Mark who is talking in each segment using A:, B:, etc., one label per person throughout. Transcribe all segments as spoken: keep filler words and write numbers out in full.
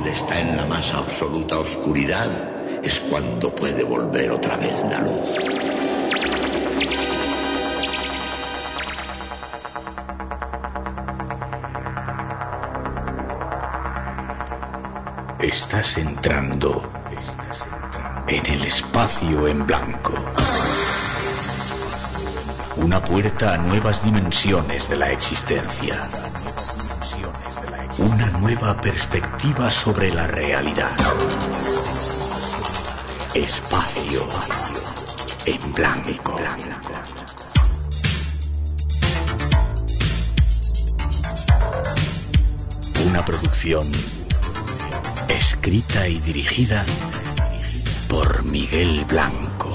A: hombre está en la más absoluta oscuridad, es cuando puede volver otra vez la luz. Estás entrando en el espacio en blanco. Una puerta a nuevas dimensiones de la existencia. Una nueva perspectiva sobre la realidad. Espacio en blanco. Una producción escrita y dirigida por Miguel Blanco.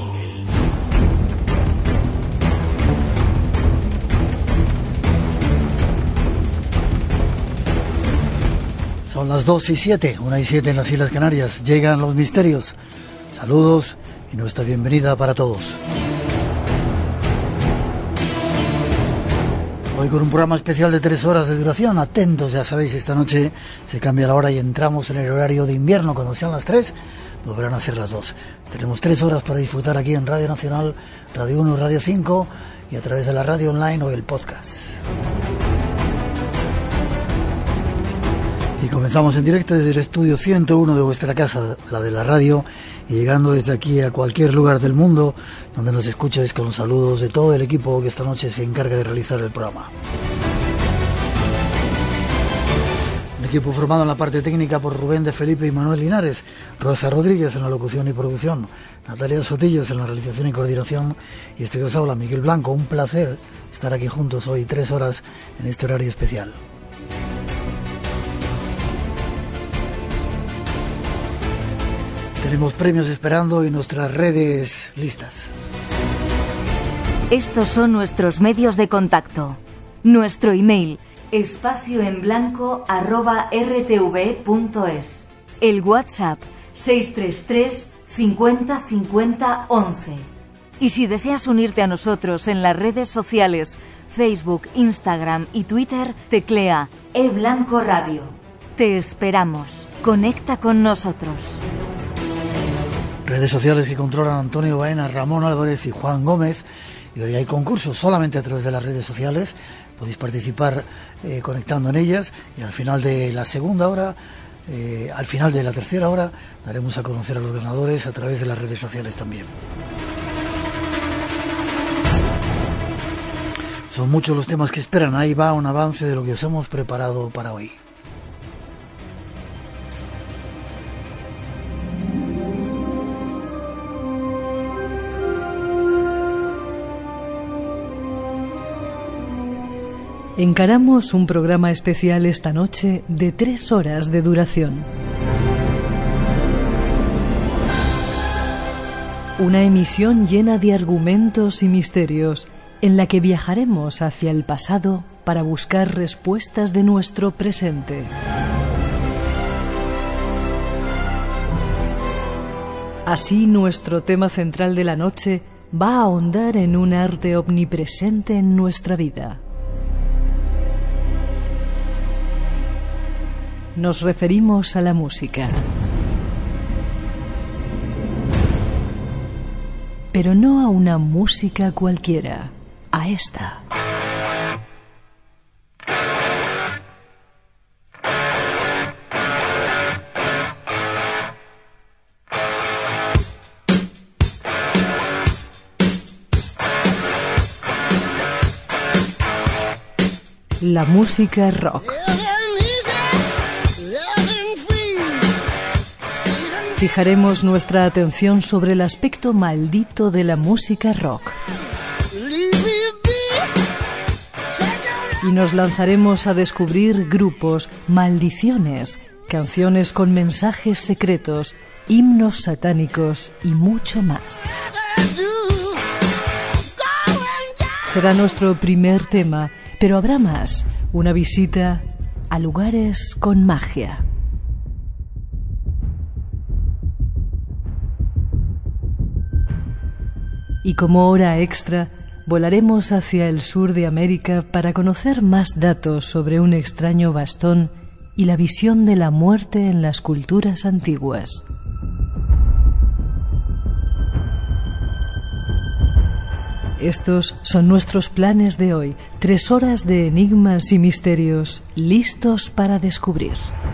B: Son las dos y siete, una y siete en las Islas Canarias. Llegan los misterios. Saludos y nuestra bienvenida para todos. Hoy con un programa especial de tres horas de duración. Atentos, ya sabéis, esta noche se cambia la hora y entramos en el horario de invierno. Cuando sean las tres, volverán a ser las dos. Tenemos tres horas para disfrutar aquí en Radio Nacional, Radio uno, Radio cinco y a través de la radio online o el podcast. Y comenzamos en directo desde el estudio ciento uno de vuestra casa, la de la radio, y llegando desde aquí a cualquier lugar del mundo donde nos escuches, con los saludos de todo el equipo que esta noche se encarga de realizar el programa. Un equipo formado en la parte técnica por Rubén de Felipe y Manuel Linares, Rosa Rodríguez en la locución y producción, Natalia Sotillos en la realización y coordinación, y este que os habla, Miguel Blanco. Un placer estar aquí juntos hoy, tres horas en este horario especial. Tenemos premios esperando y nuestras redes listas.
C: Estos son nuestros medios de contacto. Nuestro email, espacioenblanco arroba r t v punto es. El WhatsApp, seis tres tres, cincuenta, cincuenta, once. Y si deseas unirte a nosotros en las redes sociales, Facebook, Instagram y Twitter, teclea eBlanco Radio. Te esperamos. Conecta con nosotros.
B: Redes sociales que controlan Antonio Baena, Ramón Álvarez y Juan Gómez. Y hoy hay concursos solamente a través de las redes sociales. Podéis participar eh, conectando en ellas. Y al final de la segunda hora, eh, al final de la tercera hora, daremos a conocer a los ganadores a través de las redes sociales también. Son muchos los temas que esperan. Ahí va un avance de lo que os hemos preparado para hoy.
D: Encaramos un programa especial esta noche de tres horas de duración. Una emisión llena de argumentos y misterios, en la que viajaremos hacia el pasado para buscar respuestas de nuestro presente. Así, nuestro tema central de la noche va a ahondar en un arte omnipresente en nuestra vida. Nos referimos a la música. Pero no a una música cualquiera, a esta. La música rock. Fijaremos nuestra atención sobre el aspecto maldito de la música rock. Y nos lanzaremos a descubrir grupos, maldiciones, canciones con mensajes secretos, himnos satánicos y mucho más. Será nuestro primer tema, pero habrá más, una visita a lugares con magia. Y como hora extra, volaremos hacia el sur de América para conocer más datos sobre un extraño bastón y la visión de la muerte en las culturas antiguas. Estos son nuestros planes de hoy, tres horas de enigmas y misterios, listos para descubrir.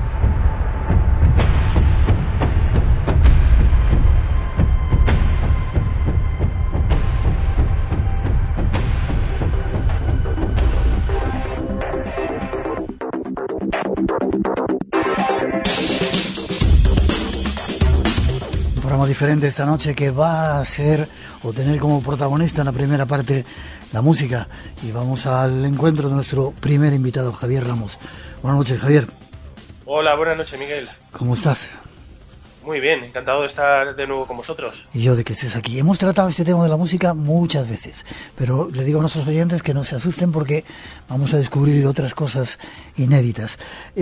B: Diferente esta noche, que va a ser o tener como protagonista en la primera parte la música, y vamos al encuentro de nuestro primer invitado, Javier Ramos. Buenas noches, Javier.
E: Hola, buenas noches, Miguel.
B: ¿Cómo estás?
E: Muy bien, encantado de estar de nuevo con vosotros.
B: Y yo de que estés aquí. Hemos tratado este tema de la música muchas veces, pero le digo a nuestros oyentes que no se asusten porque vamos a descubrir otras cosas inéditas.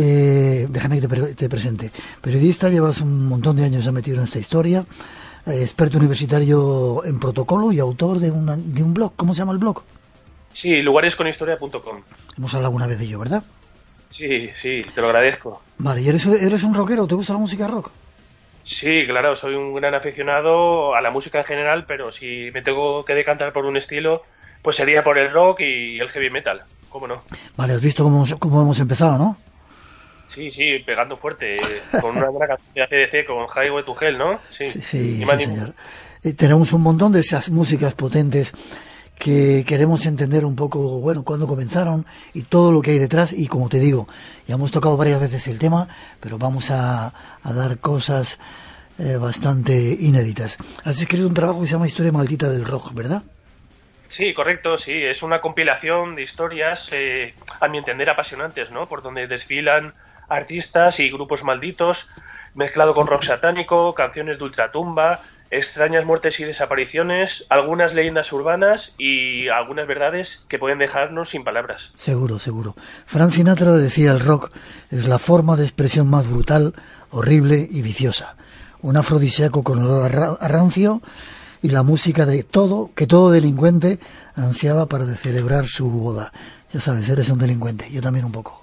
B: Eh, déjame que te, pre- te presente. Periodista, llevas un montón de años metido en esta historia, eh, experto universitario en protocolo y autor de, una, de un blog. ¿Cómo se llama el blog?
E: Sí, lugares con historia punto com.
B: Hemos hablado alguna vez de ello, ¿verdad?
E: Sí, sí, te lo agradezco.
B: Vale, ¿y eres, eres un rockero? ¿Te gusta la música rock?
E: Sí, claro, soy un gran aficionado a la música en general, pero si me tengo que decantar por un estilo, pues sería por el rock y el heavy metal, ¿cómo no?
B: Vale, has visto cómo, cómo hemos empezado, ¿no?
E: Sí, sí, pegando fuerte, con una buena canción de A C D C, con Highway to Hell, ¿no? Sí,
B: sí, sí,
E: sí
B: señor. Eh, tenemos un montón de esas músicas potentes que queremos entender un poco, bueno, cuándo comenzaron y todo lo que hay detrás. Y como te digo, ya hemos tocado varias veces el tema, pero vamos a, a dar cosas eh, bastante inéditas. Has escrito un trabajo que se llama Historia Maldita del Rock, ¿verdad?
E: Sí, correcto, sí. Es una compilación de historias, eh, a mi entender, apasionantes, ¿no? Por donde desfilan artistas y grupos malditos, mezclado con rock satánico, canciones de ultratumba, extrañas muertes y desapariciones, algunas leyendas urbanas y algunas verdades que pueden dejarnos sin palabras.
B: Seguro, seguro. Frank Sinatra decía: el rock es la forma de expresión más brutal, horrible y viciosa. Un afrodisíaco con olor a rancio y la música de todo, que todo delincuente ansiaba para celebrar su boda. Ya sabes, eres un delincuente, yo también un poco.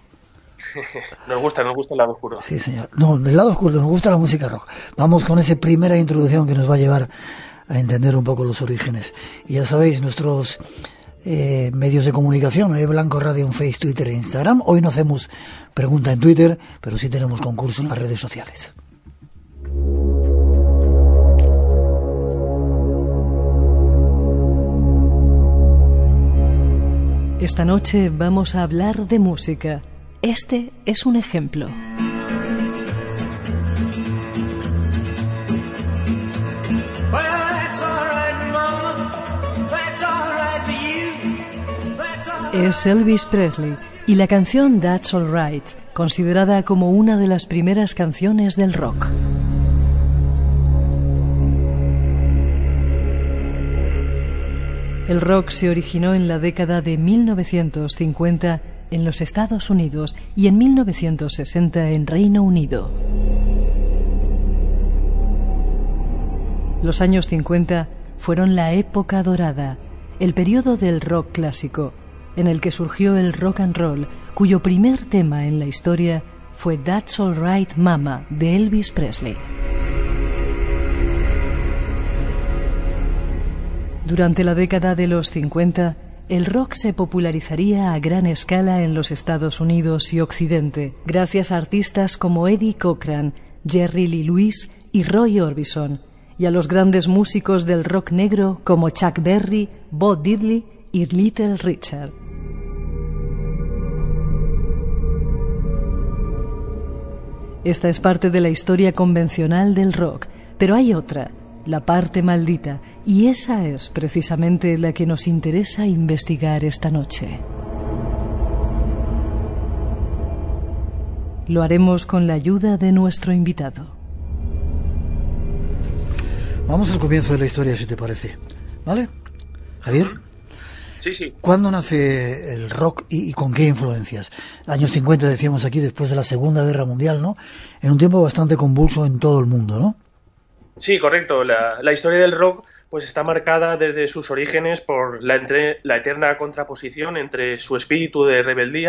E: Nos gusta, nos gusta el lado oscuro.
B: Sí, señor. No, el lado oscuro, nos gusta la música rock. Vamos con esa primera introducción que nos va a llevar a entender un poco los orígenes. Y ya sabéis, nuestros eh, medios de comunicación, hay Blanco Radio en Facebook, Twitter e Instagram. Hoy no hacemos pregunta en Twitter, pero sí tenemos concurso en las redes sociales.
D: Esta noche vamos a hablar de música. Este es un ejemplo. Es Elvis Presley y la canción That's All Right, considerada como una de las primeras canciones del rock. El rock se originó en la década de mil novecientos cincuenta en los Estados Unidos y en mil novecientos sesenta en Reino Unido. Los años cincuenta fueron la época dorada, el periodo del rock clásico, en el que surgió el rock and roll, cuyo primer tema en la historia fue That's All Right Mama de Elvis Presley. Durante la década de los cincuenta, el rock se popularizaría a gran escala en los Estados Unidos y Occidente, gracias a artistas como Eddie Cochran, Jerry Lee Lewis y Roy Orbison, y a los grandes músicos del rock negro como Chuck Berry, Bo Diddley y Little Richard. Esta es parte de la historia convencional del rock, pero hay otra, la parte maldita, y esa es precisamente la que nos interesa investigar esta noche. Lo haremos con la ayuda de nuestro invitado.
B: Vamos al comienzo de la historia, si te parece. ¿Vale? Javier.
E: Sí, sí.
B: ¿Cuándo nace el rock y, y con qué influencias? Años cincuenta, decíamos aquí, después de la Segunda Guerra Mundial, ¿no? En un tiempo bastante convulso en todo el mundo, ¿no?
E: Sí, correcto. La, la historia del rock pues está marcada desde sus orígenes por la, entre, la eterna contraposición entre su espíritu de rebeldía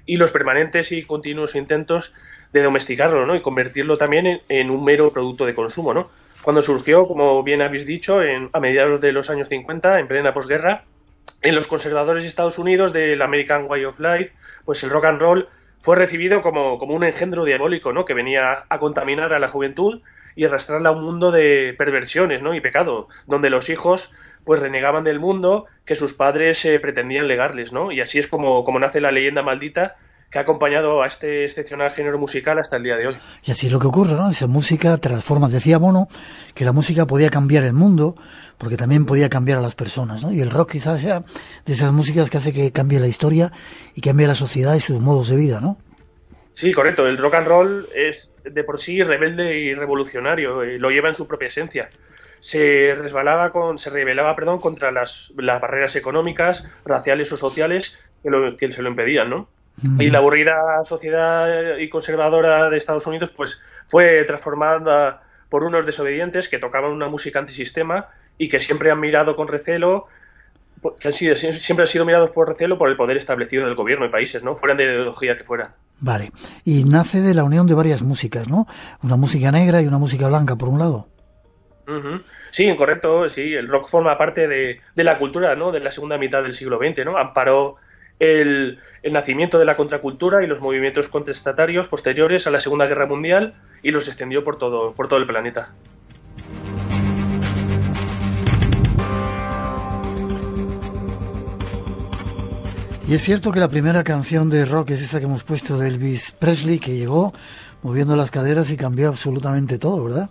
E: y los permanentes y continuos intentos de domesticarlo, ¿no? Y convertirlo también en, en un mero producto de consumo, ¿no? Cuando surgió, como bien habéis dicho, en, a mediados de los años cincuenta, en plena posguerra, en los conservadores de Estados Unidos del American Way of Life, pues el rock and roll fue recibido como, como un engendro diabólico, ¿no? Que venía a contaminar a la juventud y arrastrarla a un mundo de perversiones, ¿no? Y pecado, donde los hijos pues renegaban del mundo que sus padres eh, pretendían legarles, ¿no? Y así es como, como nace la leyenda maldita que ha acompañado a este excepcional género musical hasta el día de hoy.
B: Y así es lo que ocurre, ¿no? Esa música transforma. Decía Bono que la música podía cambiar el mundo, porque también podía cambiar a las personas, ¿no? Y el rock quizás sea de esas músicas que hace que cambie la historia y cambie la sociedad y sus modos de vida, ¿no?
E: Sí, correcto. El rock and roll es de por sí rebelde y revolucionario, eh, lo lleva en su propia esencia. Se resbalaba con, se rebelaba, perdón, contra las, las barreras económicas, raciales o sociales que, lo, que se lo impedían, ¿no? Y la aburrida sociedad y conservadora de Estados Unidos pues fue transformada por unos desobedientes que tocaban una música antisistema y que siempre han mirado con recelo, que han sido, siempre han sido mirados por recelo por el poder establecido del gobierno y países, ¿no? Fueran de ideología que fueran.
B: Vale. Y nace de la unión de varias músicas, ¿no? Una música negra y una música blanca, por un lado.
E: Uh-huh. Sí, correcto, sí. El rock forma parte de, de la cultura, ¿no? De la segunda mitad del siglo veinte, ¿no? Amparó El, el nacimiento de la contracultura y los movimientos contestatarios posteriores a la Segunda Guerra Mundial y los extendió por todo, por todo el planeta.
B: Y es cierto que la primera canción de rock es esa que hemos puesto de Elvis Presley, que llegó moviendo las caderas y cambió absolutamente todo, ¿verdad?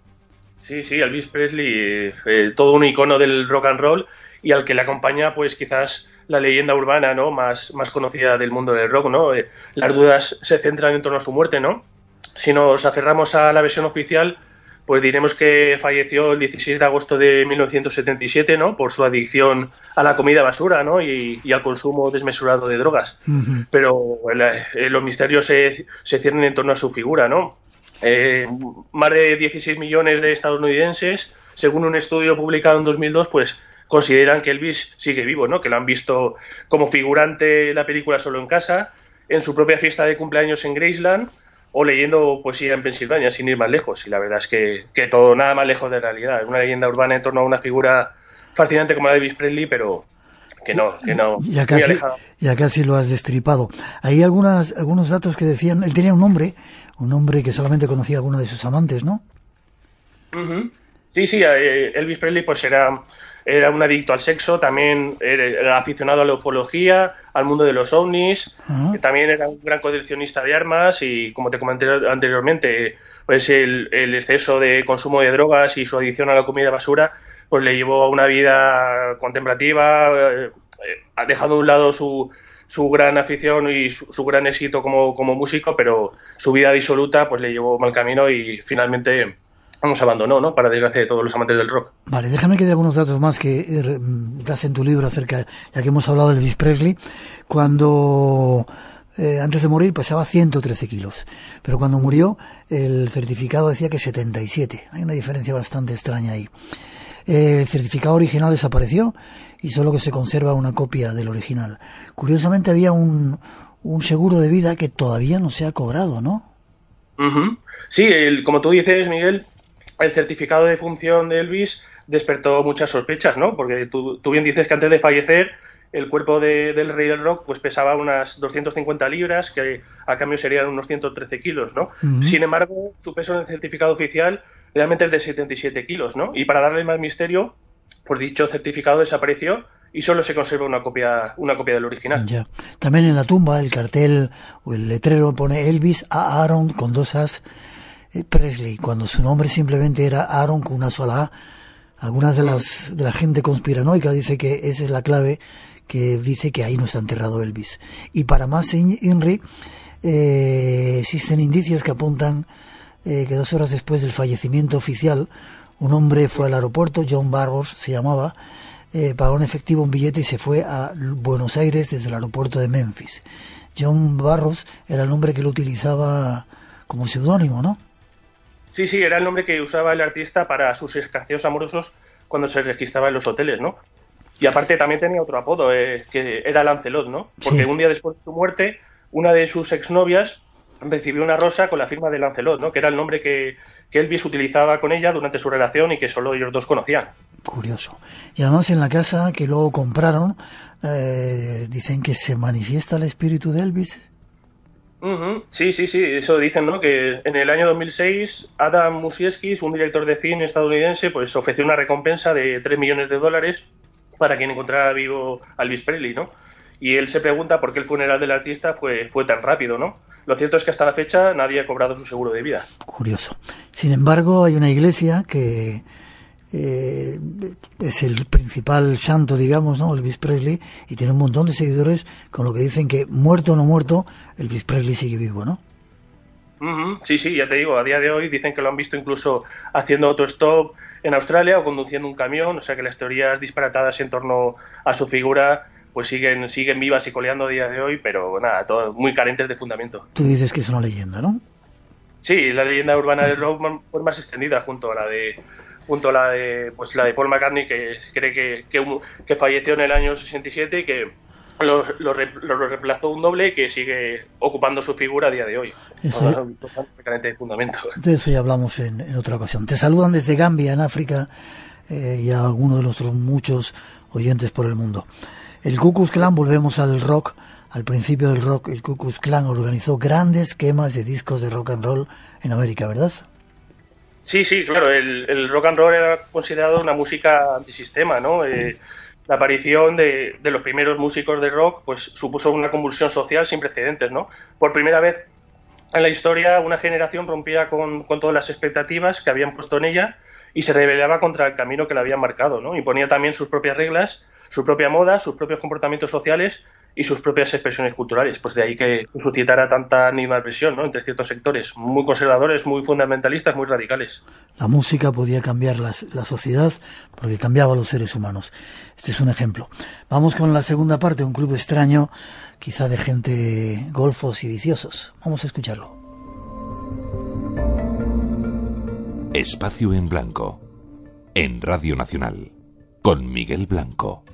E: Sí, sí, Elvis Presley, eh, todo un icono del rock and roll y al que le acompaña pues quizás la leyenda urbana, ¿no? Más, más conocida del mundo del rock, ¿no? Eh, las dudas se centran en torno a su muerte, ¿no? Si nos aferramos a la versión oficial, pues diremos que falleció el dieciséis de agosto de mil novecientos setenta y siete, ¿no? Por su adicción a la comida basura, ¿no? Y, y al consumo desmesurado de drogas. Uh-huh. Pero eh, los misterios se, se ciernen en torno a su figura, ¿no? Eh, más de dieciséis millones de estadounidenses, según un estudio publicado en dos mil dos, pues consideran que Elvis sigue vivo, ¿no? Que lo han visto como figurante en la película Solo en Casa, en su propia fiesta de cumpleaños en Graceland o leyendo poesía en Pensilvania, sin ir más lejos. Y la verdad es que, que todo nada más lejos de la realidad. Es una leyenda urbana en torno a una figura fascinante como la de Elvis Presley, pero que no, que no.
B: Ya casi, ya casi lo has destripado. Hay algunas, algunos datos que decían, él tenía un nombre, un nombre que solamente conocía alguno de sus amantes, ¿no?
E: Uh-huh. Sí, sí, Elvis Presley pues era... Era un adicto al sexo, también era aficionado a la ufología, al mundo de los ovnis, uh-huh. También era un gran coleccionista de armas y, como te comenté anteriormente, pues el, el exceso de consumo de drogas y su adicción a la comida basura pues le llevó a una vida contemplativa, eh, dejando a un lado su, su gran afición y su, su gran éxito como, como músico, pero su vida disoluta pues le llevó mal camino y finalmente nos abandonó, ¿no? Para desgracia de todos los amantes del rock.
B: Vale, déjame que dé algunos datos más que eh, das en tu libro acerca, ya que hemos hablado de Elvis Presley. Cuando eh, antes de morir pesaba ciento trece kilos, pero cuando murió el certificado decía que setenta y siete. Hay una diferencia bastante extraña ahí. Eh, el certificado original desapareció y solo que se conserva una copia del original. Curiosamente había un, un seguro de vida que todavía no se ha cobrado, ¿no?
E: Uh-huh. Sí, el, como tú dices, Miguel, el certificado de función de Elvis despertó muchas sospechas, ¿no? Porque tú, tú bien dices que antes de fallecer el cuerpo de, del rey del rock pues pesaba unas doscientas cincuenta libras, que a cambio serían unos ciento trece kilos, ¿no? Uh-huh. Sin embargo, su peso en el certificado oficial realmente es de setenta y siete kilos, ¿no? Y para darle más misterio, pues dicho certificado desapareció y solo se conserva una copia una copia del original.
B: Ya. También en la tumba el cartel o el letrero pone Elvis a Aaron con dos as Presley, cuando su nombre simplemente era Aaron con una sola A. Algunas de las de la gente conspiranoica dice que esa es la clave que dice que ahí no está enterrado Elvis. Y para más Inri, eh, existen indicios que apuntan eh, que dos horas después del fallecimiento oficial, un hombre fue al aeropuerto, John Barros se llamaba, eh, pagó en efectivo un billete y se fue a Buenos Aires desde el aeropuerto de Memphis. John Barros era el nombre que lo utilizaba como seudónimo, ¿no?
E: Sí, sí, era el nombre que usaba el artista para sus escarceos amorosos cuando se registraba en los hoteles, ¿no? Y aparte también tenía otro apodo, eh, que era Lancelot, ¿no? Porque sí. Un día después de su muerte, una de sus exnovias recibió una rosa con la firma de Lancelot, ¿no? Que era el nombre que, que Elvis utilizaba con ella durante su relación y que solo ellos dos conocían.
B: Curioso. Y además en la casa que luego compraron, eh, dicen que se manifiesta el espíritu de Elvis.
E: Uh-huh. Sí, sí, sí, eso dicen, ¿no? Que en el año dos mil seis Adam Musiewicz, un director de cine estadounidense, pues ofreció una recompensa de tres millones de dólares para quien encontrara vivo a Elvis Presley, ¿no? Y él se pregunta por qué el funeral del artista fue, fue tan rápido, ¿no? Lo cierto es que hasta la fecha nadie ha cobrado su seguro de vida.
B: Curioso. Sin embargo, hay una iglesia que eh, es el principal santo, digamos, ¿no? Elvis Presley, y tiene un montón de seguidores, con lo que dicen que, muerto o no muerto, Elvis Presley sigue vivo, ¿no?
E: Uh-huh. Sí, sí, ya te digo, a día de hoy dicen que lo han visto incluso haciendo autostop en Australia o conduciendo un camión, o sea que las teorías disparatadas en torno a su figura pues siguen siguen vivas y coleando a día de hoy, pero nada, todo muy carentes de fundamento.
B: Tú dices que es una leyenda, ¿no?
E: Sí, la leyenda urbana del rock fue más extendida junto a la de junto a la de pues la de Paul McCartney, que cree que que, que falleció en el año sesenta y siete y que lo, lo, lo reemplazó un doble y que sigue ocupando su figura a día de hoy.
B: Eso,
E: no, carente de fundamento.
B: De eso ya hablamos en, en otra ocasión. Te saludan desde Gambia, en África, eh, y a algunos de nuestros muchos oyentes por el mundo. El Ku Klux Klan, volvemos al rock, al principio del rock. El Ku Klux Klan organizó grandes quemas de discos de rock and roll en América, ¿verdad?
E: Sí, sí, claro, el, el rock and roll era considerado una música antisistema, ¿no? Eh, la aparición de, de los primeros músicos de rock pues supuso una convulsión social sin precedentes, ¿no? Por primera vez en la historia una generación rompía con, con todas las expectativas que habían puesto en ella y se rebelaba contra el camino que le habían marcado, ¿no? Imponía también sus propias reglas, su propia moda, sus propios comportamientos sociales y sus propias expresiones culturales. Pues de ahí que suscitara tanta animadversión, ¿no? Entre ciertos sectores muy conservadores, muy fundamentalistas, muy radicales.
B: La música podía cambiar la, la sociedad porque cambiaba a los seres humanos. Este es un ejemplo. Vamos con la segunda parte, un club extraño, quizá de gente golfos y viciosos. Vamos a escucharlo.
F: Espacio en Blanco, en Radio Nacional, con Miguel Blanco.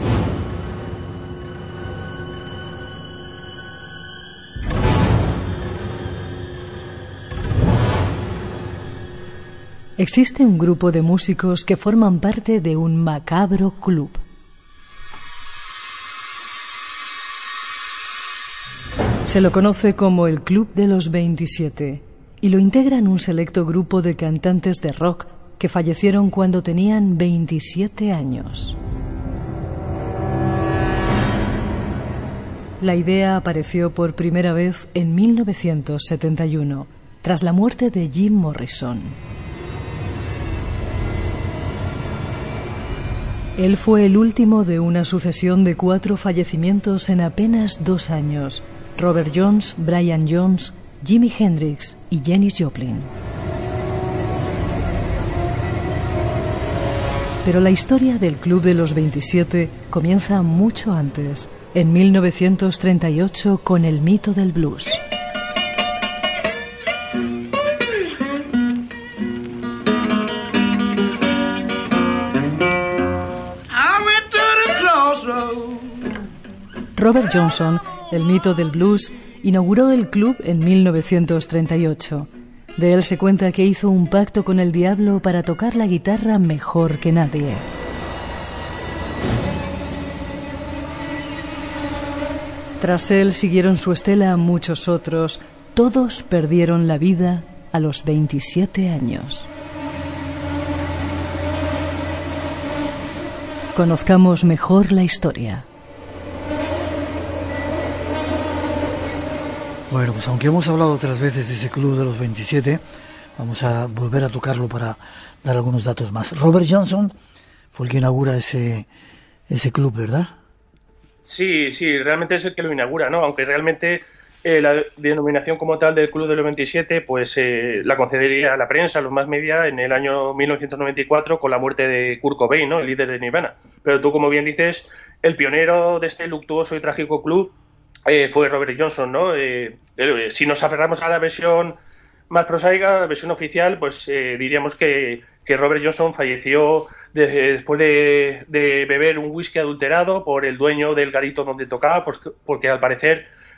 D: Existe un grupo de músicos que forman parte de un macabro club. Se lo conoce como el Club de los veintisiete y lo integran un selecto grupo de cantantes de rock que fallecieron cuando tenían veintisiete años. La idea apareció por primera vez en mil novecientos setenta y uno, tras la muerte de Jim Morrison. Él fue el último de una sucesión de cuatro fallecimientos en apenas dos años: Robert Jones, Brian Jones, Jimi Hendrix y Janis Joplin. Pero la historia del Club de los veintisiete comienza mucho antes, en mil novecientos treinta y ocho, con el mito del blues. Robert Johnson, el mito del blues, inauguró el club en mil novecientos treinta y ocho. De él se cuenta que hizo un pacto con el diablo para tocar la guitarra mejor que nadie. Tras él siguieron su estela muchos otros. Todos perdieron la vida a los veintisiete años. Conozcamos mejor la historia.
B: Bueno, pues aunque hemos hablado otras veces de ese club de los veintisiete, vamos a volver a tocarlo para dar algunos datos más. Robert Johnson fue el que inaugura ese, ese club, ¿verdad?
E: Sí, sí, realmente es el que lo inaugura, ¿no? Aunque realmente eh, la denominación como tal del Club de los veintisiete, pues eh, la concedería a la prensa, los más media, en el año mil novecientos noventa y cuatro con la muerte de Kurt Cobain, ¿no? El líder de Nirvana. Pero tú, como bien dices, el pionero de este luctuoso y trágico club Eh, fue Robert Johnson, ¿no? Eh, eh, si nos aferramos a la versión más prosaica, la versión oficial, pues eh, diríamos que, que Robert Johnson falleció de, después de, de beber un whisky adulterado por el dueño del garito donde tocaba, pues, porque al parecer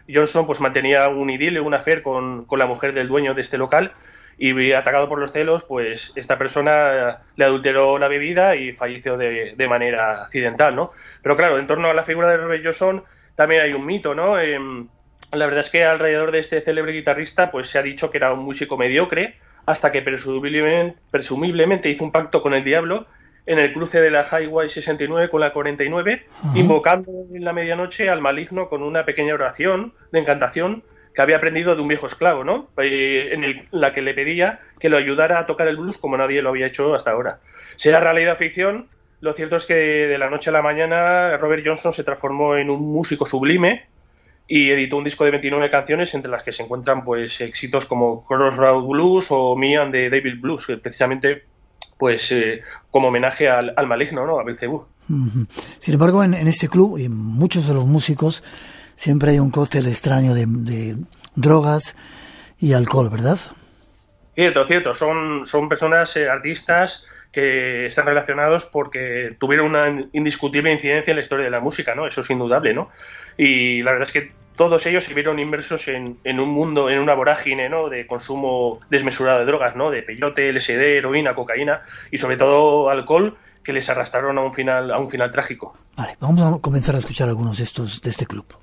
E: Johnson pues mantenía un idilio, un affair con, con la mujer del dueño de este local, y atacado por los celos, pues esta persona le adulteró la bebida y falleció de, de manera accidental, ¿no? Pero claro, en torno a la figura de Robert Johnson también hay un mito, ¿no? Eh, la verdad es que alrededor de este célebre guitarrista pues se ha dicho que era un músico mediocre, hasta que presumiblemente, presumiblemente hizo un pacto con el diablo en el cruce de la Highway sesenta y nueve con la cuarenta y nueve, uh-huh. invocando en la medianoche al maligno con una pequeña oración de encantación que había aprendido de un viejo esclavo, ¿no? Eh, en el, la que le pedía que lo ayudara a tocar el blues como nadie lo había hecho hasta ahora. Sea realidad o ficción, lo cierto es que de la noche a la mañana Robert Johnson se transformó en un músico sublime y editó un disco de veintinueve canciones, entre las que se encuentran pues éxitos como Crossroads Blues o Me and the Devil Blues, que precisamente pues eh, como homenaje al, al maligno, ¿no? A Belcebú.
B: Uh-huh. Sin embargo, en, en este club y en muchos de los músicos siempre hay un cóctel extraño de, de drogas y alcohol, ¿verdad? Cierto, cierto. Son, son personas, eh, artistas que están relacionados porque tuvieron una indiscutible incidencia en la historia de la música, ¿no? Eso es indudable, ¿no? Y la verdad es que todos ellos se vieron inmersos en, en un mundo, en una vorágine, ¿no? De consumo desmesurado de drogas, ¿no? De peyote, L S D, heroína, cocaína y sobre todo alcohol, que les arrastraron a un final, a un final trágico. Vale, vamos a comenzar a escuchar algunos de estos de este club.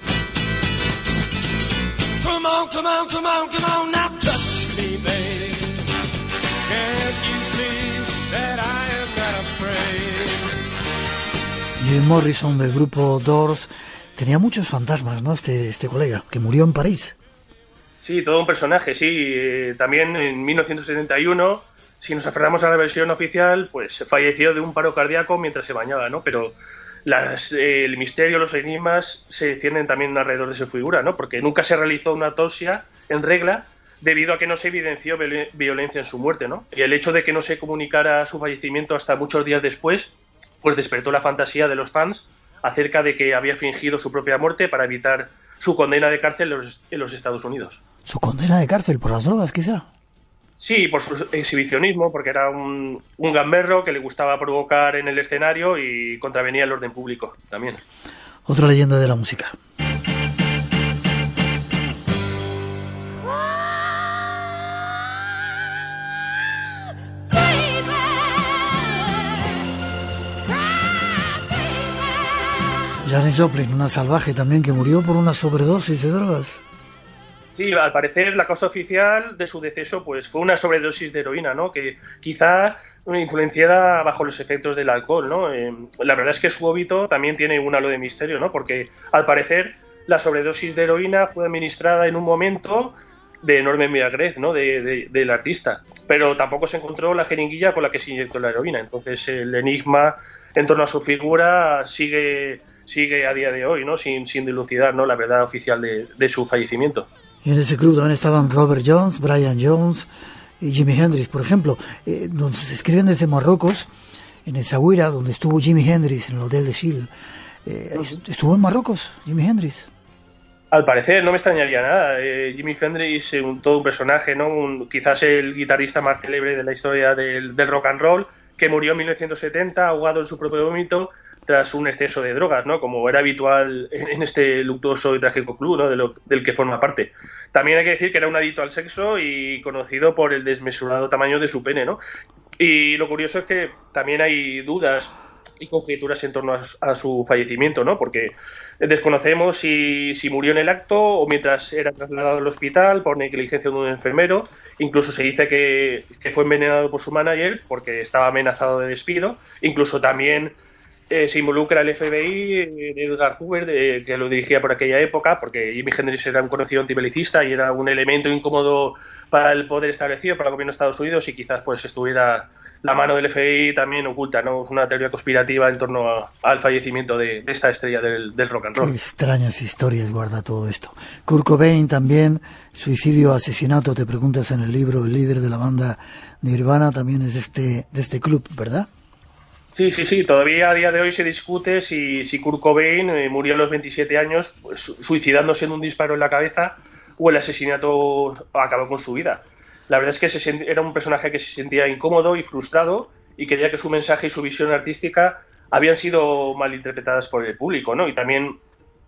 G: Come on, come on, come on, come on, now touch me, babe. Can't you see that I am not afraid?
B: Jim Morrison del grupo Doors tenía muchos fantasmas, ¿no? Este, este colega, que murió en París.
E: Sí, todo un personaje, sí. Eh, también en mil novecientos setenta y uno, si nos aferramos a la versión oficial, pues falleció de un paro cardíaco mientras se bañaba, ¿no? Pero las, eh, el misterio, los enigmas se cienden también alrededor de su figura, ¿no? Porque nunca se realizó una autopsia en regla debido a que no se evidenció violencia en su muerte, ¿no? Y el hecho de que no se comunicara su fallecimiento hasta muchos días después, pues despertó la fantasía de los fans acerca de que había fingido su propia muerte para evitar su condena de cárcel en los, en los Estados Unidos.
B: ¿Su condena de cárcel por las drogas, quizá?
E: Sí, por su exhibicionismo, porque era un, un gamberro que le gustaba provocar en el escenario y contravenía el orden público también.
B: Otra leyenda de la música. Janis Joplin, una salvaje también que murió por una sobredosis de drogas.
E: Sí, al parecer la causa oficial de su deceso pues fue una sobredosis de heroína, ¿no? Que quizá influenciada bajo los efectos del alcohol, ¿no? Eh, la verdad es que su óbito también tiene un halo de misterio, ¿no? Porque al parecer la sobredosis de heroína fue administrada en un momento de enorme embriaguez, ¿no? De, de, del artista, pero tampoco se encontró la jeringuilla con la que se inyectó la heroína. Entonces el enigma en torno a su figura sigue sigue a día de hoy, ¿no? Sin, sin dilucidar, ¿no? La verdad oficial de, de su fallecimiento.
B: Y en ese club también estaban Robert Jones, Brian Jones y Jimi Hendrix, por ejemplo, eh, donde se escriben desde Marruecos, en el Zahuira, donde estuvo Jimi Hendrix, en el Hotel de Chile. Eh, ¿Estuvo en Marruecos, Jimi Hendrix?
E: Al parecer, no me extrañaría nada. Eh, Jimi Hendrix es un, todo un personaje, ¿no? Un, quizás el guitarrista más célebre de la historia del, del rock and roll, que murió en mil novecientos setenta ahogado en su propio vómito tras un exceso de drogas, ¿no? Como era habitual en este luctuoso y trágico club, ¿no? De lo, del que forma parte. También hay que decir que era un adicto al sexo y conocido por el desmesurado tamaño de su pene, ¿no? Y lo curioso es que también hay dudas y conjeturas en torno a, a su fallecimiento, ¿no? Porque desconocemos si, si murió en el acto o mientras era trasladado al hospital por negligencia de un enfermero. Incluso se dice que, que fue envenenado por su manager porque estaba amenazado de despido. Incluso también Eh, se involucra el F B I de Edgar Hoover, de, que lo dirigía por aquella época, porque Jimi Hendrix era un conocido antibelicista y era un elemento incómodo para el poder establecido, para el gobierno de Estados Unidos, y quizás pues estuviera la mano del F B I también oculta, ¿no? Es una teoría conspirativa en torno a, al fallecimiento de, de esta estrella del, del rock and roll.
B: Qué extrañas historias guarda todo esto. Kurt Cobain también, suicidio, asesinato, te preguntas en el libro, el líder de la banda Nirvana también es de este, de este club, ¿verdad?
E: Sí, sí, sí. Todavía a día de hoy se discute si, si Kurt Cobain eh, murió a los veintisiete años pues, suicidándose en un disparo en la cabeza o el asesinato acabó con su vida. La verdad es que se sent- era un personaje que se sentía incómodo y frustrado y creía que su mensaje y su visión artística habían sido malinterpretadas por el público, ¿no? Y también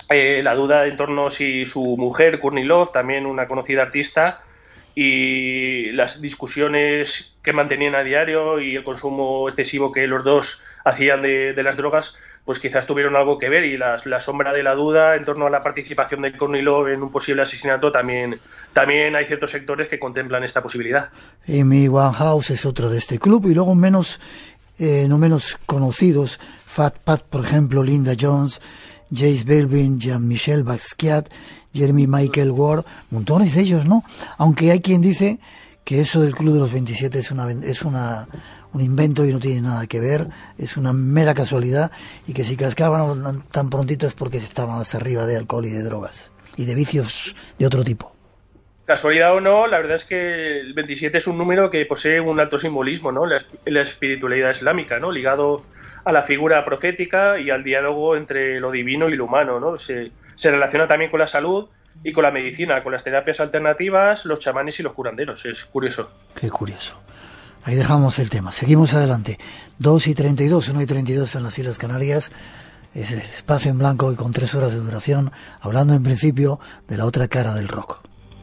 E: eh, la duda en torno a si su mujer, Courtney Love, también una conocida artista, y las discusiones que mantenían a diario y el consumo excesivo que los dos hacían de, de las drogas, pues quizás tuvieron algo que ver, y la, la sombra de la duda en torno a la participación de Courtney Love en un posible asesinato también, también hay ciertos sectores que contemplan esta posibilidad.
B: Amy Winehouse es otro de este club, y luego menos, eh, no menos conocidos, Fat Pat, por ejemplo, Linda Jones, Jace Belvin, Jean-Michel Basquiat, Jeremy Michael Ward, montones de ellos, ¿no? Aunque hay quien dice que eso del Club de los veintisiete es una es una un invento y no tiene nada que ver, es una mera casualidad, y que si cascaban tan prontito es porque estaban hasta arriba de alcohol y de drogas y de vicios de otro tipo.
E: Casualidad o no, la verdad es que el veintisiete es un número que posee un alto simbolismo, ¿no? La, la espiritualidad islámica, ¿no? Ligado a la figura profética y al diálogo entre lo divino y lo humano, ¿no? Se, se relaciona también con la salud y con la medicina, con las terapias alternativas, los chamanes y los curanderos. Es curioso.
B: Qué curioso. Ahí dejamos el tema. Seguimos adelante. dos y treinta y dos, uno y treinta y dos en las Islas Canarias. Es el Espacio en Blanco y con tres horas de duración, hablando en principio de la otra cara del rock.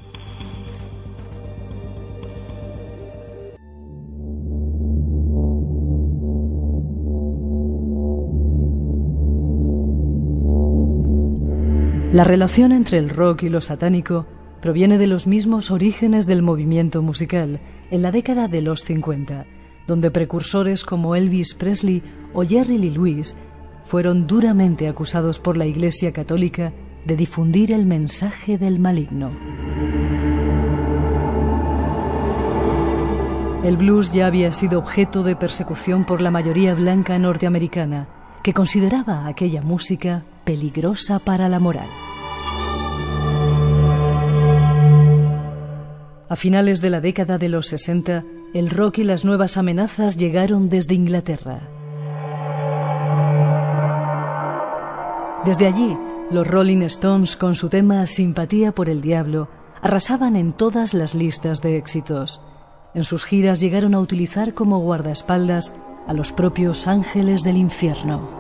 D: La relación entre el rock y lo satánico proviene de los mismos orígenes del movimiento musical en la década de los cincuenta, donde precursores como Elvis Presley o Jerry Lee Lewis fueron duramente acusados por la Iglesia Católica de difundir el mensaje del maligno. El blues ya había sido objeto de persecución por la mayoría blanca norteamericana, que consideraba aquella música peligrosa para la moral. A finales de la década de los sesenta, el rock y las nuevas amenazas llegaron desde Inglaterra. Desde allí, los Rolling Stones, con su tema Simpatía por el Diablo, arrasaban en todas las listas de éxitos. En sus giras llegaron a utilizar como guardaespaldas a los propios ángeles del infierno.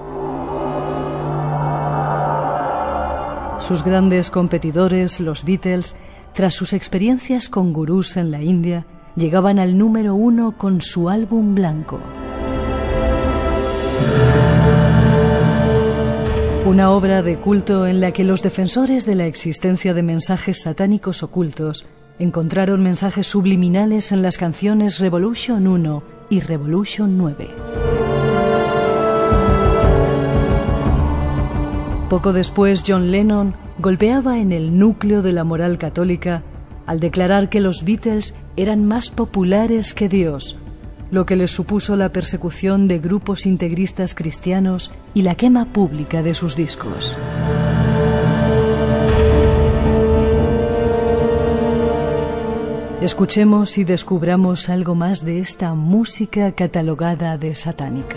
D: Sus grandes competidores, los Beatles, tras sus experiencias con gurús en la India, llegaban al número uno con su álbum blanco. Una obra de culto en la que los defensores de la existencia de mensajes satánicos ocultos encontraron mensajes subliminales en las canciones Revolution uno y Revolution nueve. Poco después, John Lennon golpeaba en el núcleo de la moral católica al declarar que los Beatles eran más populares que Dios, lo que les supuso la persecución de grupos integristas cristianos y la quema pública de sus discos. Escuchemos y descubramos algo más de esta música catalogada de satánica.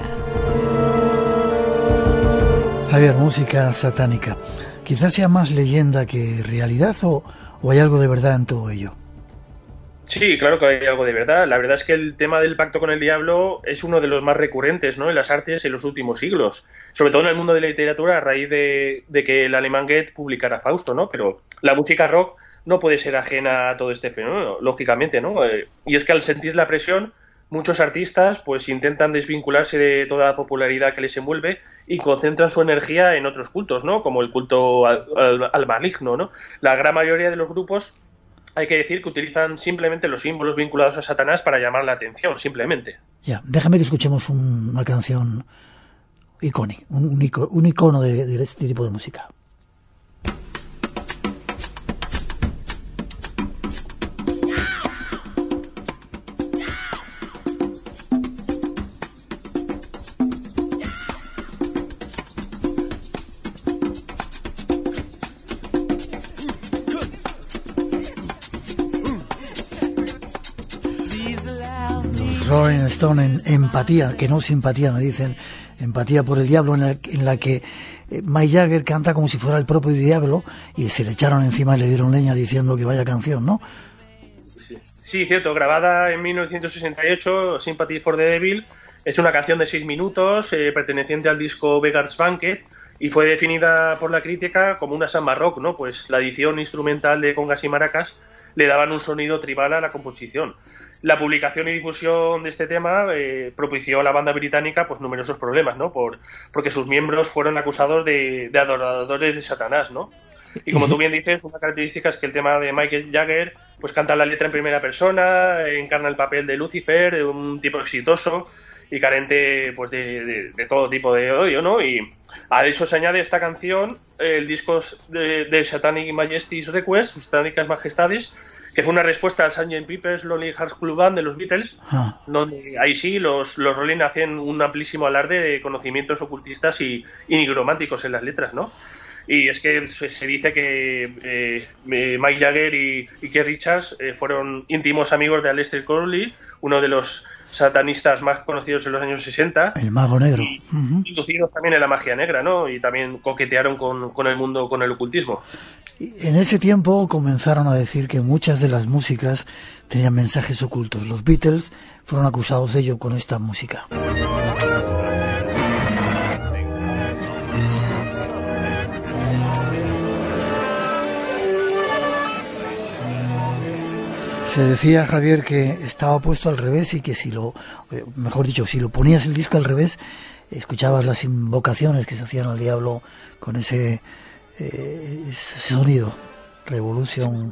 B: Javier, música satánica. Quizás sea más leyenda que realidad, o, o hay algo de verdad en todo ello.
E: Sí, claro que hay algo de verdad. La verdad es que el tema del pacto con el diablo es uno de los más recurrentes, ¿no?, en las artes en los últimos siglos, sobre todo en el mundo de la literatura, a raíz de, de que el alemán Goethe publicara Fausto, ¿no? Pero la música rock no puede ser ajena a todo este fenómeno, lógicamente, ¿no? Eh, y es que al sentir la presión, muchos artistas pues intentan desvincularse de toda la popularidad que les envuelve y concentran su energía en otros cultos, ¿no?, como el culto al, al, al maligno, ¿no? La gran mayoría de los grupos, hay que decir que utilizan simplemente los símbolos vinculados a Satanás para llamar la atención, simplemente.
B: Ya, déjame que escuchemos un, una canción icónica, un, un, icono, un icono de, de este tipo de música. Rolling Stone en Empatía, que no simpatía, me dicen, Empatía por el Diablo, en la, en la que eh, Mick Jagger canta como si fuera el propio diablo, y se le echaron encima y le dieron leña diciendo que vaya canción, ¿no?
E: Sí, sí, cierto, grabada en mil novecientos sesenta y ocho, Sympathy for the Devil, es una canción de seis minutos, eh, perteneciente al disco Beggar's Banquet, y fue definida por la crítica como una samba rock, ¿no? Pues la adición instrumental de congas y maracas le daban un sonido tribal a la composición. La publicación y difusión de este tema eh, propició a la banda británica pues numerosos problemas, ¿no? Por, porque sus miembros fueron acusados de, de adoradores de Satanás, ¿no? Y como tú bien dices, una característica es que el tema de Mick Jagger pues canta la letra en primera persona, encarna el papel de Lucifer, un tipo exitoso y carente pues de, de, de todo tipo de odio, ¿no? Y a eso se añade esta canción, el disco de, de Satanic Majesty's Request, sus satánicas majestades, que fue una respuesta al sergeant Pepper's Lonely Hearts Club Band de los Beatles, ah. donde ahí sí los, los Rolling hacen un amplísimo alarde de conocimientos ocultistas y, y nigrománticos en las letras, ¿no? Y es que se, se dice que eh, Mick Jagger y, y Keith Richards eh, fueron íntimos amigos de Aleister Crowley, uno de los satanistas más conocidos en los años sesenta.
B: El mago negro.
E: Y, uh-huh. Inducidos también en la magia negra, ¿no? Y también coquetearon con, con el mundo, con el ocultismo.
B: En ese tiempo comenzaron a decir que muchas de las músicas tenían mensajes ocultos. Los Beatles fueron acusados de ello con esta música. Se decía, Javier, que estaba puesto al revés y que si lo, mejor dicho, si lo ponías el disco al revés, escuchabas las invocaciones que se hacían al diablo con ese, eh, ese sonido. Revolution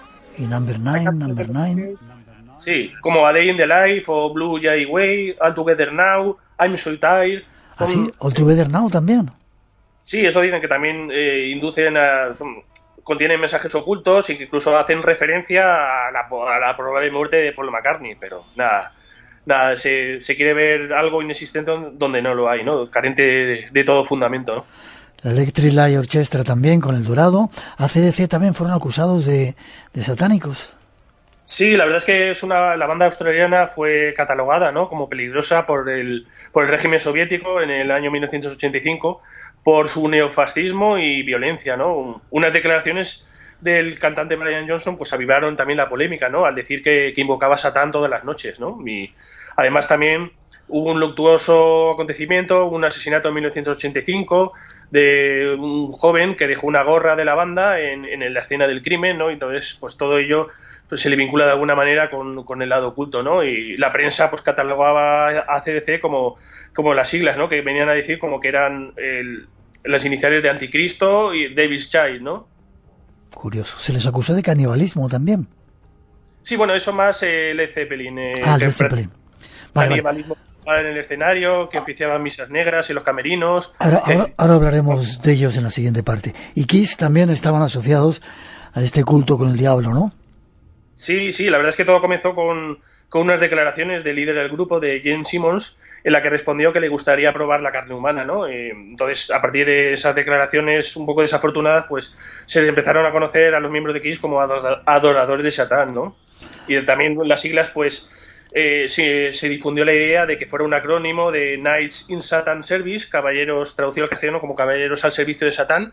B: y Number Nine, Number Nine.
E: Sí, como A Day in the Life o Blue Jay Way, All Together Now, I'm So Tired.
B: ¿Ah, sí? All Together Now también.
E: Sí, eso dicen que también eh, inducen a... Son, contienen mensajes ocultos e incluso hacen referencia a la, a la probable muerte de Paul McCartney, pero nada, nada se, se quiere ver algo inexistente donde no lo hay, ¿no? Carente de, de todo fundamento, ¿no?
B: La Electric Light Orchestra también, con El Dorado. A C D C también fueron acusados de, de satánicos.
E: Sí, la verdad es que es una, la banda australiana fue catalogada, ¿no?, como peligrosa por el, por el régimen soviético en el año mil novecientos ochenta y cinco por su neofascismo y violencia, ¿no? Unas declaraciones del cantante Brian Johnson pues avivaron también la polémica, ¿no?, al decir que, que invocaba a Satán todas las noches, ¿no? Y además también hubo un luctuoso acontecimiento, un asesinato en mil novecientos ochenta y cinco de un joven que dejó una gorra de la banda en, en la escena del crimen, ¿no? Y entonces pues todo ello pues se le vincula de alguna manera con, con el lado oculto, ¿no? Y la prensa pues catalogaba a C D C como, como las siglas, ¿no?, que venían a decir como que eran el, las iniciales de Anticristo y David's Child, ¿no?
B: Curioso. Se les acusó de canibalismo también.
E: Sí, bueno, eso más eh, Led Zeppelin. Eh,
B: ah, Led Zeppelin. Vale,
E: canibalismo vale. En el escenario, que oficiaban misas negras en los camerinos.
B: Ahora,
E: eh,
B: ahora, ahora hablaremos de ellos en la siguiente parte. Y Kiss también estaban asociados a este culto con el diablo, ¿no?
E: Sí, sí, la verdad es que todo comenzó con, con unas declaraciones del líder del grupo, de Gene Simmons, en la que respondió que le gustaría probar la carne humana, ¿no? Eh, entonces, a partir de esas declaraciones un poco desafortunadas, pues se empezaron a conocer a los miembros de Kiss como adoradores de Satán, ¿no? Y también las siglas, pues, eh, se, se difundió la idea de que fuera un acrónimo de Knights in Satan Service, caballeros, traducido al castellano como caballeros al servicio de Satán,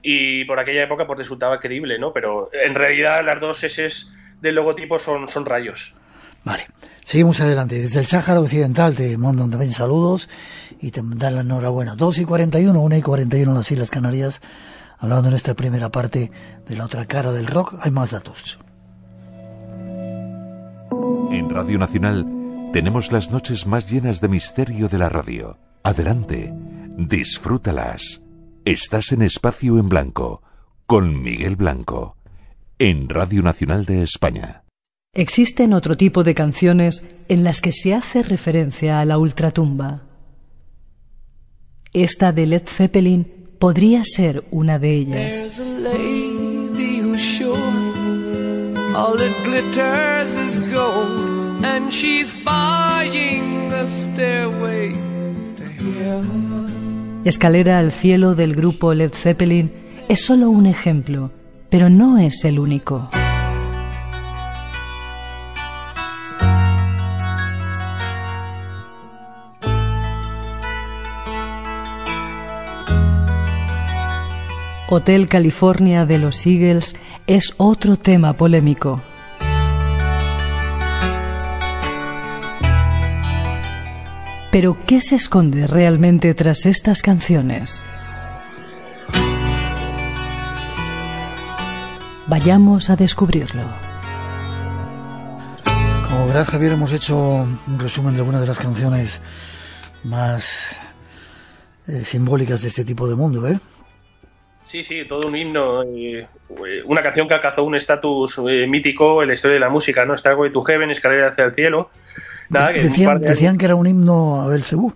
E: y por aquella época pues resultaba creíble, ¿no? Pero en realidad las dos eses del logotipo son, son rayos.
B: Vale, seguimos adelante. Desde el Sáhara Occidental te mandan también saludos y te dan la enhorabuena. dos y cuarenta y uno, una y cuarenta y uno en las Islas Canarias. Hablando en esta primera parte de la otra cara del rock, hay más datos.
F: En Radio Nacional tenemos las noches más llenas de misterio de la radio. Adelante, disfrútalas. Estás en Espacio en Blanco, con Miguel Blanco, en Radio Nacional de España.
D: Existen otro tipo de canciones en las que se hace referencia a la ultratumba. Esta de Led Zeppelin podría ser una de ellas.
G: There's a lady who's sure all that glitters is gold, and she's buying the stairway to heaven.
D: Escalera al cielo del grupo Led Zeppelin es solo un ejemplo, pero no es el único. Hotel California de los Eagles es otro tema polémico. Pero, ¿qué se esconde realmente tras estas canciones? Vayamos a descubrirlo.
B: Como verás, Javier, hemos hecho un resumen de algunas de las canciones más eh, simbólicas de este tipo de mundo, ¿eh?
E: Sí, sí, todo un himno, eh, una canción que alcanzó un estatus eh, mítico en la historia de la música, ¿no? Stairway to Heaven, Escalera hacia el cielo. Nada, que
B: decían,
E: de
B: decían que era un himno a Belcebú.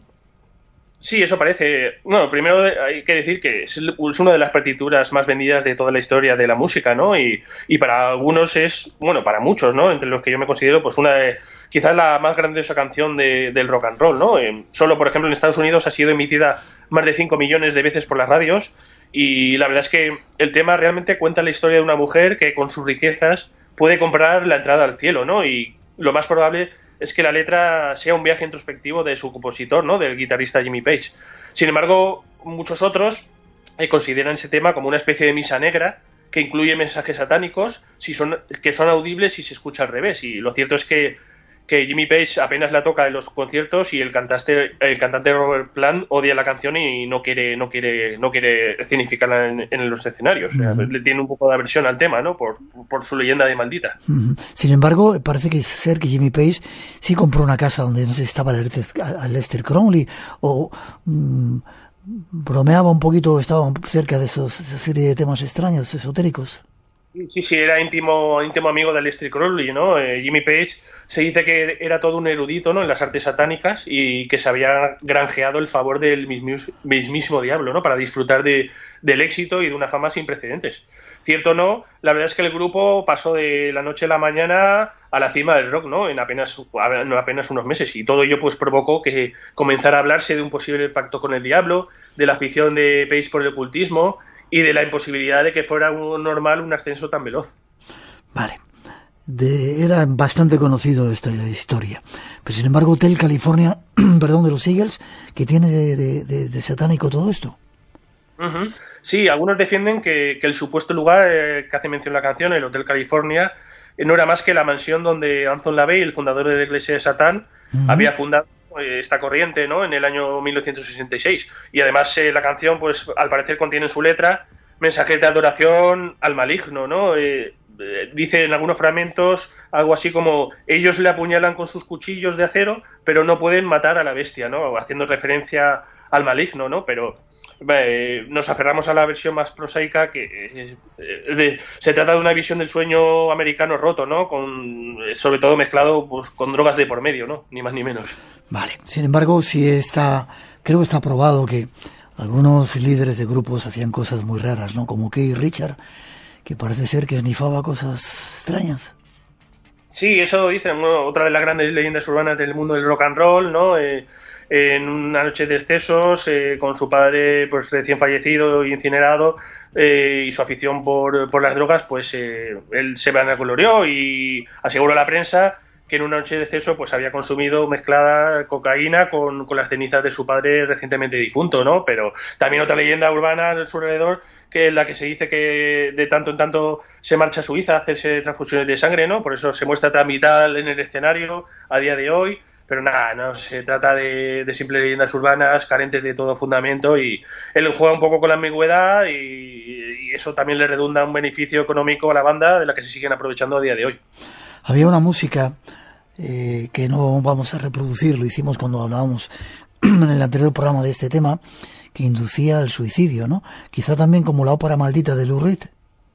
E: Sí, eso parece. Bueno, primero hay que decir que es una de las partituras más vendidas de toda la historia de la música, ¿no? Y, y para algunos es, bueno, para muchos, ¿no? Entre los que yo me considero, pues una de, quizás la más grandiosa canción de, del rock and roll, ¿no? Eh, solo, por ejemplo, en Estados Unidos ha sido emitida más de cinco millones de veces por las radios. Y la verdad es que el tema realmente cuenta la historia de una mujer que con sus riquezas puede comprar la entrada al cielo, ¿no? Y lo más probable es que la letra sea un viaje introspectivo de su compositor, ¿no? Del guitarrista Jimmy Page. Sin embargo, muchos otros eh, consideran ese tema como una especie de misa negra que incluye mensajes satánicos si son, que son audibles si se escucha al revés. Y lo cierto es que que Jimmy Page apenas la toca en los conciertos y el cantante el cantante Robert Plant odia la canción y no quiere no quiere no quiere escenificarla en, en los escenarios. Uh-huh. O sea, le tiene un poco de aversión al tema, ¿no? Por, por su leyenda de maldita.
B: Uh-huh. Sin embargo, parece que ser que Jimmy Page sí compró una casa donde no sé, estaba Aleister Crowley o mmm, bromeaba un poquito, estaba cerca de esos, esa serie de temas extraños, esotéricos.
E: Sí, sí, era íntimo íntimo amigo de Aleister Crowley, ¿no? Eh, Jimmy Page se dice que era todo un erudito, ¿no? En las artes satánicas y que se había granjeado el favor del mismis, mismísimo diablo, ¿no? Para disfrutar de, del éxito y de una fama sin precedentes. Cierto o no, la verdad es que el grupo pasó de la noche a la mañana a la cima del rock, ¿no? En apenas, no, apenas unos meses, y todo ello pues provocó que comenzara a hablarse de un posible pacto con el diablo, de la afición de Page por el ocultismo y de la imposibilidad de que fuera un normal un ascenso tan veloz.
B: Vale. De, era bastante conocido esta historia. Pero sin embargo, Hotel California, perdón, de los Eagles, que tiene de, de, de, de satánico todo esto.
E: Uh-huh. Sí, algunos defienden que, que el supuesto lugar eh, que hace mención la canción, el Hotel California, eh, no era más que la mansión donde Anton LaVey, el fundador de la Iglesia de Satán, uh-huh. había fundado esta corriente, ¿no? En el año mil novecientos sesenta y seis. Y además eh, la canción, pues al parecer contiene en su letra mensajes de adoración al maligno, ¿no? Eh, eh, dice en algunos fragmentos algo así como ellos le apuñalan con sus cuchillos de acero, pero no pueden matar a la bestia, ¿no? Haciendo referencia al maligno, ¿no? Pero eh, nos aferramos a la versión más prosaica que eh, de, se trata de una visión del sueño americano roto, ¿no? Con, sobre todo mezclado pues, con drogas de por medio, ¿no? Ni más ni menos.
B: Vale. Sin embargo, sí está, creo que está probado que algunos líderes de grupos hacían cosas muy raras, ¿no? Como Keith Richards, que parece ser que esnifaba cosas extrañas.
E: Sí, eso dicen, ¿no? Otra de las grandes leyendas urbanas del mundo del rock and roll, ¿no? Eh, en una noche de excesos, eh, con su padre pues recién fallecido y incinerado, eh, y su afición por, por las drogas, pues eh, él se vanaglorió y aseguró a la prensa que en una noche de exceso pues había consumido mezclada cocaína con, con las cenizas de su padre recientemente difunto, ¿no? Pero también otra leyenda urbana a su alrededor, que es la que se dice que de tanto en tanto se marcha a Suiza a hacerse transfusiones de sangre, ¿no? Por eso se muestra tan vital en el escenario a día de hoy. Pero nada, no se trata de, de simples leyendas urbanas carentes de todo fundamento, y él juega un poco con la ambigüedad y, y eso también le redunda un beneficio económico a la banda de la que se siguen aprovechando a día de hoy.
B: Había una música eh, que no vamos a reproducir, lo hicimos cuando hablábamos en el anterior programa de este tema, que inducía al suicidio, ¿no? Quizá también como la ópera maldita de Lou Reed.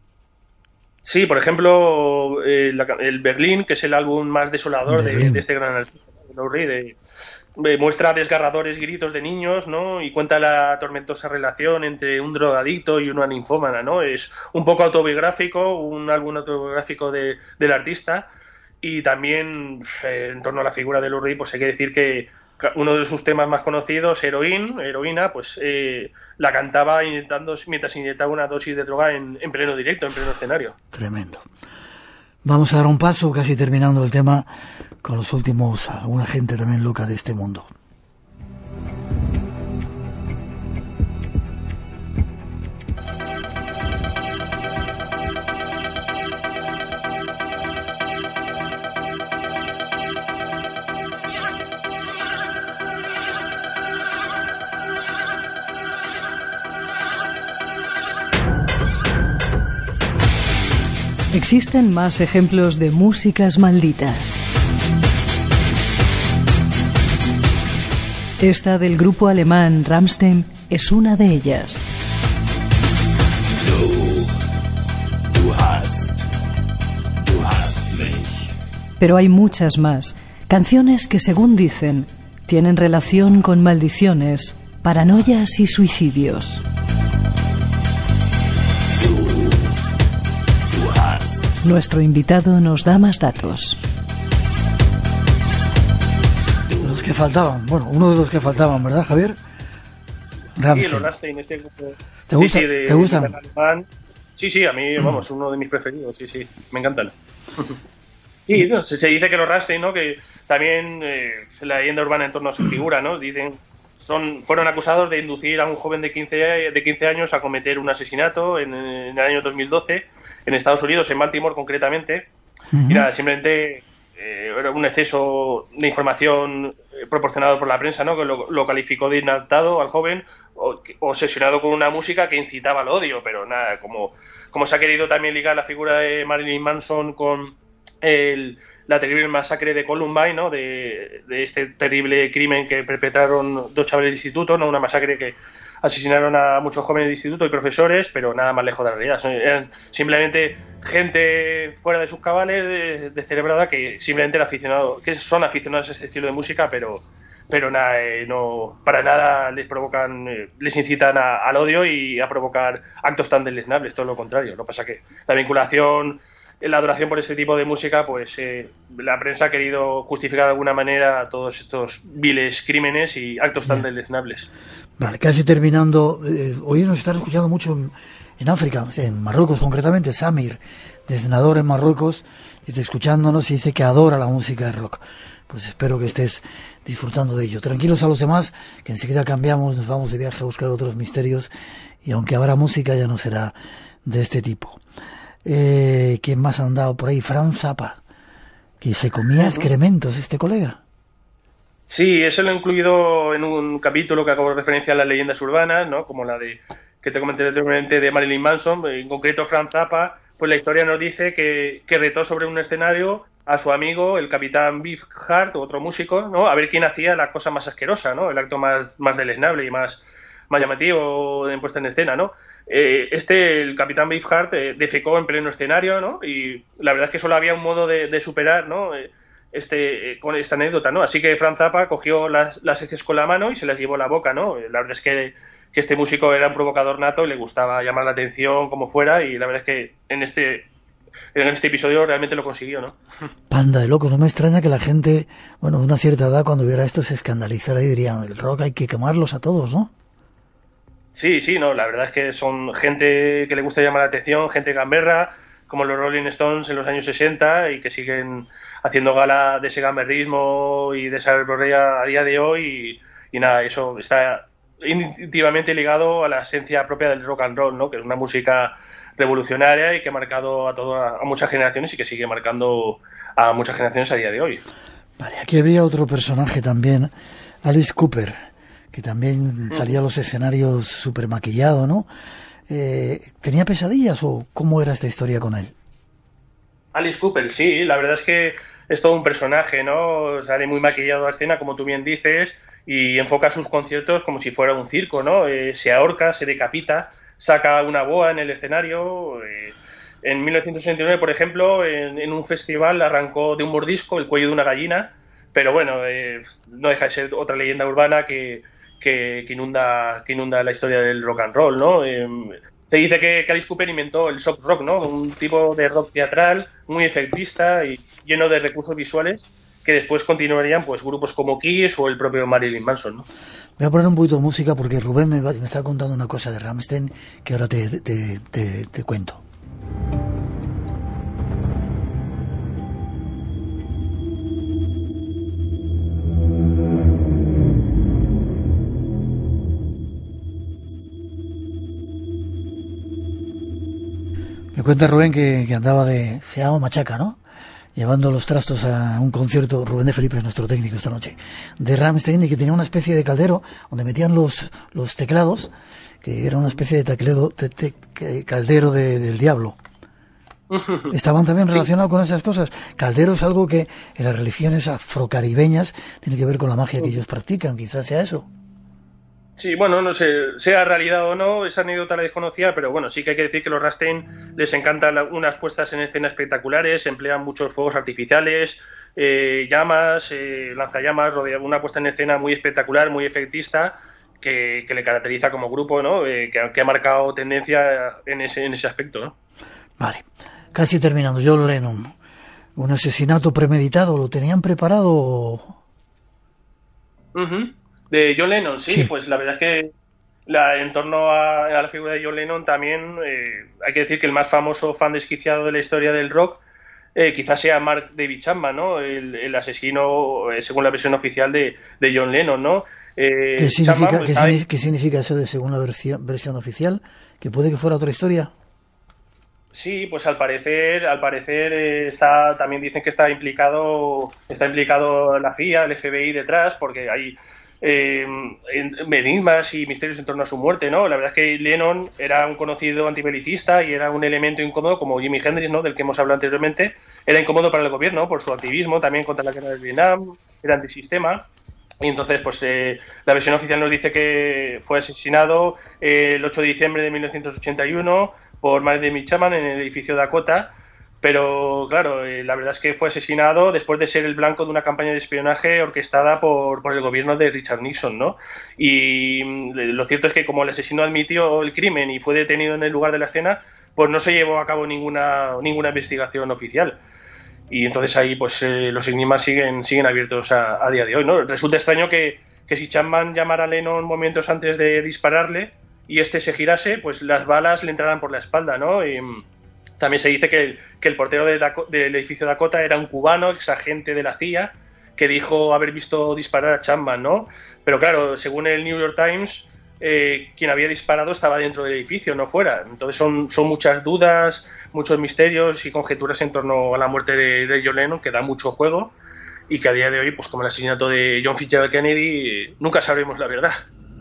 E: Sí, por ejemplo, eh, la, el Berlín, que es el álbum más desolador de, de este gran artista. De, de, muestra desgarradores gritos de niños, ¿no? Y cuenta la tormentosa relación entre un drogadicto y una ninfómana, ¿no? Es un poco autobiográfico, un álbum autobiográfico de, del artista, y también eh, en torno a la figura de Lou Reed, pues hay que decir que uno de sus temas más conocidos, Heroín, Heroína, pues eh, la cantaba inyectando, mientras inyectaba una dosis de droga en, en pleno directo, en pleno escenario.
B: Tremendo. Vamos a dar un paso, casi terminando el tema, con los últimos, alguna gente también loca de este mundo.
D: Existen más ejemplos de músicas malditas. Esta del grupo alemán Rammstein es una de ellas.
A: Du, du hast, du hast mich.
D: Pero hay muchas más, canciones que, según dicen, tienen relación con maldiciones, paranoias y suicidios.
A: Du, du hast.
D: Nuestro invitado nos da más datos.
B: Los que faltaban, bueno, uno de los que faltaban, ¿verdad, Javier? Rammstein.
E: Sí, los Rammstein, este grupo.
B: ¿Te gusta?
E: Sí, sí, de,
B: ¿Te gustan?
E: de alemán. Sí, sí, a mí, vamos, uno de mis preferidos, sí, sí, me encantan. Sí, no, se, se dice que los Rammstein, ¿no? Que también eh, la leyenda urbana en torno a su figura, ¿no? Dicen, son, fueron acusados de inducir a un joven de quince, de quince años a cometer un asesinato en, en el año dos mil doce en Estados Unidos, en Baltimore concretamente. Uh-huh. Y nada, simplemente eh, era un exceso de información proporcionado por la prensa, ¿no? Que lo, lo calificó de inadaptado al joven, o, obsesionado con una música que incitaba al odio, pero nada, como, como se ha querido también ligar la figura de Marilyn Manson con el, la terrible masacre de Columbine, ¿no? De, de este terrible crimen que perpetraron dos chavales de instituto, ¿no? Una masacre que asesinaron a muchos jóvenes de instituto y profesores, pero nada más lejos de la realidad. Eran simplemente gente fuera de sus cabales, descerebrada, que simplemente eran aficionados, que son aficionados a este estilo de música, pero pero nada, eh, no, para nada les provocan, eh, les incitan a, al odio y a provocar actos tan deleznables, todo lo contrario. Lo que pasa que la vinculación, la adoración por ese tipo de música, pues eh, la prensa ha querido justificar de alguna manera todos estos viles crímenes y actos tan Bien. deleznables.
B: Vale, casi terminando, eh, hoy nos están escuchando mucho en, en África, en Marruecos concretamente. Samir, desde Nador en Marruecos, está escuchándonos y dice que adora la música de rock. Pues espero que estés disfrutando de ello. Tranquilos a los demás, que enseguida cambiamos, nos vamos de viaje a buscar otros misterios, y aunque habrá música ya no será de este tipo. Eh, ¿Quién más ha andado por ahí? Frank Zappa, que se comía excrementos este colega.
E: Sí, eso lo he incluido en un capítulo que hago referencia a las leyendas urbanas, ¿no? Como la de que te comenté anteriormente de Marilyn Manson. En concreto, Frank Zappa, pues la historia nos dice que, que retó sobre un escenario a su amigo, el capitán Beefheart, otro músico, ¿no? A ver quién hacía la cosa más asquerosa, ¿no? El acto más, más deleznable y más, más llamativo de puesta en escena, ¿no? Eh, este, el capitán Beefheart, eh, defecó en pleno escenario, ¿no? Y la verdad es que solo había un modo de, de superar, ¿no? Eh, este, eh, con esta anécdota, ¿no? Así que Frank Zappa cogió las, las heces con la mano y se las llevó a la boca, ¿no? La verdad es que, que este músico era un provocador nato y le gustaba llamar la atención como fuera, y la verdad es que en este... en este episodio realmente lo consiguió, ¿no?
B: Panda de locos, no me extraña que la gente, bueno, de una cierta edad, cuando viera esto se escandalizara y dirían, el rock hay que quemarlos a todos, ¿no?
E: Sí, sí, no, la verdad es que son gente que le gusta llamar la atención, gente gamberra, como los Rolling Stones en los años sesenta, y que siguen haciendo gala de ese gamberrismo y de esa verborrea a día de hoy, y, y nada, eso está íntimamente ligado a la esencia propia del rock and roll, ¿no? Que es una música revolucionaria y que ha marcado a toda, a muchas generaciones y que sigue marcando a muchas generaciones a día de hoy.
B: Vale, aquí había otro personaje también, Alice Cooper, que también salía a los escenarios súper maquillado, ¿no? Eh, ¿Tenía pesadillas o cómo era esta historia con él?
E: Alice Cooper, sí, la verdad es que es todo un personaje, ¿no? Sale muy maquillado a escena, como tú bien dices, y enfoca sus conciertos como si fuera un circo, ¿no? Eh, se ahorca, se decapita, saca una boa en el escenario. Eh, en mil novecientos sesenta y nueve, por ejemplo, en, en un festival arrancó de un mordisco el cuello de una gallina, pero bueno, eh, no deja de ser otra leyenda urbana que, que, que, inunda, que inunda la historia del rock and roll, ¿no? Eh, se dice que, que Alice Cooper inventó el soft rock, ¿no? Un tipo de rock teatral muy efectista y lleno de recursos visuales que después continuarían pues grupos como Kiss o el propio Marilyn Manson, ¿no?
B: Voy a poner un poquito de música porque Rubén me, va, me está contando una cosa de Rammstein que ahora te, te, te, te cuento. Me cuenta Rubén que, que andaba de... se llama Machaca, ¿no? Llevando los trastos a un concierto, Rubén de Felipe es nuestro técnico esta noche, de Rammstein, y que tenía una especie de caldero donde metían los, los teclados, que era una especie de teclado, te, te, caldero de, del diablo. Estaban también relacionados con esas cosas. Caldero es algo que en las religiones afrocaribeñas tiene que ver con la magia que ellos practican, quizás sea eso.
E: Sí, bueno, no sé, sea realidad o no, esa anécdota la desconocía, pero bueno, sí que hay que decir que los Rammstein les encantan la, unas puestas en escena espectaculares, emplean muchos fuegos artificiales, eh, llamas, eh, lanzallamas, rodea, una puesta en escena muy espectacular, muy efectista, que, que le caracteriza como grupo, ¿no? Eh, que, que ha marcado tendencia en ese, en ese aspecto, ¿no?
B: Vale, casi terminando. John Lennon, ¿un asesinato premeditado? ¿Lo tenían preparado?
E: Uh-huh. De John Lennon, sí, sí, pues la verdad es que la, en torno a, a la figura de John Lennon también eh, hay que decir que el más famoso fan desquiciado de la historia del rock eh, quizás sea Mark David Chapman, ¿no? El, el asesino, eh, según la versión oficial de, de John Lennon, ¿no? Eh,
B: ¿Qué, significa,
E: Chapman, pues,
B: ¿qué,
E: hay...
B: significa, ¿Qué significa eso de según la versión, versión oficial? ¿Que puede que fuera otra historia?
E: Sí, pues al parecer, al parecer eh, está, también dicen que está implicado, está implicado la C I A, el F B I detrás, porque hay Eh, enigmas y misterios en torno a su muerte, ¿no? La verdad es que Lennon era un conocido antibelicista y era un elemento incómodo, como Jimi Hendrix, ¿no? Del que hemos hablado anteriormente. Era incómodo para el gobierno por su activismo también contra la guerra de Vietnam, era antisistema. Y entonces, pues eh, la versión oficial nos dice que fue asesinado eh, el ocho de diciembre de mil novecientos ochenta y uno por Mark David Chapman en el edificio Dakota. Pero, claro, eh, la verdad es que fue asesinado después de ser el blanco de una campaña de espionaje orquestada por, por el gobierno de Richard Nixon, ¿no? Y eh, lo cierto es que como el asesino admitió el crimen y fue detenido en el lugar de la escena, pues no se llevó a cabo ninguna ninguna investigación oficial. Y entonces ahí, pues, eh, los enigmas siguen siguen abiertos a, a día de hoy, ¿no? Resulta extraño que, que si Chapman llamara a Lennon momentos antes de dispararle y este se girase, pues las balas le entraran por la espalda, ¿no? Y, también se dice que el, que el portero de Daco- del edificio Dakota era un cubano, exagente de la C I A, que dijo haber visto disparar a Chapman, ¿no? Pero claro, según el New York Times, eh, quien había disparado estaba dentro del edificio, no fuera. Entonces son, son muchas dudas, muchos misterios y conjeturas en torno a la muerte de, de John Lennon, que da mucho juego y que a día de hoy, pues como el asesinato de John Fitzgerald Kennedy, nunca sabremos la verdad.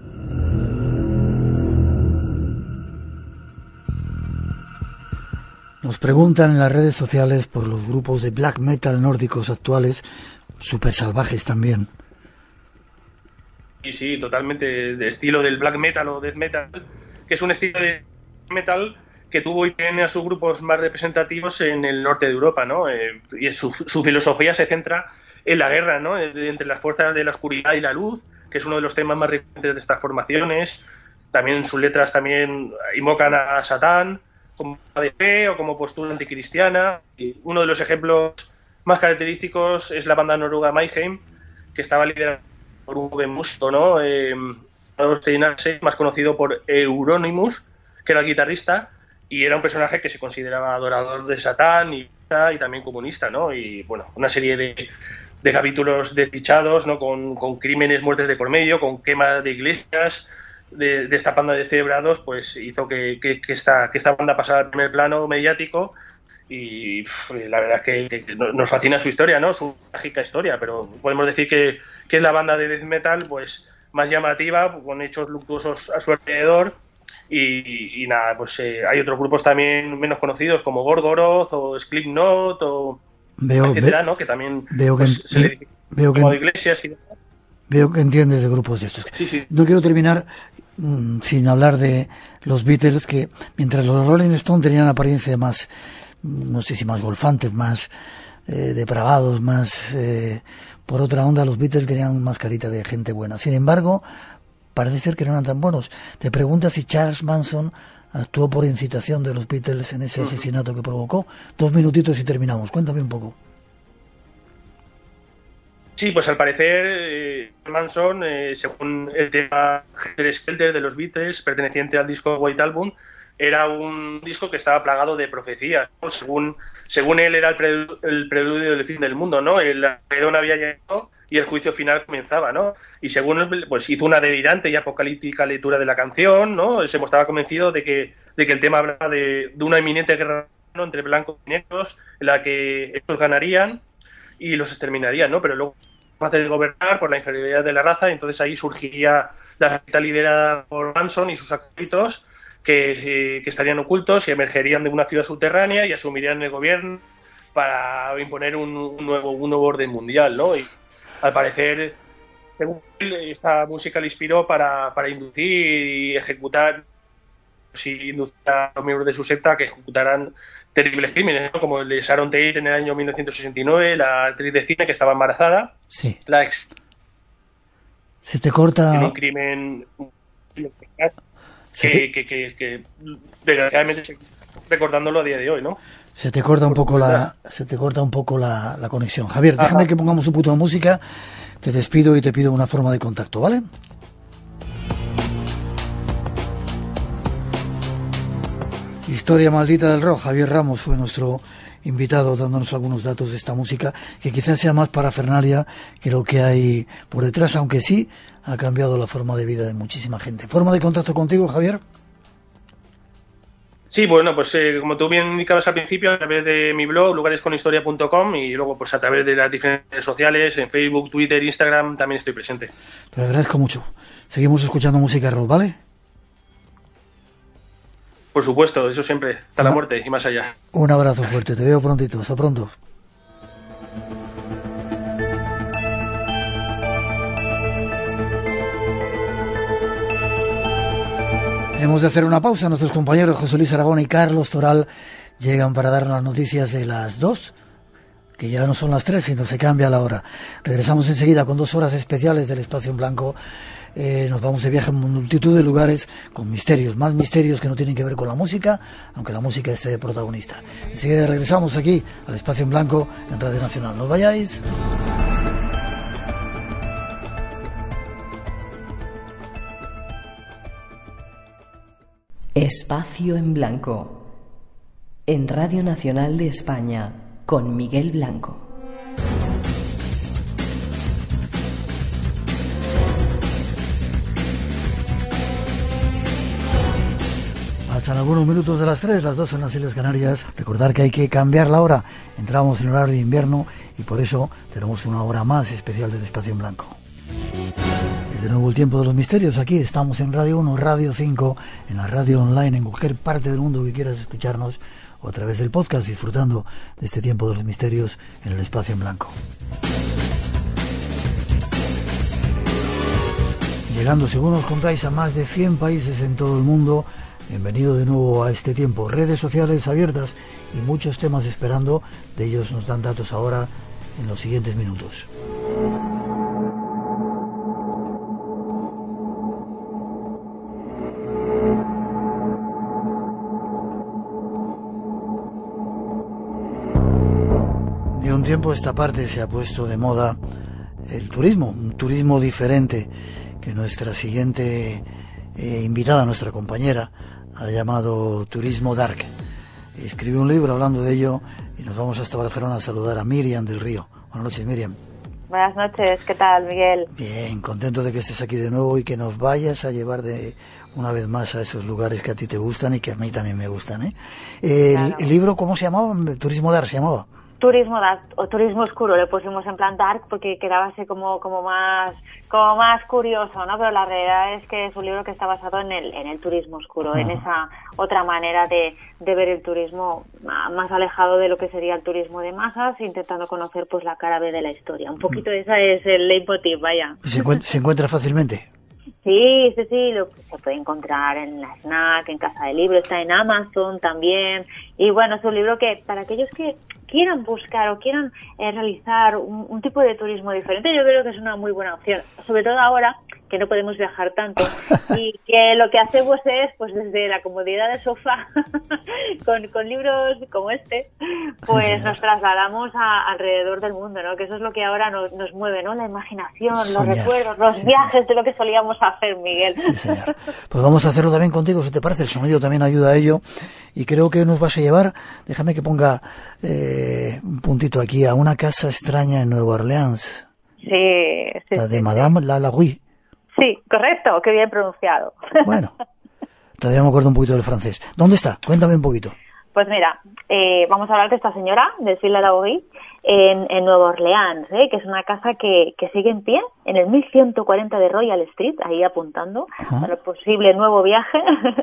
B: Nos preguntan en las redes sociales por los grupos de black metal nórdicos actuales, súper salvajes también.
E: Sí, sí, totalmente, de estilo del black metal o death metal, que es un estilo de metal que tuvo y tiene a sus grupos más representativos en el norte de Europa, ¿no? Eh, y su, su filosofía se centra en la guerra, ¿no? Entre las fuerzas de la oscuridad y la luz, que es uno de los temas más recurrentes de estas formaciones. También sus letras también invocan a Satán como de fe o como postura anticristiana. Y uno de los ejemplos más característicos es la banda noruega Mayhem, que estaba liderada por un joven músico, ¿no? Eh, más conocido por Euronymous, que era el guitarrista, y era un personaje que se consideraba adorador de Satán y, y también comunista, ¿no? Y bueno, una serie de, de capítulos desdichados, ¿no? Con, con crímenes, muertes de por medio, con quemas de iglesias, de, de esta banda de cerebrados, pues hizo que, que, que, esta, que esta banda pasara al primer plano mediático. Y pff, la verdad es que, que nos fascina su historia, ¿no? Su trágica historia, pero podemos decir que, que es la banda de death metal pues más llamativa, con hechos luctuosos a su alrededor. Y, y nada, pues eh, hay otros grupos también menos conocidos como Gorgoroth o Slipknot o
B: veo,
E: etcétera,
B: ve,
E: ¿no? Que también
B: veo que,
E: pues, se
B: ve,
E: le,
B: veo
E: como
B: que,
E: de iglesias y
B: veo que entiendes de grupos de estos.
E: Sí, sí.
B: No quiero terminar mmm, sin hablar de los Beatles, que mientras los Rolling Stones tenían apariencia más, no sé si más golfantes, más eh, depravados, más eh, por otra onda, los Beatles tenían más carita de gente buena. Sin embargo, parece ser que no eran tan buenos. Te preguntas si Charles Manson actuó por incitación de los Beatles en ese asesinato que provocó. Dos minutitos y terminamos. Cuéntame un poco.
E: Sí, pues al parecer eh, Manson, eh, según el tema Helter Skelter de los Beatles, perteneciente al disco White Album, era un disco que estaba plagado de profecías, ¿no? Según según él era el, pre, el preludio del fin del mundo, ¿no? El Armagedón había llegado y el juicio final comenzaba, ¿no? Y según él, pues hizo una delirante y apocalíptica lectura de la canción, ¿no? Se mostraba convencido de que de que el tema hablaba de, de una inminente guerra, ¿no? Entre blancos y negros, en la que estos ganarían y los exterminarían, ¿no? Pero luego hacer de gobernar por la inferioridad de la raza, y entonces ahí surgiría la secta liderada por Manson y sus acólitos, que, eh, que estarían ocultos y emergerían de una ciudad subterránea y asumirían el gobierno para imponer un, un nuevo un nuevo orden mundial, ¿no? Y al parecer, según él, esta música le inspiró para, para inducir y ejecutar, si inducir a los miembros de su secta que ejecutaran terribles crímenes, ¿no? Como el de Sharon Tate en el año mil novecientos sesenta y nueve, la actriz de cine que estaba embarazada.
B: Sí.
E: La ex.
B: Se te corta.
E: Un crimen
B: Se
E: que,
B: te...
E: que, que, que desgraciadamente recordándolo a día de hoy, ¿no?
B: Se te corta un poco la, se te corta un poco la, la conexión. Javier, déjame Ajá. que pongamos un poquito de música. Te despido y te pido una forma de contacto, ¿vale? Historia maldita del rock. Javier Ramos fue nuestro invitado dándonos algunos datos de esta música que quizás sea más parafernalia que lo que hay por detrás, aunque sí ha cambiado la forma de vida de muchísima gente. ¿Forma de contacto contigo, Javier?
E: Sí, bueno, pues eh, como tú bien indicabas al principio, a través de mi blog, lugaresconhistoria punto com, y luego pues a través de las diferentes redes sociales, en Facebook, Twitter, Instagram, también estoy presente.
B: Te lo agradezco mucho. Seguimos escuchando música rock, ¿vale?
E: Por supuesto, eso siempre, hasta la muerte y más allá.
B: Un abrazo fuerte, te veo prontito, hasta pronto. Hemos de hacer una pausa. Nuestros compañeros José Luis Aragón y Carlos Toral llegan para darnos las noticias de las dos, que ya no son las tres, sino se cambia la hora. Regresamos enseguida con dos horas especiales del Espacio en Blanco. Eh, nos vamos de viaje en multitud de lugares con misterios, más misterios que no tienen que ver con la música, aunque la música esté de protagonista. Enseguida regresamos aquí al Espacio en Blanco en Radio Nacional. No os vayáis.
D: Espacio en Blanco en Radio Nacional de España con Miguel Blanco.
B: Faltan algunos minutos de las tres, las dos en las Islas Canarias. Recordar que hay que cambiar la hora. Entramos en horario de invierno y por eso tenemos una hora más especial del Espacio en Blanco. Es de nuevo el tiempo de los misterios. Aquí estamos en Radio uno, Radio cinco, en la radio online, en cualquier parte del mundo que quieras escucharnos, o a través del podcast, disfrutando de este tiempo de los misterios en el Espacio en Blanco. Llegando, según nos contáis, a más de cien países en todo el mundo. Bienvenido de nuevo a este tiempo. Redes sociales abiertas y muchos temas esperando. De ellos nos dan datos ahora en los siguientes minutos. De un tiempo a esta parte se ha puesto de moda el turismo, un turismo diferente que nuestra siguiente eh, invitada, nuestra compañera, ha llamado Turismo Dark. Escribió un libro hablando de ello y nos vamos hasta Barcelona a saludar a Miriam del Río. Buenas noches, Miriam.
H: Buenas noches, ¿qué tal, Miguel?
B: Bien, contento de que estés aquí de nuevo y que nos vayas a llevar de una vez más a esos lugares que a ti te gustan y que a mí también me gustan, ¿eh? El, claro. el libro, ¿cómo se llamaba? Turismo Dark se llamaba.
H: Turismo Dark o Turismo Oscuro, le pusimos en plan Dark porque quedaba así como como más como más curioso, ¿no? Pero la realidad es que es un libro que está basado en el en el turismo oscuro, uh-huh. en esa otra manera de, de ver el turismo más alejado de lo que sería el turismo de masas, intentando conocer pues la cara B de la historia. Un poquito uh-huh. esa es el leitmotiv, vaya.
B: ¿Se encuentra, se encuentra fácilmente?
H: Sí, sí, sí, lo, se puede encontrar en la Snack, en Casa de Libro, está en Amazon también. Y bueno, es un libro que para aquellos que quieran buscar o quieran eh, realizar un, un tipo de turismo diferente, yo creo que es una muy buena opción, sobre todo ahora que no podemos viajar tanto y que lo que hacemos es, pues desde la comodidad del sofá, con, con libros como este, pues sí, nos trasladamos a, alrededor del mundo, ¿no? Que eso es lo que ahora nos, nos mueve, ¿no? La imaginación, Soñar. Los recuerdos, los sí, viajes sí. de lo que solíamos hacer, Miguel.
B: Sí, señor. Pues vamos a hacerlo también contigo, si te parece, el sonido también ayuda a ello y creo que nos vas a llevar, déjame que ponga eh, un puntito aquí, a una casa extraña en Nueva Orleans.
H: Sí, sí.
B: La de
H: sí,
B: Madame
H: sí.
B: Lalaurie.
H: Sí, correcto, qué bien pronunciado.
B: Bueno, todavía me acuerdo un poquito del francés. ¿Dónde está? Cuéntame un poquito.
H: Pues mira, eh, vamos a hablar de esta señora, de Phil Laborie, en, en Nueva Orleans, ¿eh? Que es una casa que, que sigue en pie, en el mil ciento cuarenta de Royal Street, ahí apuntando uh-huh. para el posible nuevo viaje,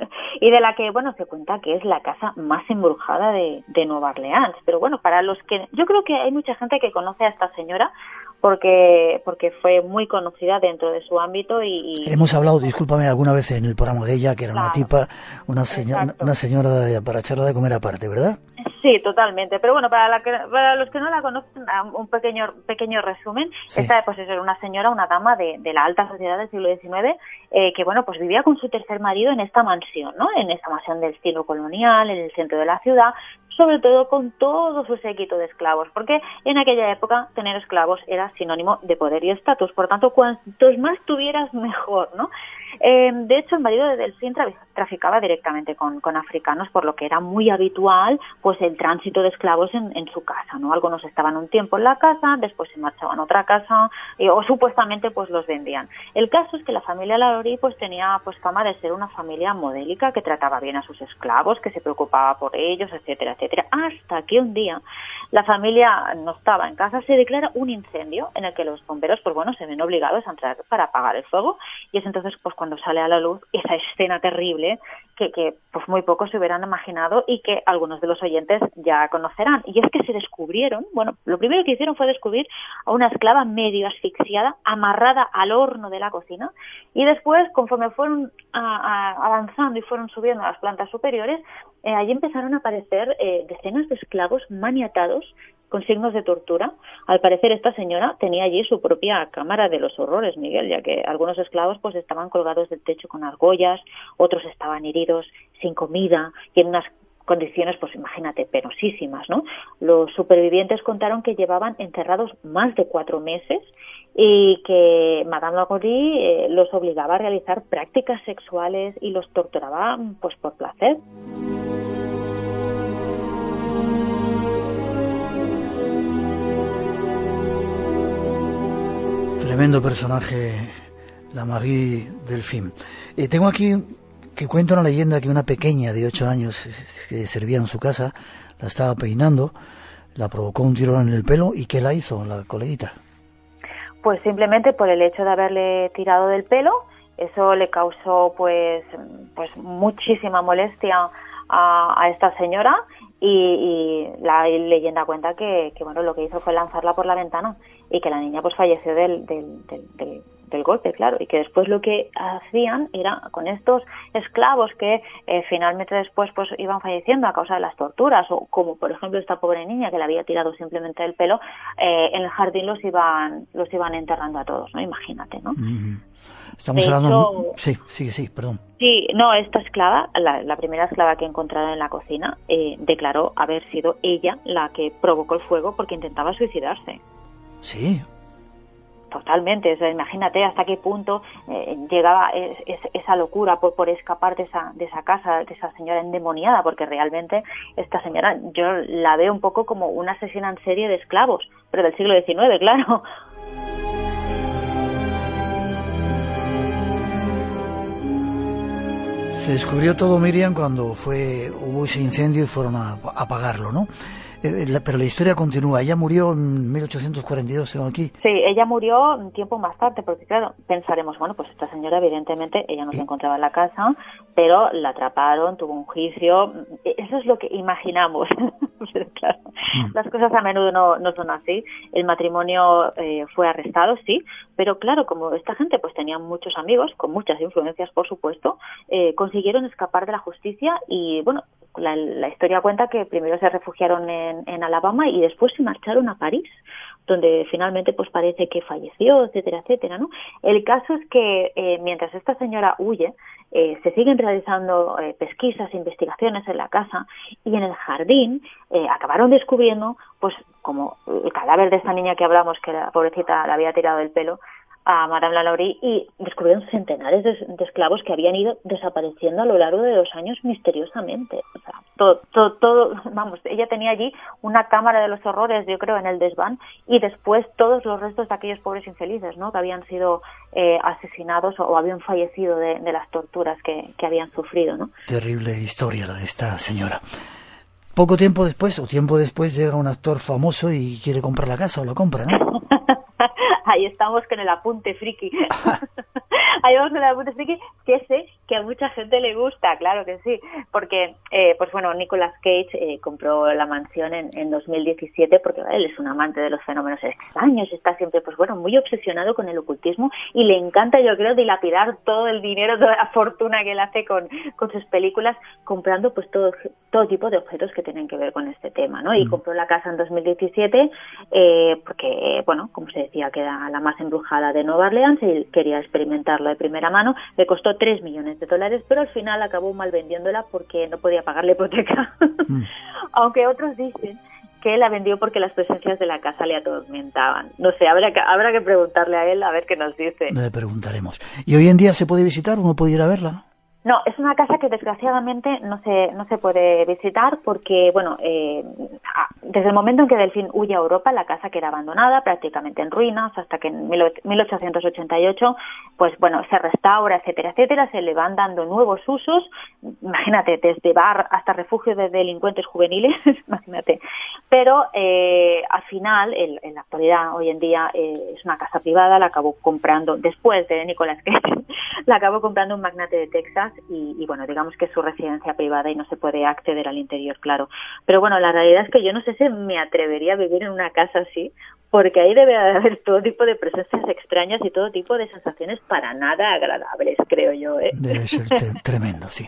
H: y de la que, bueno, se cuenta que es la casa más embrujada de, de Nueva Orleans. Pero bueno, para los que... Yo creo que hay mucha gente que conoce a esta señora, porque porque fue muy conocida dentro de su ámbito y... y...
B: Hemos hablado, discúlpame, alguna vez en el programa de ella, que era claro, una tipa, una, señora, una señora de, para echarla de comer aparte, ¿verdad?
H: Sí, totalmente. Pero bueno, para, la que, para los que no la conocen, un pequeño pequeño resumen. Sí. Esta pues, es una señora, una dama de, de la alta sociedad del siglo diecinueve, eh, que bueno, pues vivía con su tercer marido en esta mansión, ¿no? En esta mansión del estilo colonial, en el centro de la ciudad, sobre todo con todo su séquito de esclavos, porque en aquella época tener esclavos era sinónimo de poder y estatus, por tanto, cuantos más tuvieras, mejor, ¿no? Eh, de hecho, el marido de Delphine tra- traficaba directamente con, con africanos, por lo que era muy habitual pues el tránsito de esclavos en, en su casa, ¿no? Algunos estaban un tiempo en la casa, después se marchaban a otra casa, eh, o supuestamente pues los vendían. El caso es que la familia Laborie pues tenía pues fama de ser una familia modélica que trataba bien a sus esclavos, que se preocupaba por ellos, etcétera, etcétera, hasta que un día la familia no estaba en casa, se declara un incendio en el que los bomberos pues bueno se ven obligados a entrar para apagar el fuego, y es entonces pues cuando sale a la luz esa escena terrible que, que pues muy pocos se hubieran imaginado y que algunos de los oyentes ya conocerán. Y es que se descubrieron, bueno, lo primero que hicieron fue descubrir a una esclava medio asfixiada, amarrada al horno de la cocina, y después, conforme fueron a, a, avanzando y fueron subiendo a las plantas superiores, eh, allí empezaron a aparecer eh, decenas de esclavos maniatados con signos de tortura. Al parecer esta señora tenía allí su propia cámara de los horrores, Miguel, ya que algunos esclavos pues estaban colgados del techo con argollas, otros estaban heridos, sin comida y en unas condiciones, pues imagínate, penosísimas, ¿no? Los supervivientes contaron que llevaban encerrados más de cuatro meses y que Madame Laborie eh, los obligaba a realizar prácticas sexuales y los torturaba pues por placer.
B: Tremendo personaje, la Marie Delphine. Eh, tengo aquí que cuenta una leyenda que una pequeña de ocho años que servía en su casa, la estaba peinando, la provocó un tirón en el pelo. ¿Y qué la hizo la coleguita?
H: Pues simplemente por el hecho de haberle tirado del pelo, eso le causó pues pues muchísima molestia a, a esta señora, y, y la leyenda cuenta que, que bueno lo que hizo fue lanzarla por la ventana y que la niña pues falleció del, del, del, del, del golpe, claro, y que después lo que hacían era con estos esclavos que eh, finalmente después pues iban falleciendo a causa de las torturas, o como por ejemplo esta pobre niña que le había tirado simplemente el pelo, eh, en el jardín los iban los iban enterrando a todos, ¿no? Imagínate, ¿no?
B: Mm-hmm. Estamos
H: de
B: hablando...
H: hecho,
B: sí, sí, sí, perdón.
H: Sí, no, esta esclava, la, la primera esclava que encontraron en la cocina, eh, declaró haber sido ella la que provocó el fuego porque intentaba suicidarse.
B: Sí.
H: Totalmente, o sea, imagínate hasta qué punto eh, llegaba es, es, esa locura por, por escapar de esa, de esa casa, de esa señora endemoniada, porque realmente esta señora yo la veo un poco como una asesina en serie de esclavos, pero del siglo diecinueve, claro.
B: Se descubrió todo, Miriam, cuando fue hubo ese incendio y fueron a, a apagarlo, ¿no? Eh, la, pero la historia continúa. Ella murió en mil ochocientos cuarenta y dos, según aquí.
H: Sí, ella murió un tiempo más tarde, porque claro, pensaremos, bueno, pues esta señora evidentemente, ella no se encontraba en la casa, pero la atraparon, tuvo un juicio, eso es lo que imaginamos. Pero claro, mm. las cosas a menudo no, no son así. El matrimonio eh, fue arrestado, sí, pero claro, como esta gente pues tenía muchos amigos, con muchas influencias, por supuesto, eh, consiguieron escapar de la justicia y, bueno, la, la historia cuenta que primero se refugiaron en, en Alabama y después se marcharon a París, donde finalmente pues parece que falleció, etcétera, etcétera, ¿no? El caso es que eh, mientras esta señora huye, eh, se siguen realizando eh, pesquisas, investigaciones en la casa, y en el jardín eh, acabaron descubriendo, pues como el cadáver de esta niña que hablamos, que la pobrecita le había tirado el pelo a Madame Laborie, y descubrieron centenares de, de esclavos que habían ido desapareciendo a lo largo de dos años misteriosamente. O sea, todo, todo, todo, vamos, ella tenía allí una cámara de los horrores, yo creo, en el desván, y después todos los restos de aquellos pobres infelices, ¿no?, que habían sido eh, asesinados o, o habían fallecido de, de las torturas que, que habían sufrido, ¿no?
B: Terrible historia la de esta señora. poco tiempo después, o tiempo después, llega un actor famoso y quiere comprar la casa, o la compra, ¿no?
H: Ahí estamos con el apunte friki. Ahí vamos con el apunte friki, que sé que a mucha gente le gusta, claro que sí, porque, eh, pues bueno, Nicolas Cage eh, compró la mansión en, en dos mil diecisiete porque ¿vale? Él es un amante de los fenómenos extraños, está siempre, pues bueno, muy obsesionado con el ocultismo y le encanta, yo creo, dilapidar todo el dinero, toda la fortuna que él hace con, con sus películas, comprando pues todo, todo tipo de objetos que tienen que ver con este tema, ¿no? Y mm. compró la casa en dos mil diecisiete eh, porque, bueno, como se decía, que era la más embrujada de Nueva Orleans y quería experimentarlo de primera mano. Le costó tres millones de dólares, pero al final acabó mal vendiéndola porque no podía pagar la hipoteca. Mm. Aunque otros dicen que la vendió porque las presencias de la casa le atormentaban. No sé, habrá que, habrá que preguntarle a él a ver qué nos dice.
B: Le preguntaremos. ¿Y hoy en día se puede visitar? ¿Uno puede ir a verla?
H: No, es una casa que desgraciadamente no se no se puede visitar porque, bueno, eh, desde el momento en que Delfín huye a Europa, la casa queda abandonada, prácticamente en ruinas, hasta que en mil ochocientos ochenta y ocho, pues bueno, se restaura, etcétera, etcétera, se le van dando nuevos usos, imagínate, desde bar hasta refugio de delincuentes juveniles, imagínate, pero eh, al final, en, en la actualidad, hoy en día, eh, es una casa privada, la acabó comprando, después de Nicolas Cage, la acabó comprando un magnate de Texas, Y, y bueno, digamos que es su residencia privada y no se puede acceder al interior, claro. Pero bueno, la realidad es que yo no sé si me atrevería a vivir en una casa así, porque ahí debe haber todo tipo de presencias extrañas y todo tipo de sensaciones para nada agradables, creo yo, ¿eh?
B: Debe ser te- tremendo, sí.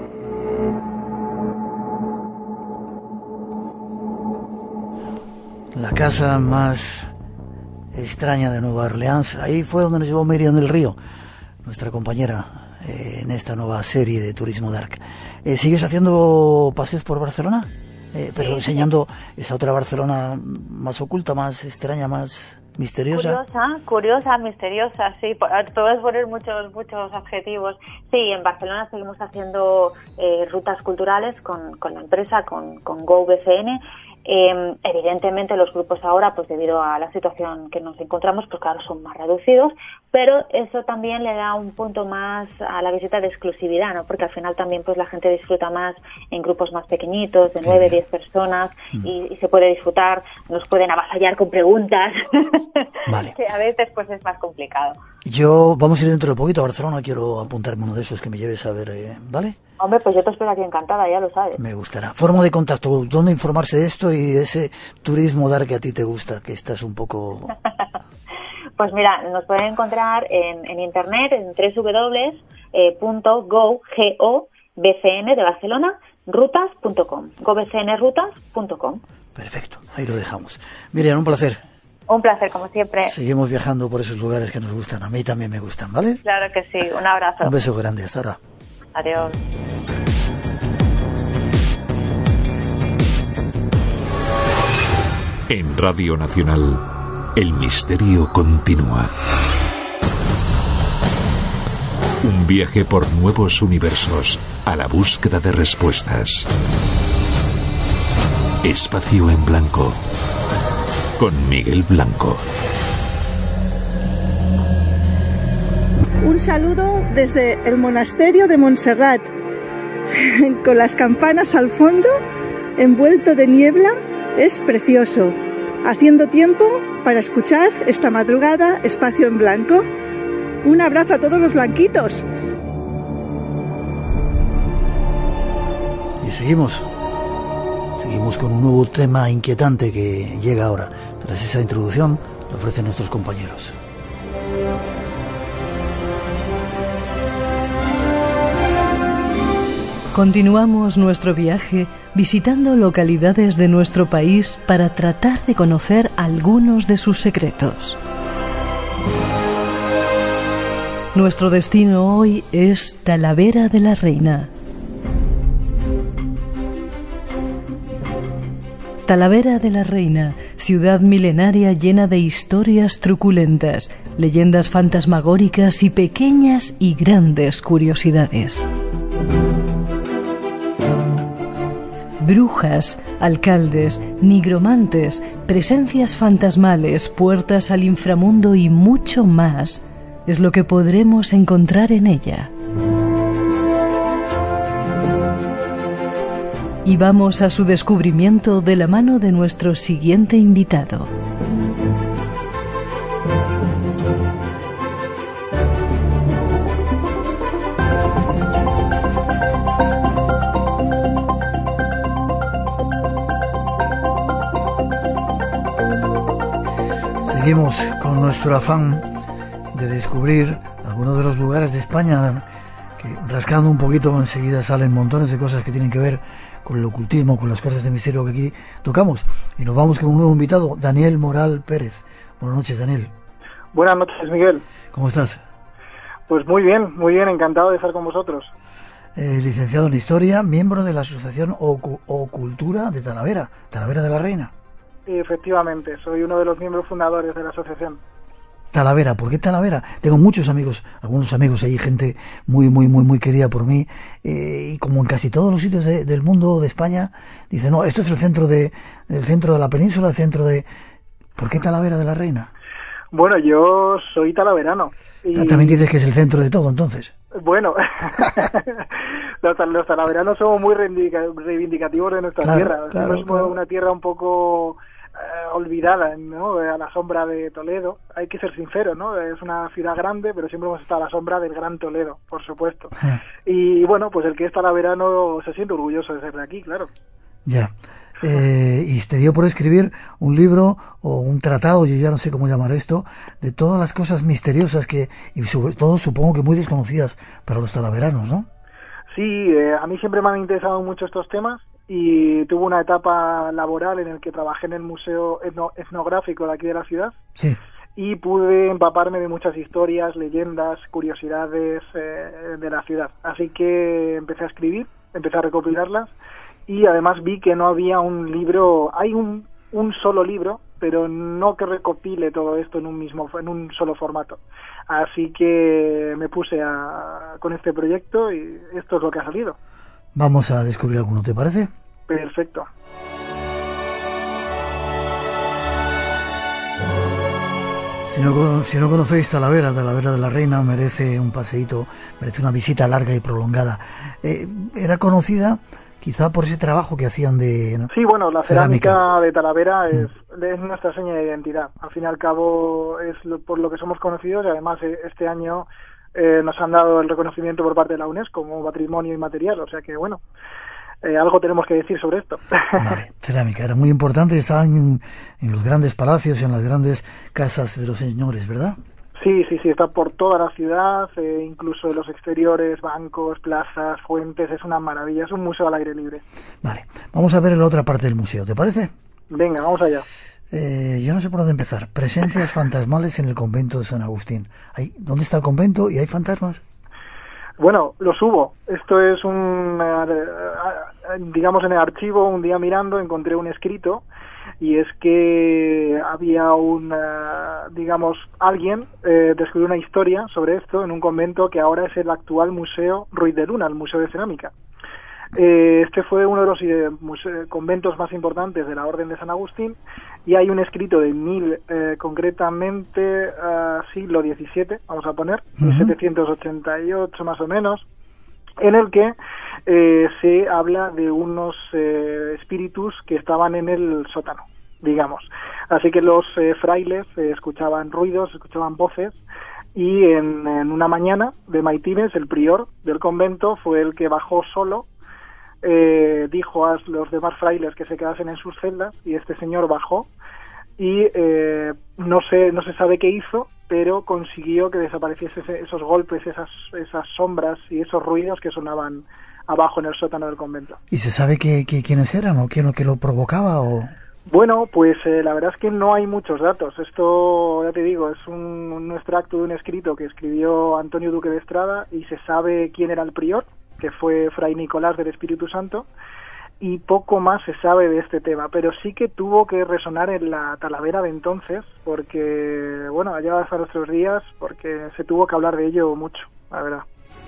B: La casa más extraña de Nueva Orleans, ahí fue donde nos llevó Miriam del Río, nuestra compañera, Eh, en esta nueva serie de Turismo Dark. Eh, ¿Sigues haciendo paseos por Barcelona? Eh, pero enseñando esa otra Barcelona más oculta, más extraña, más misteriosa.
H: Curiosa, curiosa, misteriosa, sí. Puedes poner muchos muchos adjetivos. Sí, en Barcelona seguimos haciendo eh, rutas culturales con, con la empresa, con, con Go B C N. Eh, evidentemente los grupos ahora, pues debido a la situación que nos encontramos, pues claro, son más reducidos, pero eso también le da un punto más a la visita de exclusividad, ¿no? Porque al final también pues la gente disfruta más en grupos más pequeñitos, de nueve, diez personas, mm. y, y se puede disfrutar, nos pueden avasallar con preguntas, vale. que a veces pues es más complicado.
B: Yo, vamos a ir dentro de poquito a Barcelona, quiero apuntarme uno de esos que me lleves a ver, eh, ¿vale?
H: Hombre, pues yo te espero aquí encantada, ya lo sabes.
B: Me gustará. Forma de contacto, ¿dónde informarse de esto y de ese turismo dark que a ti te gusta, que estás un poco...?
H: Pues mira, nos pueden encontrar en, en internet, en doble u doble u doble u punto go b c n de Barcelona, rutas punto com, go b c n rutas punto com.
B: Perfecto, ahí lo dejamos. Miriam, un placer.
H: Un placer, como siempre.
B: Seguimos viajando por esos lugares que nos gustan, a mí también me gustan, ¿vale?
H: Claro que sí, un abrazo.
B: Un beso grande, hasta ahora.
H: Adiós.
F: En Radio Nacional, el misterio continúa. Un viaje por nuevos universos a la búsqueda de respuestas. Espacio en Blanco, con Miguel Blanco.
I: Un saludo desde el monasterio de Montserrat, con las campanas al fondo, envuelto de niebla, es precioso. Haciendo tiempo para escuchar esta madrugada Espacio en Blanco. Un abrazo a todos los blanquitos.
B: Y seguimos, seguimos con un nuevo tema inquietante que llega ahora. Tras esa introducción, lo ofrecen nuestros compañeros.
D: Continuamos nuestro viaje visitando localidades de nuestro país para tratar de conocer algunos de sus secretos. Nuestro destino hoy es Talavera de la Reina. Talavera de la Reina, ciudad milenaria llena de historias truculentas, leyendas fantasmagóricas y pequeñas y grandes curiosidades. Brujas, alcaldes, nigromantes, presencias fantasmales, puertas al inframundo y mucho más es lo que podremos encontrar en ella. Y vamos a su descubrimiento de la mano de nuestro siguiente invitado.
B: Seguimos con nuestro afán de descubrir algunos de los lugares de España que, rascando un poquito, enseguida salen montones de cosas que tienen que ver con el ocultismo, con las cosas de misterio que aquí tocamos. Y nos vamos con un nuevo invitado, Daniel Moral Pérez. Buenas noches, Daniel.
J: Buenas noches, Miguel.
B: ¿Cómo estás?
J: Pues muy bien, muy bien, encantado de estar con vosotros.
B: Eh, licenciado en Historia, miembro de la Asociación Ocu- Ocultura de Talavera, Talavera de la Reina.
J: Efectivamente, soy uno de los miembros fundadores de la asociación.
B: Talavera, ¿por qué Talavera? Tengo muchos amigos, algunos amigos ahí, gente muy, muy, muy, muy querida por mí, eh, y como en casi todos los sitios de, del mundo, de España, dicen, no, esto es el centro de, el centro de la península, el centro de... ¿Por qué Talavera de la Reina?
J: Bueno, yo soy talaverano. Y...
B: También dices que es el centro de todo, entonces.
J: Bueno, los, los talaveranos somos muy reivindica- reivindicativos de nuestra
B: claro,
J: tierra.
B: claro,
J: Somos
B: claro.
J: una tierra un poco eh, olvidada, ¿no? A la sombra de Toledo. Hay que ser sincero, ¿no? Es una ciudad grande, pero siempre hemos estado a la sombra del gran Toledo, por supuesto. Y bueno, pues el que es talaverano se siente orgulloso de ser de aquí, claro.
B: Ya. Eh, y te dio por escribir un libro o un tratado, yo ya no sé cómo llamar esto, de todas las cosas misteriosas que, y sobre todo supongo que muy desconocidas para los talaveranos, ¿no?
J: Sí, eh, a mí siempre me han interesado mucho estos temas y tuve una etapa laboral en el que trabajé en el Museo Etno- Etnográfico de aquí de la ciudad.
B: Sí.
J: Y pude empaparme de muchas historias, leyendas, curiosidades eh, de la ciudad. Así que empecé a escribir, empecé a recopilarlas. Y además vi que no había un libro, hay un, un solo libro, pero no que recopile todo esto en un mismo, en un solo formato. Así que me puse a, con este proyecto y esto es lo que ha salido.
B: Vamos a descubrir alguno, ¿te parece?
J: Perfecto.
B: Si no, si no conocéis Talavera, Talavera de la Reina, merece un paseíto, merece una visita larga y prolongada. Eh, era conocida quizá por ese trabajo que hacían de... ¿no?
J: Sí, bueno, la cerámica,
B: cerámica
J: de Talavera es,
B: mm.
J: es nuestra seña de identidad. Al fin y al cabo es lo, por lo que somos conocidos y además eh, este año eh, nos han dado el reconocimiento por parte de la UNESCO como patrimonio inmaterial. O sea que, bueno, eh, algo tenemos que decir sobre esto.
B: Vale, cerámica, era muy importante, estaban en, en los grandes palacios, en las grandes casas de los señores, ¿verdad?
J: Sí, sí, sí, está por toda la ciudad, eh, incluso en los exteriores, bancos, plazas, fuentes, es una maravilla, es un museo al aire libre.
B: Vale, vamos a ver la otra parte del museo, ¿te parece?
J: Venga, vamos allá.
B: Eh, yo no sé por dónde empezar. Presencias fantasmales en el convento de San Agustín. ¿Hay, ¿Dónde está el convento y hay fantasmas?
J: Bueno, los hubo. Esto es un, eh, digamos, en el archivo, un día mirando, encontré un escrito. Y es que había un, uh, digamos, alguien eh, descubrió una historia sobre esto en un convento que ahora es el actual Museo Ruiz de Luna, el Museo de Cerámica. Eh, este fue uno de los eh, muse- conventos más importantes de la Orden de San Agustín y hay un escrito de mil, eh, concretamente uh, siglo diecisiete, vamos a poner, uh-huh. mil setecientos ochenta y ocho más o menos, en el que eh, se habla de unos eh, espíritus que estaban en el sótano, digamos. Así que los eh, frailes eh, escuchaban ruidos, escuchaban voces, y en, en una mañana de Maitines, el prior del convento fue el que bajó solo, eh, dijo a los demás frailes que se quedasen en sus celdas, y este señor bajó, y eh, no se, no se sabe qué hizo, pero consiguió que desapareciesen esos golpes, esas, esas sombras y esos ruidos que sonaban abajo en el sótano del convento.
B: ¿Y se sabe que, que, quiénes eran o quién lo que lo provocaba? O...
J: Bueno, pues eh, la verdad es que no hay muchos datos. Esto, ya te digo, es un, un extracto de un escrito que escribió Antonio Duque de Estrada y se sabe quién era el prior, que fue Fray Nicolás del Espíritu Santo, y poco más se sabe de este tema, pero sí que tuvo que resonar en la Talavera de entonces, porque, bueno, ha llegado hasta nuestros días, porque se tuvo que hablar de ello mucho, la verdad.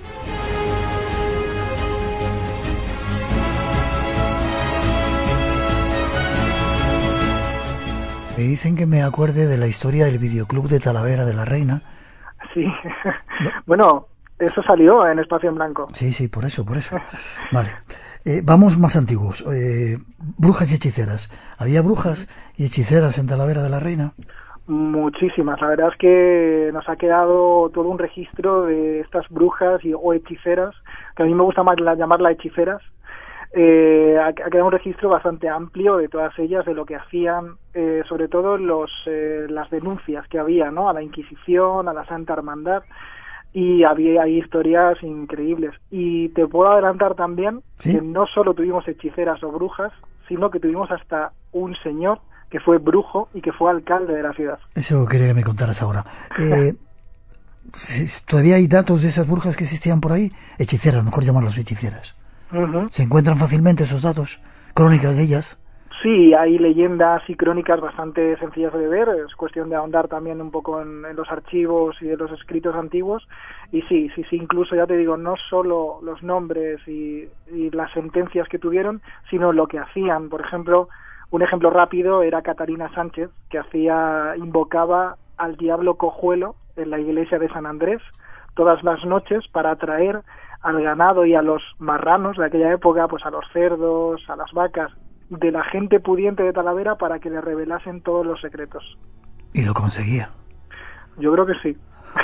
B: Me dicen que me acuerde de la historia del videoclub de Talavera de la Reina.
J: Sí, ¿no? Bueno, eso salió en Espacio en Blanco.
B: Sí, sí, por eso, por eso. Vale. Eh, vamos más antiguos. Eh, brujas y hechiceras. ¿Había brujas y hechiceras en Talavera de la Reina?
J: Muchísimas. La verdad es que nos ha quedado todo un registro de estas brujas y, o hechiceras, que a mí me gusta más la, llamarlas hechiceras. Eh, ha, ha quedado un registro bastante amplio de todas ellas, de lo que hacían, eh, sobre todo los eh, las denuncias que había, ¿no? A la Inquisición, a la Santa Hermandad, y había hay historias increíbles. Y te puedo adelantar también, ¿sí?, que no solo tuvimos hechiceras o brujas, sino que tuvimos hasta un señor que fue brujo y que fue alcalde de la ciudad.
B: Eso quería que me contaras ahora. Eh, ¿Todavía hay datos de esas brujas que existían por ahí? Hechiceras, mejor llamarlas hechiceras. Uh-huh. ¿Se encuentran fácilmente esos datos? ¿Crónicas de ellas?
J: Sí, hay leyendas y crónicas bastante sencillas de ver. Es cuestión de ahondar también un poco en, en los archivos y en los escritos antiguos. Y sí, sí, sí, incluso, ya te digo, no solo los nombres y, y las sentencias que tuvieron, sino lo que hacían. Por ejemplo, un ejemplo rápido era Catarina Sánchez, que hacía, invocaba al diablo cojuelo en la iglesia de San Andrés todas las noches para atraer al ganado y a los marranos de aquella época, pues a los cerdos, a las vacas, de la gente pudiente de Talavera, para que le revelasen todos los secretos.
B: ¿Y lo conseguía?
J: Yo creo que sí.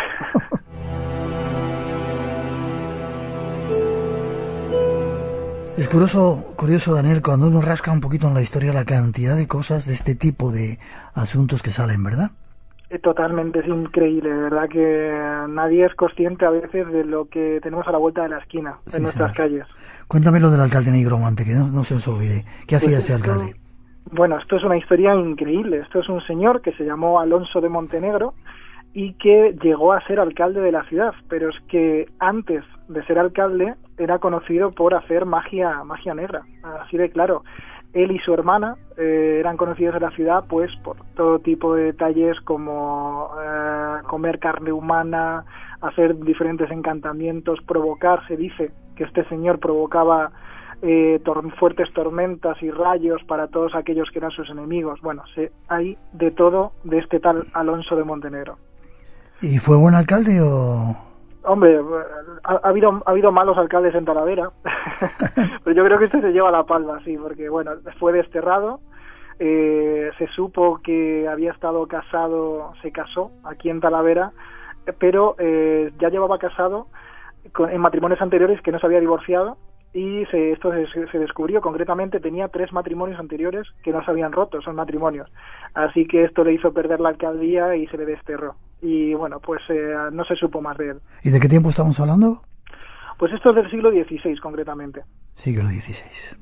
B: Es curioso, curioso, Daniel, cuando uno rasca un poquito en la historia, la cantidad de cosas de este tipo de asuntos que salen, ¿verdad?
J: Totalmente, es increíble, de verdad que nadie es consciente a veces de lo que tenemos a la vuelta de la esquina, en sí, nuestras señor. calles.
B: Cuéntame lo del alcalde nigromante, que no, no se nos olvide. ¿Qué hacía pues este esto, alcalde?
J: Bueno, esto es una historia increíble. Esto es un señor que se llamó Alonso de Montenegro y que llegó a ser alcalde de la ciudad, pero es que antes de ser alcalde era conocido por hacer magia, magia negra, así de claro. Él y su hermana eh, eran conocidos en la ciudad pues por todo tipo de detalles como eh, comer carne humana, hacer diferentes encantamientos, provocar. Se dice que este señor provocaba eh, tor- fuertes tormentas y rayos para todos aquellos que eran sus enemigos. Bueno, se, hay de todo de este tal Alonso de Montenegro.
B: ¿Y fue buen alcalde o...?
J: Hombre, ha, ha habido ha habido malos alcaldes en Talavera, pero yo creo que este se lleva la palma, sí, porque bueno, fue desterrado, eh, se supo que había estado casado, se casó aquí en Talavera, pero eh, ya llevaba casado con, en matrimonios anteriores, que no se había divorciado, y se, esto se, se descubrió. Concretamente tenía tres matrimonios anteriores que no se habían roto, son matrimonios, así que esto le hizo perder la alcaldía y se le desterró. Y bueno, pues eh, no se supo más de él.
B: ¿Y de qué tiempo estamos hablando?
J: Pues esto es del siglo dieciséis, concretamente.
B: Siglo dieciséis.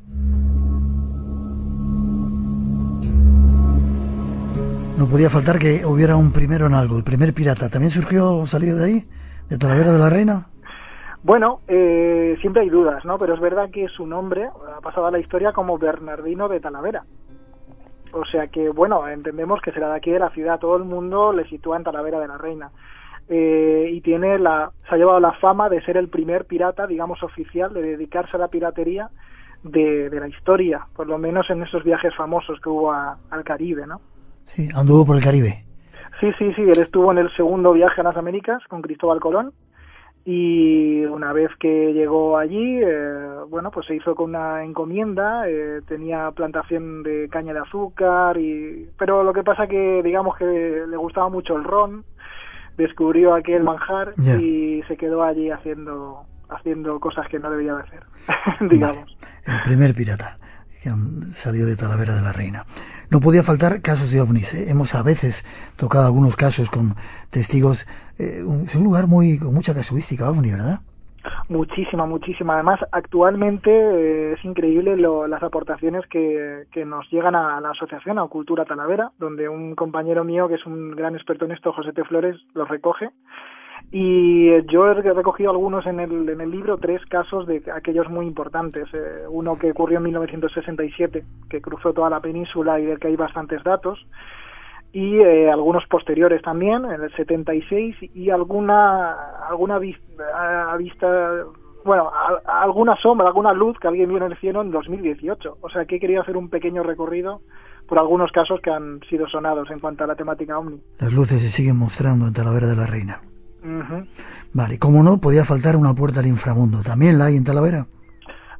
B: No podía faltar que hubiera un primero en algo, el primer pirata. ¿También surgió, salido de ahí, de Talavera de la Reina?
J: Bueno, eh, siempre hay dudas, ¿no? Pero es verdad que su nombre ha pasado a la historia como Bernardino de Talavera. O sea que, bueno, entendemos que será de aquí de la ciudad. Todo el mundo le sitúa en Talavera de la Reina. Eh, y tiene la, se ha llevado la fama de ser el primer pirata, digamos, oficial, de dedicarse a la piratería de, de la historia, por lo menos en esos viajes famosos que hubo a, al Caribe, ¿no?
B: Sí, anduvo por el Caribe.
J: Sí, sí, sí, él estuvo en el segundo viaje a las Américas con Cristóbal Colón. Y una vez que llegó allí, eh, bueno, pues se hizo con una encomienda, eh, tenía plantación de caña de azúcar, y pero lo que pasa que, digamos que le gustaba mucho el ron, descubrió aquel manjar yeah. y se quedó allí haciendo haciendo cosas que no debía de hacer, digamos.
B: Vale. El primer pirata que han salido de Talavera de la Reina. No podía faltar casos de ovnis, ¿eh? Hemos a veces tocado algunos casos con testigos. Eh, un, es un lugar muy con mucha casuística ovni, ¿verdad?
J: Muchísima, muchísima. Además, actualmente eh, es increíble lo, las aportaciones que, que nos llegan a la asociación, a Cultura Talavera, donde un compañero mío, que es un gran experto en esto, José T. Flores, los recoge. Y yo he recogido algunos en el, en el libro, tres casos de aquellos muy importantes. Eh, uno que ocurrió en mil novecientos sesenta y siete, que cruzó toda la península y del que hay bastantes datos. Y eh, algunos posteriores también, en el setenta y seis, y alguna alguna vista, vista bueno, a, alguna sombra, alguna luz que alguien vio en el cielo en dos mil dieciocho. O sea que he querido hacer un pequeño recorrido por algunos casos que han sido sonados en cuanto a la temática ovni.
B: Las luces se siguen mostrando en Talavera de la Reina.
J: Uh-huh.
B: Vale, como no, podía faltar una puerta al inframundo. ¿También la hay en Talavera?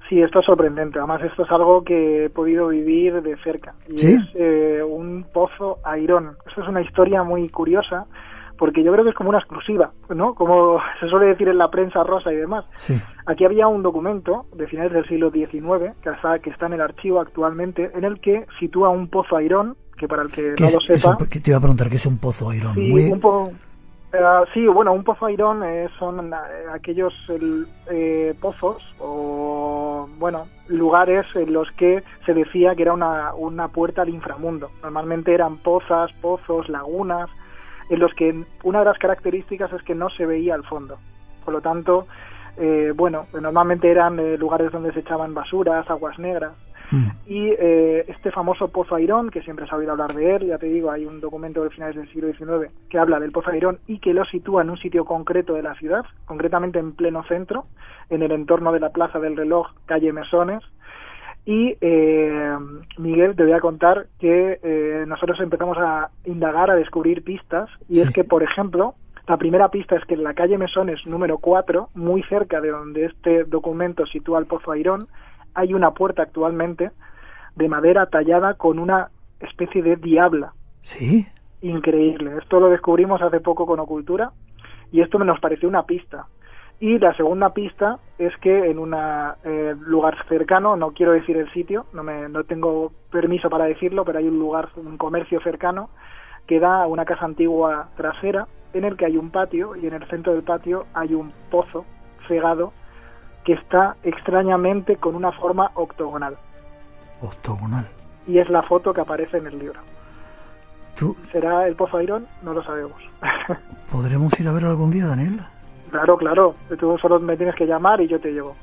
J: Sí, esto es sorprendente. Además, esto es algo que he podido vivir de cerca. Y
B: ¿Sí?
J: es eh, un pozo Airón. Esto es una historia muy curiosa, porque yo creo que es como una exclusiva, ¿no? Como se suele decir en la prensa rosa y demás.
B: Sí.
J: Aquí había un documento de finales del siglo diecinueve, que está, que está en el archivo actualmente, en el que sitúa un pozo Airón, que para el que no
B: es,
J: lo sepa...
B: eso, que te iba a preguntar, ¿qué es un pozo Airón?
J: Sí,
B: Muy...
J: un po Uh, sí, bueno, un pozo Airón eh, son uh, aquellos el, eh, pozos o, bueno, lugares en los que se decía que era una, una puerta al inframundo. Normalmente eran pozas, pozos, lagunas, en los que una de las características es que no se veía al fondo. Por lo tanto, eh, bueno, normalmente eran eh, lugares donde se echaban basuras, aguas negras. Mm. Y eh, este famoso Pozo Airón, que siempre se ha oído hablar de él, ya te digo, hay un documento de finales del siglo diecinueve que habla del Pozo Airón y que lo sitúa en un sitio concreto de la ciudad, concretamente en pleno centro, en el entorno de la Plaza del Reloj, calle Mesones. Y eh, Miguel, te voy a contar que eh, nosotros empezamos a indagar, a descubrir pistas, y sí. es que, por ejemplo, la primera pista es que en la calle Mesones número cuatro, muy cerca de donde este documento sitúa el Pozo Airón, hay una puerta actualmente de madera tallada con una especie de diabla.
B: ¿Sí?
J: Increíble. Esto lo descubrimos hace poco con Ocultura y esto nos pareció una pista. Y la segunda pista es que en un eh, lugar cercano, no quiero decir el sitio, no, me, no tengo permiso para decirlo, pero hay un lugar, un comercio cercano que da a una casa antigua trasera en el que hay un patio y en el centro del patio hay un pozo cegado que está extrañamente con una forma octogonal.
B: Octogonal.
J: Y es la foto que aparece en el libro.
B: ¿Tú?
J: ¿Será el Pozo Airón? No lo sabemos.
B: ¿Podremos ir a verlo algún día, Daniel?
J: Claro, claro. Tú solo me tienes que llamar y yo te llevo.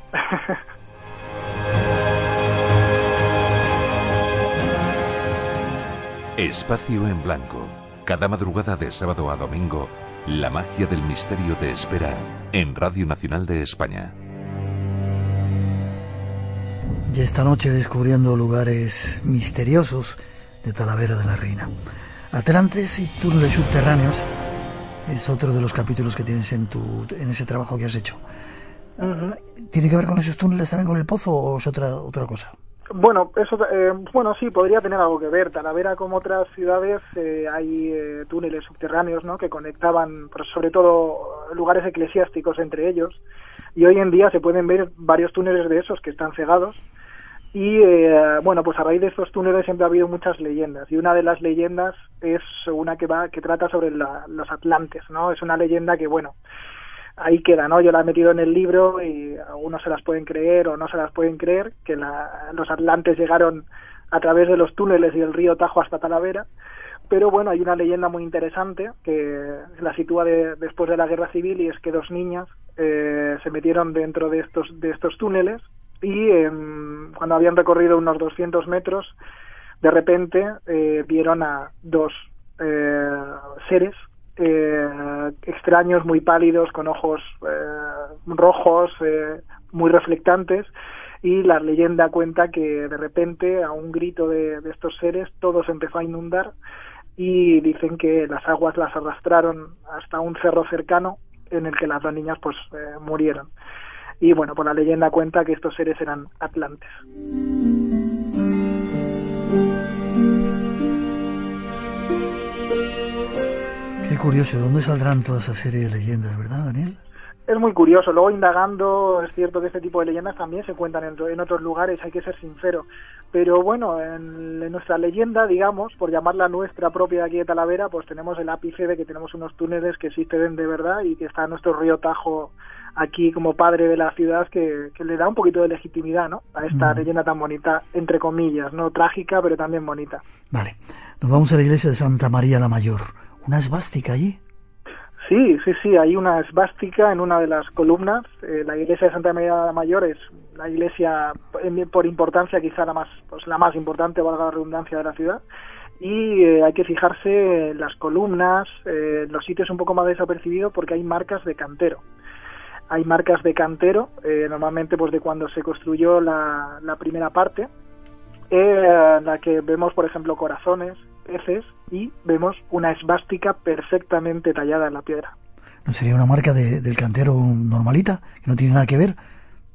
F: Espacio en Blanco. Cada madrugada de sábado a domingo, la magia del misterio te espera en Radio Nacional de España.
B: Y esta noche descubriendo lugares misteriosos de Talavera de la Reina. Atlantes y túneles subterráneos es otro de los capítulos que tienes en tu en ese trabajo que has hecho. Uh-huh. ¿Tiene que ver con esos túneles también con el pozo o es otra otra cosa?
J: Bueno, eso, eh, bueno, sí, podría tener algo que ver. Talavera, como otras ciudades, eh, hay eh, túneles subterráneos, ¿no?, que conectaban, pues, sobre todo, lugares eclesiásticos entre ellos. Y hoy en día se pueden ver varios túneles de esos que están cegados. Y, eh, bueno, pues a raíz de estos túneles siempre ha habido muchas leyendas. Y una de las leyendas es una que va que trata sobre la, los atlantes, ¿no? Es una leyenda que, bueno, ahí queda, ¿no? Yo la he metido en el libro y algunos se las pueden creer o no se las pueden creer, que la, los atlantes llegaron a través de los túneles y el río Tajo hasta Talavera. Pero bueno, hay una leyenda muy interesante que la sitúa de, después de la Guerra Civil, y es que dos niñas eh, se metieron dentro de estos, de estos túneles y eh, cuando habían recorrido unos doscientos metros, de repente eh, vieron a dos eh, seres eh, extraños, muy pálidos, con ojos eh, rojos, eh, muy reflectantes, y la leyenda cuenta que de repente, a un grito de, de estos seres, todo se empezó a inundar y dicen que las aguas las arrastraron hasta un cerro cercano en el que las dos niñas pues eh, murieron. Y bueno, pues la leyenda cuenta que estos seres eran atlantes.
B: Qué curioso, ¿de dónde saldrán toda esa serie de leyendas, verdad, Daniel?
J: Es muy curioso. Luego, indagando, es cierto que este tipo de leyendas también se cuentan en, en otros lugares, hay que ser sincero. Pero bueno, en, en nuestra leyenda, digamos, por llamarla nuestra propia aquí de Talavera, pues tenemos el ápice de que tenemos unos túneles que existen de verdad y que está nuestro río Tajo aquí como padre de la ciudad, que, que le da un poquito de legitimidad, ¿no?, a esta mm. leyenda tan bonita, entre comillas, no trágica, pero también bonita.
B: Vale, nos vamos a la iglesia de Santa María la Mayor. ¿Una esvástica allí?
J: Sí, sí, sí, hay una esvástica en una de las columnas. Eh, la iglesia de Santa María la Mayor es la iglesia, por importancia, quizá la más, pues la más importante, valga la redundancia, de la ciudad. Y eh, hay que fijarse en las columnas, eh, los sitios un poco más desapercibidos, porque hay marcas de cantero. Hay marcas de cantero, eh, normalmente pues de cuando se construyó la, la primera parte, eh, en la que vemos, por ejemplo, corazones, peces, y vemos una esvástica perfectamente tallada en la piedra.
B: ¿No sería una marca de, del cantero normalita, que no tiene nada que ver?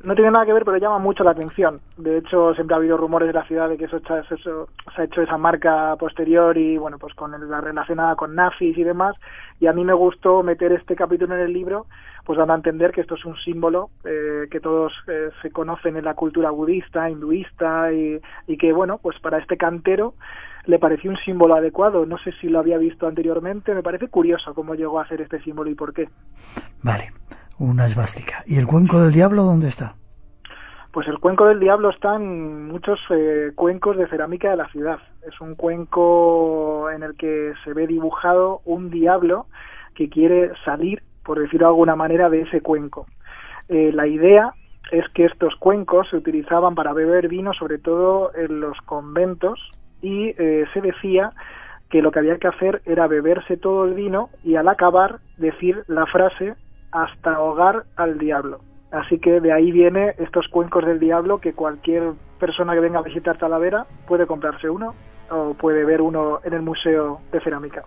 J: no tiene nada que ver, pero llama mucho la atención. De hecho, siempre ha habido rumores de la ciudad de que eso, eso, eso se ha hecho esa marca posterior y, bueno, pues con el, la relacionada con nazis y demás. Y a mí me gustó meter este capítulo en el libro, pues dando a entender que esto es un símbolo eh, que todos eh, se conocen en la cultura budista, hinduista y, y que, bueno, pues para este cantero le pareció un símbolo adecuado. No sé si lo había visto anteriormente. Me parece curioso cómo llegó a hacer este símbolo y por qué.
B: Vale. Una esvástica. ¿Y el cuenco del diablo dónde está?
J: Pues el cuenco del diablo está en muchos eh, cuencos de cerámica de la ciudad. Es un cuenco en el que se ve dibujado un diablo que quiere salir, por decirlo de alguna manera, de ese cuenco. Eh, la idea es que estos cuencos se utilizaban para beber vino, sobre todo en los conventos, y eh, se decía que lo que había que hacer era beberse todo el vino y al acabar decir la frase hasta ahogar al diablo. Así que de ahí viene estos cuencos del diablo que cualquier persona que venga a visitar Talavera puede comprarse uno o puede ver uno en el Museo de Cerámica.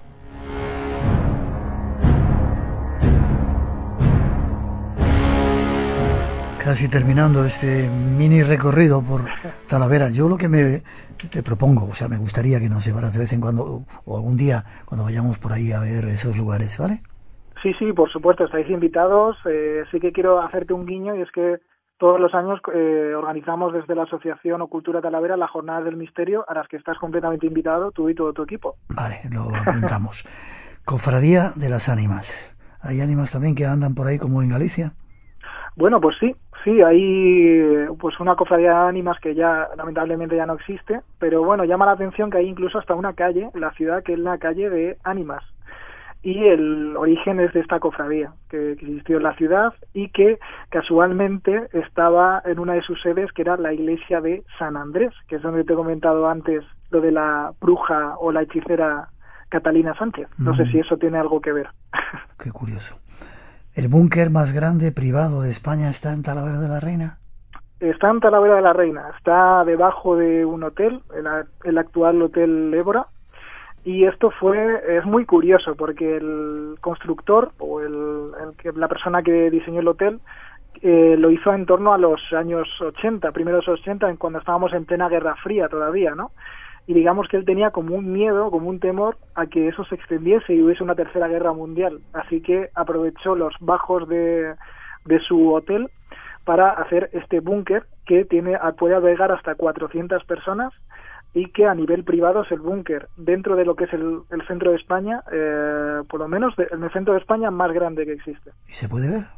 B: Casi terminando este mini recorrido por Talavera, yo lo que me te propongo, o sea, me gustaría que nos llevaras de vez en cuando o algún día cuando vayamos por ahí a ver esos lugares, ¿vale?
J: Sí, sí, por supuesto, estáis invitados. Eh, sí que quiero hacerte un guiño y es que todos los años eh, organizamos desde la Asociación o Cultura Talavera las Jornadas del Misterio a las que estás completamente invitado tú y todo tu equipo.
B: Vale, lo apuntamos. Cofradía de las Ánimas. ¿Hay ánimas también que andan por ahí como en Galicia?
J: Bueno, pues sí, sí, hay pues una cofradía de ánimas que ya lamentablemente ya no existe, pero bueno, llama la atención que hay incluso hasta una calle en la ciudad que es la calle de Ánimas. Y el origen es de esta cofradía que, que existió en la ciudad y que casualmente estaba en una de sus sedes, que era la iglesia de San Andrés, que es donde te he comentado antes lo de la bruja o la hechicera Catalina Sánchez. No mm. sé si eso tiene algo que ver.
B: Qué curioso. ¿El búnker más grande privado de España está en Talavera de la Reina?
J: Está en Talavera de la Reina, está debajo de un hotel, el, el actual Hotel Évora. Y esto fue, es muy curioso porque el constructor o el, el que, la persona que diseñó el hotel eh, lo hizo en torno a los años ochenta, primeros ochenta, cuando estábamos en plena Guerra Fría todavía, ¿no? Y digamos que él tenía como un miedo, como un temor a que eso se extendiese y hubiese una tercera guerra mundial. Así que aprovechó los bajos de, de su hotel para hacer este búnker que tiene puede albergar hasta cuatrocientas personas y que a nivel privado es el búnker dentro de lo que es el, el centro de España, eh, por lo menos de, en el centro de España más grande que existe.
B: ¿Y se puede ver?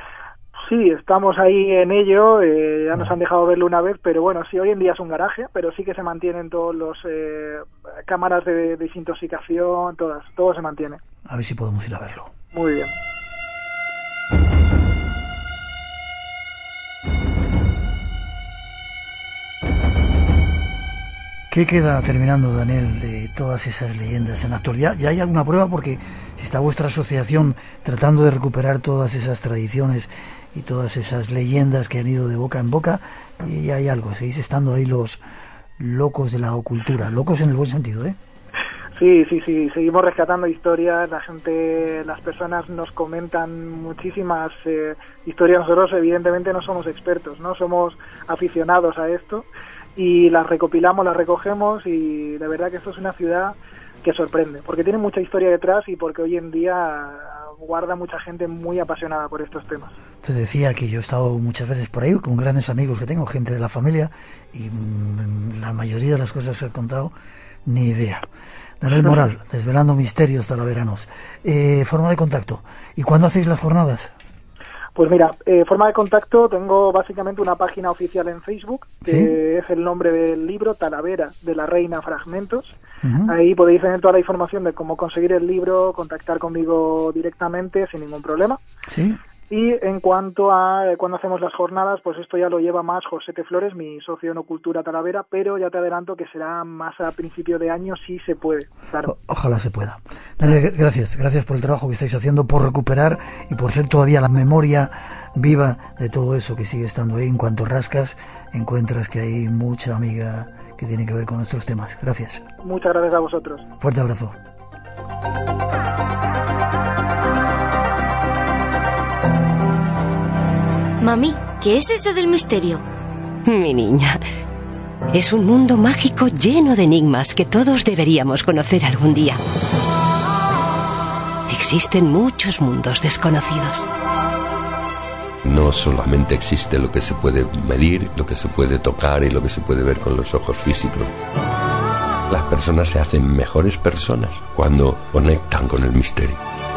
J: Sí, estamos ahí en ello, eh, ya nos han dejado verlo una vez, pero bueno, sí, hoy en día es un garaje, pero sí que se mantienen todos los eh, cámaras de desintoxicación, todas, todo se mantiene.
B: A ver si podemos ir a verlo.
J: Muy bien.
B: ¿Qué queda, terminando, Daniel, de todas esas leyendas en la actualidad? ¿Ya hay alguna prueba? Porque si está vuestra asociación tratando de recuperar todas esas tradiciones y todas esas leyendas que han ido de boca en boca, y hay algo, seguís estando ahí los locos de la cultura, locos en el buen sentido, ¿eh?
J: Sí, sí, sí, seguimos rescatando historias, la gente, las personas nos comentan muchísimas eh, historias. Nosotros evidentemente no somos expertos, no somos aficionados a esto, y las recopilamos, las recogemos, y de verdad que esto es una ciudad que sorprende, porque tiene mucha historia detrás y porque hoy en día guarda mucha gente muy apasionada por estos temas.
B: Te decía que yo he estado muchas veces por ahí con grandes amigos que tengo, gente de la familia, y mmm, la mayoría de las cosas que he contado, ni idea. Daniel Moral, desvelando misterios talaveranos. Eh, forma de contacto. ¿Y cuándo hacéis las jornadas?
J: Pues mira, eh, forma de contacto, tengo básicamente una página oficial en Facebook, que ¿sí? es el nombre del libro, Talavera de la Reina Fragmentos. Uh-huh. Ahí podéis tener toda la información de cómo conseguir el libro, contactar conmigo directamente sin ningún problema.
B: Sí.
J: Y en cuanto a eh, cuando hacemos las jornadas, pues esto ya lo lleva más José T. Flores, mi socio en Ocultura Talavera, pero ya te adelanto que será más a principio de año si se puede, claro.
B: O- ojalá se pueda. Daniel, gracias, gracias por el trabajo que estáis haciendo, por recuperar y por ser todavía la memoria viva de todo eso que sigue estando ahí. En cuanto rascas, encuentras que hay mucha amiga que tiene que ver con nuestros temas. Gracias.
J: Muchas gracias a vosotros.
B: Fuerte abrazo.
K: Mami, ¿qué es eso del misterio?
L: Mi niña, es un mundo mágico lleno de enigmas que todos deberíamos conocer algún día. Existen muchos mundos desconocidos.
M: No solamente existe lo que se puede medir, lo que se puede tocar y lo que se puede ver con los ojos físicos. Las personas se hacen mejores personas cuando conectan con el misterio.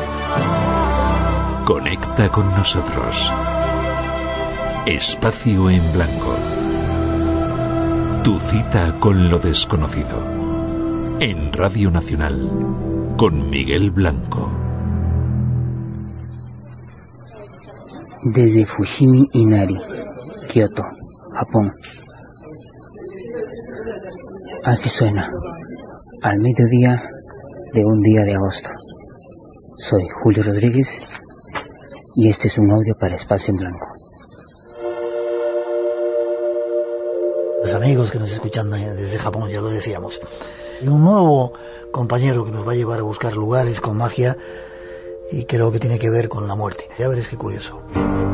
F: Conecta con nosotros. Espacio en Blanco. Tu cita con lo desconocido. En Radio Nacional, con Miguel Blanco.
N: Desde Fushimi Inari, Kioto, Japón. Así suena, al mediodía de un día de agosto. Soy Julio Rodríguez y este es un audio para Espacio en Blanco.
B: Los amigos que nos escuchan desde Japón, ya lo decíamos. Un nuevo compañero que nos va a llevar a buscar lugares con magia y creo que tiene que ver con la muerte. Ya veréis qué curioso.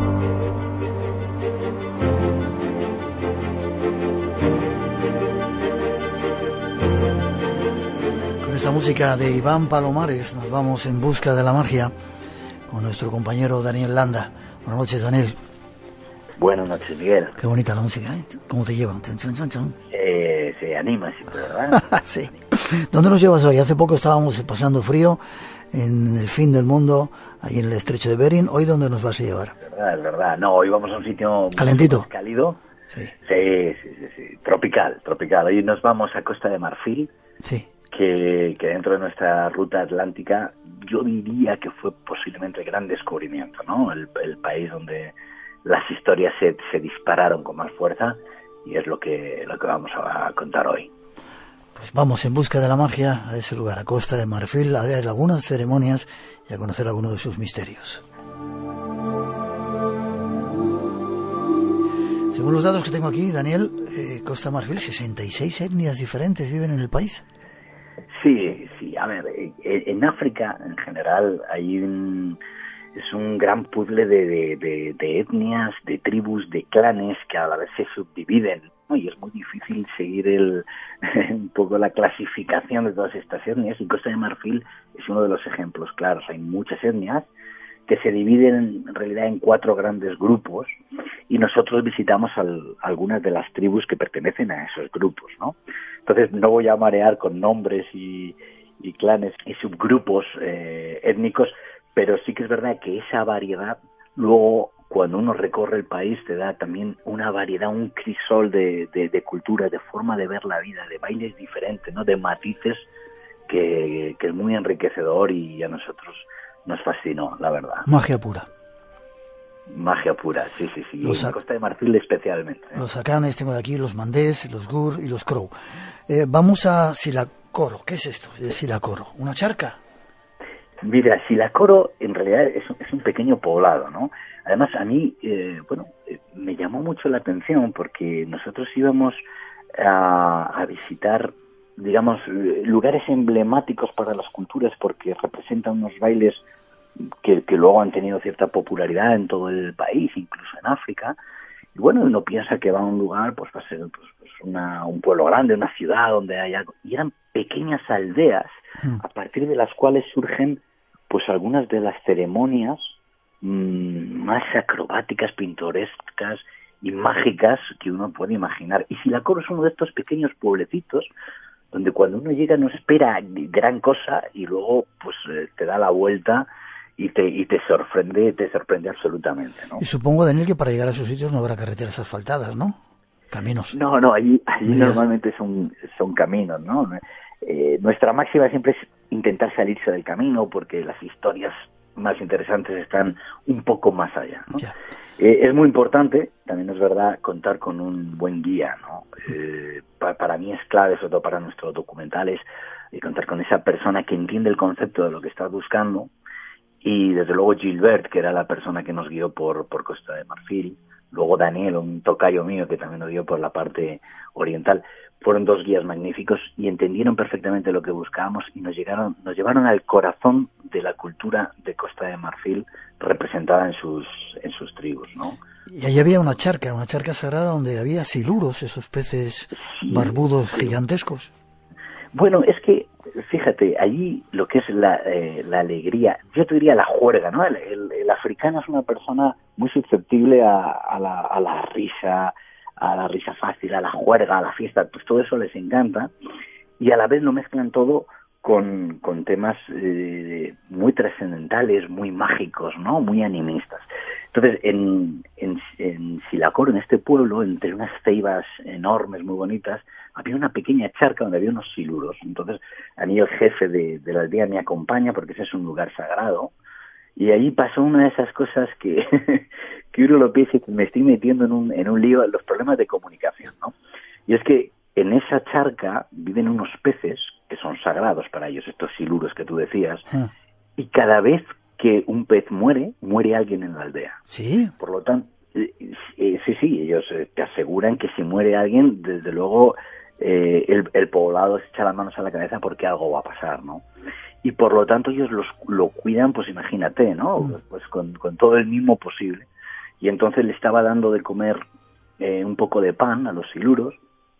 B: Con esta música de Iván Palomares nos vamos en busca de la magia con nuestro compañero Daniel Landa. Buenas noches, Daniel.
O: Buenas noches, Miguel.
B: Qué bonita la música, ¿eh? ¿Cómo te lleva?
O: Eh, se anima siempre, ¿verdad?
B: Sí. ¿Dónde nos llevas hoy? Hace poco estábamos pasando frío en el fin del mundo, ahí en el estrecho de Bering. ¿Hoy dónde nos vas a llevar?
O: Es verdad, es verdad. No, hoy vamos a un sitio...
B: ¿Calentito?
O: Cálido.
B: Sí.
O: Sí, sí, sí, sí. Tropical, tropical. Hoy nos vamos a Costa de Marfil.
B: Sí.
O: Que, que dentro de nuestra ruta atlántica yo diría que fue posiblemente el gran descubrimiento, ¿no? El, el país donde las historias se, se dispararon con más fuerza y es lo que, lo que vamos a contar hoy.
B: Pues vamos en busca de la magia a ese lugar, a Costa de Marfil, a ver algunas ceremonias y a conocer algunos de sus misterios. Según los datos que tengo aquí, Daniel, eh, Costa de Marfil, sesenta y seis etnias diferentes viven en el país.
O: Sí, sí, a ver, en África en general hay un, es un gran puzzle de, de, de, de etnias, de tribus, de clanes que a la vez se subdividen, ¿no? Y es muy difícil seguir el, un poco la clasificación de todas estas etnias, y Costa de Marfil es uno de los ejemplos claros. Hay muchas etnias que se dividen en realidad en cuatro grandes grupos y nosotros visitamos al, algunas de las tribus que pertenecen a esos grupos, ¿no? Entonces no voy a marear con nombres y, y clanes y subgrupos eh, étnicos, pero sí que es verdad que esa variedad luego cuando uno recorre el país te da también una variedad, un crisol de, de, de cultura, de forma de ver la vida, de bailes diferentes, ¿no? De matices que, que es muy enriquecedor y a nosotros nos fascinó, la verdad.
B: Magia pura.
O: Magia pura, sí, sí, sí.
B: Los
O: en Costa de Marfil especialmente. ¿eh?
B: Los Akanes tengo de aquí, los Mandés, los Gur y los Crow. Eh, vamos a Silacoro. ¿Qué es esto de Silacoro? ¿Una charca?
O: Mira, Silacoro en realidad es un, es un pequeño poblado, ¿no? Además, a mí, eh, bueno, eh, me llamó mucho la atención porque nosotros íbamos a, a visitar, digamos, lugares emblemáticos para las culturas porque representan unos bailes que, que luego han tenido cierta popularidad en todo el país, incluso en África. Y bueno, uno piensa que va a un lugar, pues va a ser pues, pues una, un pueblo grande, una ciudad donde hay algo. Y eran pequeñas aldeas mm. a partir de las cuales surgen pues algunas de las ceremonias mmm, más acrobáticas, pintorescas y mágicas que uno puede imaginar. Y Silacoro es uno de estos pequeños pueblecitos donde cuando uno llega no espera gran cosa y luego pues eh, te da la vuelta y te y te sorprende, te sorprende absolutamente, ¿no?
B: Y supongo, Daniel, que para llegar a esos sitios no habrá carreteras asfaltadas, ¿no? Caminos.
O: No, no, allí, allí normalmente son, son caminos, ¿no? Eh, nuestra máxima siempre es intentar salirse del camino porque las historias más interesantes están un poco más allá, ¿no? Eh, es muy importante, también es verdad, contar con un buen guía, ¿no? Eh, pa, para mí es clave, sobre todo para nuestros documentales, eh, contar con esa persona que entiende el concepto de lo que estás buscando. Y desde luego Gilbert, que era la persona que nos guió por, por Costa de Marfil, luego Daniel, un tocayo mío que también nos guió por la parte oriental, fueron dos guías magníficos y entendieron perfectamente lo que buscábamos y nos llegaron, nos llevaron al corazón de la cultura de Costa de Marfil representada en sus en sus tribus, ¿no?
B: Y ahí había una charca, una charca sagrada donde había siluros, esos peces sí. barbudos gigantescos.
O: Bueno, es que, fíjate, allí lo que es la, eh, la alegría, yo te diría la juerga, ¿no? El, el, el africano es una persona muy susceptible a, a, la, a la risa, a la risa fácil, a la juerga, a la fiesta, pues todo eso les encanta, y a la vez lo mezclan todo con, con temas eh, muy trascendentales, muy mágicos, ¿no? Muy animistas. Entonces, en, en, en Silacoro, en este pueblo, entre unas ceibas enormes, muy bonitas, había una pequeña charca donde había unos siluros. Entonces, a mí el jefe de, de la aldea me acompaña porque ese es un lugar sagrado. Y ahí pasó una de esas cosas que, que uno lo piensa y me estoy metiendo en un, en un lío, los problemas de comunicación, ¿no? Y es que en esa charca viven unos peces que son sagrados para ellos, estos siluros que tú decías, ah. y cada vez que un pez muere, muere alguien en la aldea.
B: ¿Sí?
O: Por lo tanto, eh, eh, sí, sí, ellos eh, te aseguran que si muere alguien, desde luego eh, el, el poblado se echa las manos a la cabeza porque algo va a pasar, ¿no? Y por lo tanto ellos los, lo cuidan, pues imagínate, ¿no? Mm. Pues con, con todo el mimo posible. Y entonces le estaba dando de comer eh, un poco de pan a los siluros,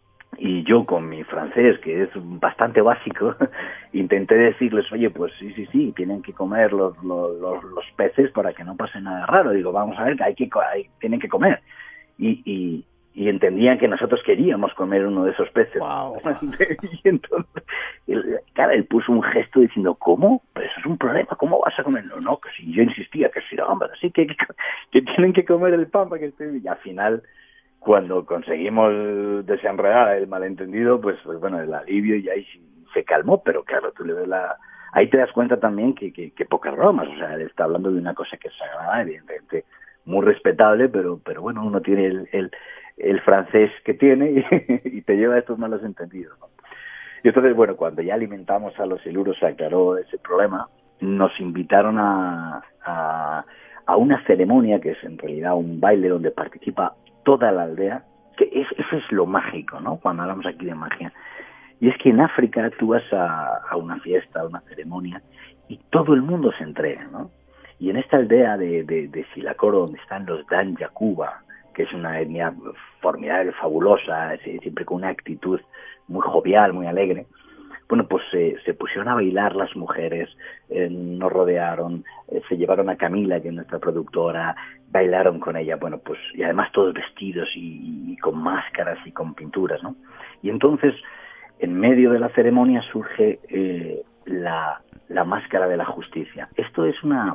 O: y yo con mi francés, que es bastante básico, intenté decirles, oye, pues sí, sí, sí, tienen que comer los, los, los, los peces para que no pase nada raro. Digo, vamos a ver, que hay que hay, tienen que comer. Y, y, y entendían que nosotros queríamos comer uno de esos peces.
B: Wow.
O: Y entonces, él, claro, él puso un gesto diciendo, ¿cómo? Pero eso es un problema, ¿cómo vas a comer? No, no, que si yo insistía, que si no, hombre, sí que, que, que tienen que comer el pan para que esté. Y al final, cuando conseguimos desenredar el malentendido, pues, pues bueno, el alivio y ahí se calmó, pero claro, tú le ves la... Ahí te das cuenta también que, que, que pocas bromas, o sea, él está hablando de una cosa que es sagrada, evidentemente muy respetable, pero pero bueno, uno tiene el, el, el francés que tiene y, y te lleva a estos malos entendidos, ¿no? Y entonces, bueno, cuando ya alimentamos a los siluros, se aclaró ese problema, nos invitaron a, a, a una ceremonia que es en realidad un baile donde participa toda la aldea, que es, eso es lo mágico, ¿no? Cuando hablamos aquí de magia. Y es que en África tú vas a, a una fiesta, a una ceremonia, y todo el mundo se entrega, ¿no? Y en esta aldea de, de, de Silacoro, donde están los Dan Yakuba, que es una etnia formidable, fabulosa, siempre con una actitud muy jovial, muy alegre, bueno, pues eh, se pusieron a bailar las mujeres, eh, nos rodearon, eh, se llevaron a Camila, que es nuestra productora, bailaron con ella, bueno, pues, y además todos vestidos y, y con máscaras y con pinturas, ¿no? Y entonces, en medio de la ceremonia surge eh, la, la máscara de la justicia. Esto es una,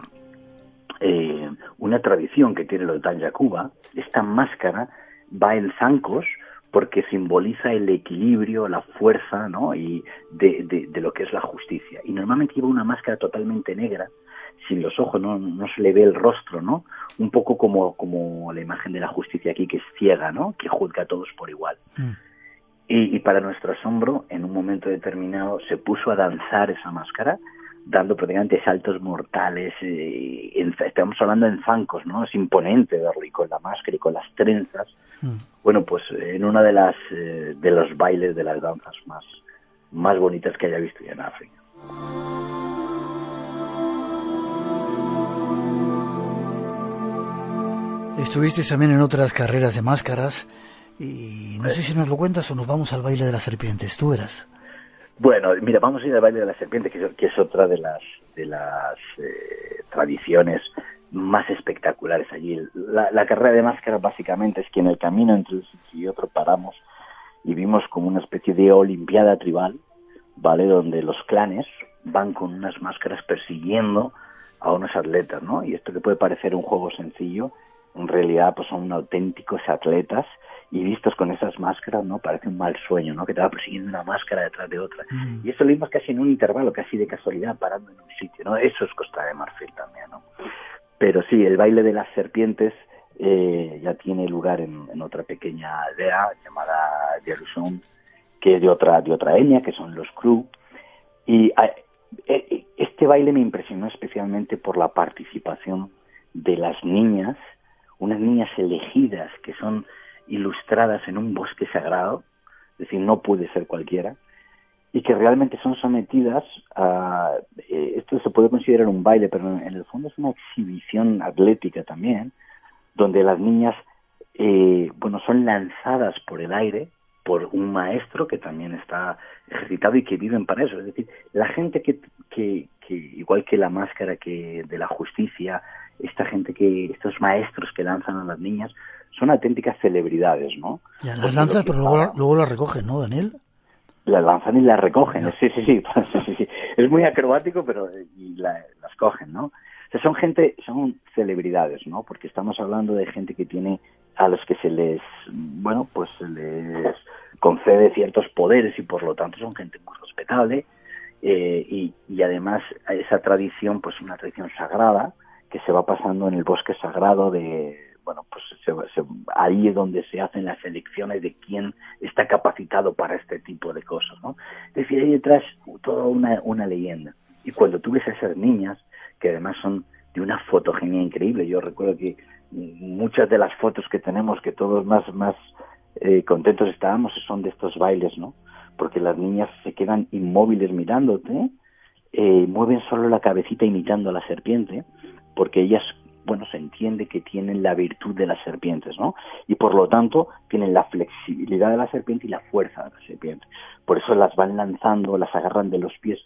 O: eh, una tradición que tienen los Dan Yakuba. Esta máscara va en zancos, porque simboliza el equilibrio, la fuerza, ¿no? Y de, de, de lo que es la justicia. Y normalmente lleva una máscara totalmente negra, sin los ojos, no, no se le ve el rostro, ¿no? Un poco como, como la imagen de la justicia aquí, que es ciega, ¿no? Que juzga a todos por igual. Mm. Y, y para nuestro asombro, en un momento determinado, se puso a danzar esa máscara, dando prácticamente saltos mortales. Eh, en, estamos hablando en zancos, ¿no? Es imponente verlo, y con la máscara y con las trenzas. Mm. Bueno, pues en una de las eh, de los bailes, de las danzas más, más bonitas que haya visto ya en África.
B: Estuvisteis también en otras carreras de máscaras, y no sé si nos lo cuentas o nos vamos al baile de las serpientes. ¿Tú eras?
O: Bueno, mira, vamos a ir al baile de las serpientes, que es, que es otra de las de las eh, tradiciones más espectaculares allí. La, la carrera de máscaras básicamente es que en el camino entre un sitio y otro paramos y vimos como una especie de olimpiada tribal, ¿vale? Donde los clanes van con unas máscaras persiguiendo a unos atletas, ¿no? Y esto que puede parecer un juego sencillo, en realidad pues son auténticos atletas, y vistos con esas máscaras, ¿no? Parece un mal sueño, ¿no? Que te va persiguiendo una máscara detrás de otra. Mm. Y eso lo vimos casi en un intervalo, casi de casualidad, parando en un sitio, ¿no? Eso es Costa de Marfil también, ¿no? Pero sí, el baile de las serpientes eh, ya tiene lugar en, en otra pequeña aldea llamada Jerusalén, que es de otra, de otra etnia, que son los Kru. Y a, eh, este baile me impresionó especialmente por la participación de las niñas, unas niñas elegidas que son ilustradas en un bosque sagrado, es decir, no puede ser cualquiera, y que realmente son sometidas a... Eh, esto se puede considerar un baile, pero en el fondo es una exhibición atlética también, donde las niñas, eh, bueno, son lanzadas por el aire por un maestro que también está ejercitado y que viven para eso. Es decir, la gente que, que, que igual que la máscara que de la justicia, esta gente que, estos maestros que lanzan a las niñas, son auténticas celebridades, ¿no?
B: Ya las lanzas, pero luego, luego las recogen, ¿no, Daniel?
O: Las lanzan y las recogen, sí, sí, sí, sí, sí, sí. Es muy acrobático, pero y la, las cogen, ¿no? O sea, son gente, son celebridades, ¿no? Porque estamos hablando de gente que tiene, a los que se les, bueno, pues se les concede ciertos poderes y por lo tanto son gente muy respetable, eh, y, y además esa tradición, pues una tradición sagrada que se va pasando en el bosque sagrado de, bueno, pues se, se, ahí es donde se hacen las elecciones de quién está capacitado para este tipo de cosas, ¿no? Es decir, hay detrás toda una, una leyenda. Y cuando tú ves a esas niñas, que además son de una fotogenia increíble, yo recuerdo que muchas de las fotos que tenemos, que todos más, más eh, contentos estábamos, son de estos bailes, ¿no? Porque las niñas se quedan inmóviles mirándote, eh, mueven solo la cabecita imitando a la serpiente, porque ellas, bueno, se entiende que tienen la virtud de las serpientes, ¿no? Y por lo tanto tienen la flexibilidad de la serpiente y la fuerza de la serpiente. Por eso las van lanzando, las agarran de los pies.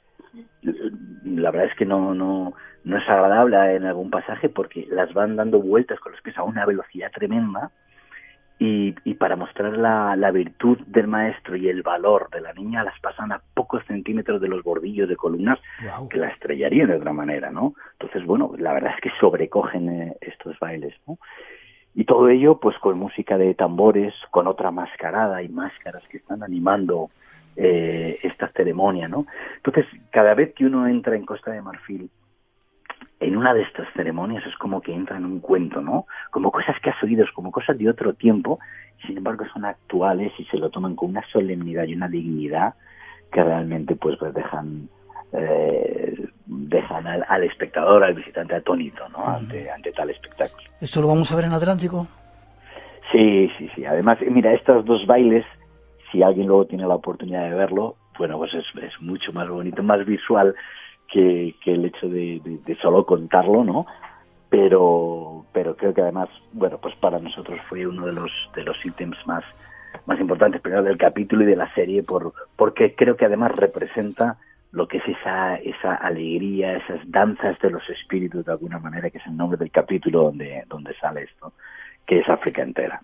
O: La verdad es que no, no, no es agradable en algún pasaje porque las van dando vueltas con los pies a una velocidad tremenda y, y para mostrar la, la virtud del maestro y el valor de la niña las pasan a pocos centímetros de los bordillos de columnas. Wow. Que la estrellarían de otra manera, ¿no? Entonces, bueno, la verdad es que sobrecogen eh, estos bailes, ¿no? Y todo ello, pues con música de tambores, con otra mascarada y máscaras que están animando eh, esta ceremonia, ¿no? Entonces, cada vez que uno entra en Costa de Marfil, en una de estas ceremonias es como que entra en un cuento, ¿no? Como cosas que has oído, como cosas de otro tiempo, sin embargo son actuales y se lo toman con una solemnidad y una dignidad que realmente pues, pues dejan eh, dejan al, al espectador, al visitante atónito, ¿no? Ante, ante tal espectáculo.
B: ¿Esto lo vamos a ver en Atlántico?
O: Sí, sí, sí. Además, mira, estos dos bailes, si alguien luego tiene la oportunidad de verlo, bueno, pues es, es mucho más bonito, más visual que, que el hecho de, de, de solo contarlo, ¿no? Pero pero creo que además, bueno, pues para nosotros fue uno de los de los ítems más más importantes, primero del capítulo y de la serie, por porque creo que además representa lo que es esa esa alegría, esas danzas de los espíritus, de alguna manera, que es el nombre del capítulo donde donde sale esto, que es África entera.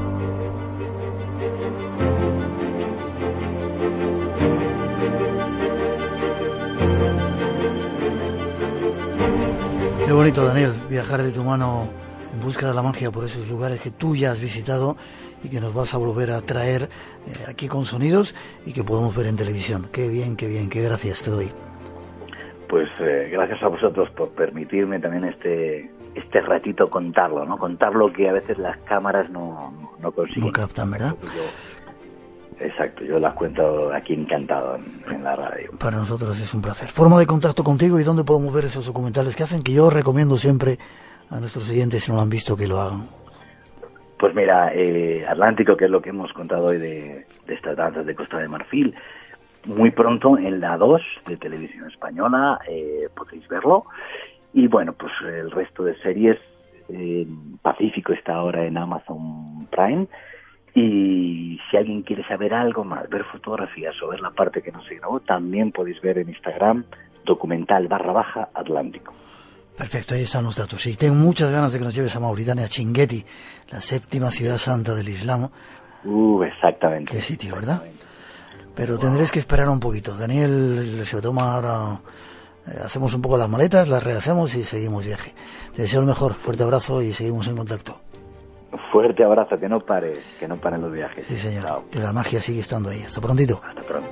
B: Qué bonito, Daniel, viajar de tu mano en busca de la magia por esos lugares que tú ya has visitado y que nos vas a volver a traer eh, aquí con sonidos y que podemos ver en televisión. Qué bien, qué bien, qué gracias te doy.
O: Pues eh, gracias a vosotros por permitirme también este este ratito contarlo, ¿no? Contar lo que a veces las cámaras no, no, no consiguen.
B: No captan, ¿verdad?
O: Yo, exacto, yo las cuento aquí encantado en, en la radio.
B: Para nosotros es un placer. Forma de contacto contigo y dónde podemos ver esos documentales que hacen, que yo recomiendo siempre a nuestros oyentes, si no lo han visto, que lo hagan.
O: Pues mira, eh, Atlántico, que es lo que hemos contado hoy de, de estas danzas de Costa de Marfil, muy pronto en la dos de Televisión Española eh, podéis verlo. Y bueno, pues el resto de series, eh, Pacífico está ahora en Amazon Prime. Y si alguien quiere saber algo más, ver fotografías o ver la parte que no se grabó, también podéis ver en Instagram documental barra baja Atlántico.
B: Perfecto, ahí están los datos. Sí, tengo muchas ganas de que nos lleves a Mauritania, a Chinguetti, la séptima ciudad santa del Islam.
O: Uh, exactamente.
B: Qué sitio, ¿verdad? Pero wow. Tendréis que esperar un poquito. Daniel se toma ahora, eh, hacemos un poco las maletas, las rehacemos y seguimos viaje. Te deseo lo mejor, fuerte abrazo y seguimos en contacto.
O: Fuerte abrazo, que no pare, que no paren los viajes.
B: Sí, señor. Chao. Que la magia sigue estando ahí. Hasta prontito.
O: Hasta pronto.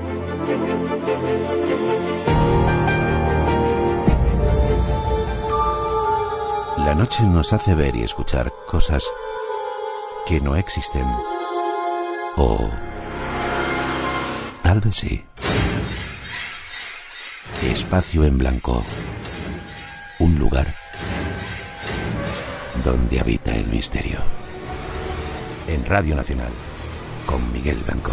F: La noche nos hace ver y escuchar cosas que no existen. O tal vez sí. Espacio en blanco. Un lugar donde habita el misterio. En Radio Nacional, con Miguel Blanco.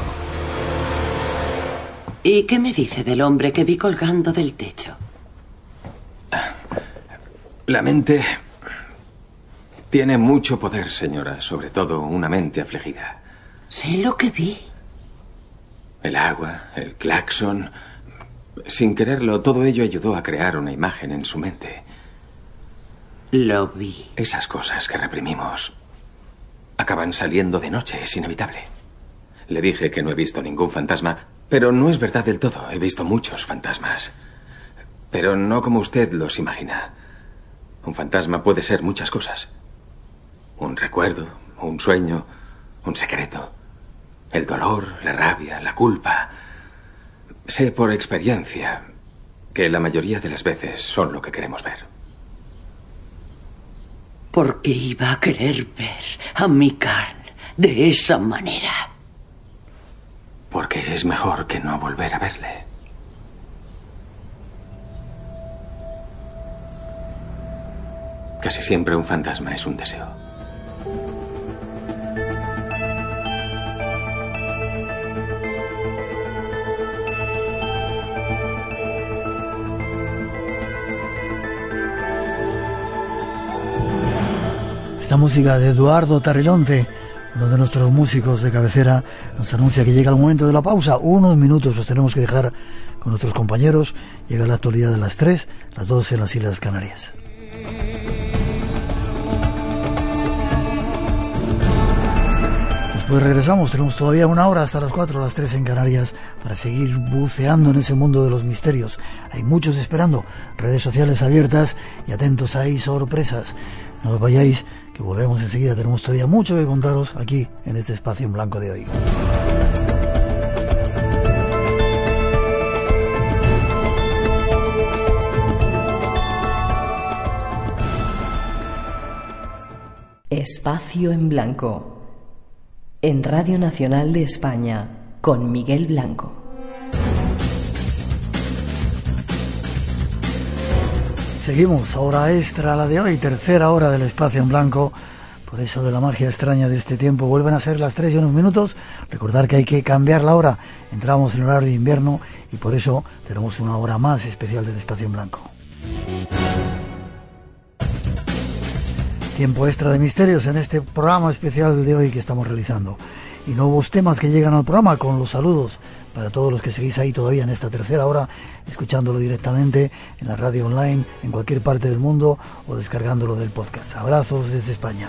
P: ¿Y qué me dice del hombre que vi colgando del techo?
Q: La mente Tiene mucho poder, señora, sobre todo una mente afligida.
P: Sé lo que vi.
Q: El agua, el claxon... Sin quererlo, todo ello ayudó a crear una imagen en su mente.
P: Lo vi.
Q: Esas cosas que reprimimos acaban saliendo de noche, es inevitable. Le dije que no he visto ningún fantasma, pero no es verdad del todo. He visto muchos fantasmas. Pero no como usted los imagina. Un fantasma puede ser muchas cosas. Un recuerdo, un sueño, un secreto. El dolor, la rabia, la culpa. Sé por experiencia que la mayoría de las veces son lo que queremos ver.
P: ¿Por qué iba a querer ver a Mikael de esa manera?
Q: Porque es mejor que no volver a verle. Casi siempre un fantasma es un deseo.
B: Esta música de Eduardo Tarrilonte, uno de nuestros músicos de cabecera, nos anuncia que llega el momento de la pausa. Unos minutos los tenemos que dejar con nuestros compañeros. Llega la actualidad de las tres, las dos en las Islas Canarias. Después regresamos, tenemos todavía una hora hasta las cuatro, las tres en Canarias, para seguir buceando en ese mundo de los misterios. Hay muchos esperando, redes sociales abiertas y atentos, hay sorpresas. No os vayáis, que volvemos enseguida. Tenemos todavía mucho que contaros aquí en este espacio en blanco de hoy.
D: Espacio en blanco. En Radio Nacional de España, con Miguel Blanco.
B: Seguimos, hora extra la de hoy, tercera hora del espacio en blanco. Por eso de la magia extraña de este tiempo, vuelven a ser las tres y unos minutos. Recordar que hay que cambiar la hora. Entramos en horario de invierno y por eso tenemos una hora más especial del espacio en blanco. Tiempo extra de misterios en este programa especial de hoy que estamos realizando. Y nuevos temas que llegan al programa con los saludos para todos los que seguís ahí todavía en esta tercera hora, escuchándolo directamente en la radio online, en cualquier parte del mundo o descargándolo del podcast. Abrazos desde España.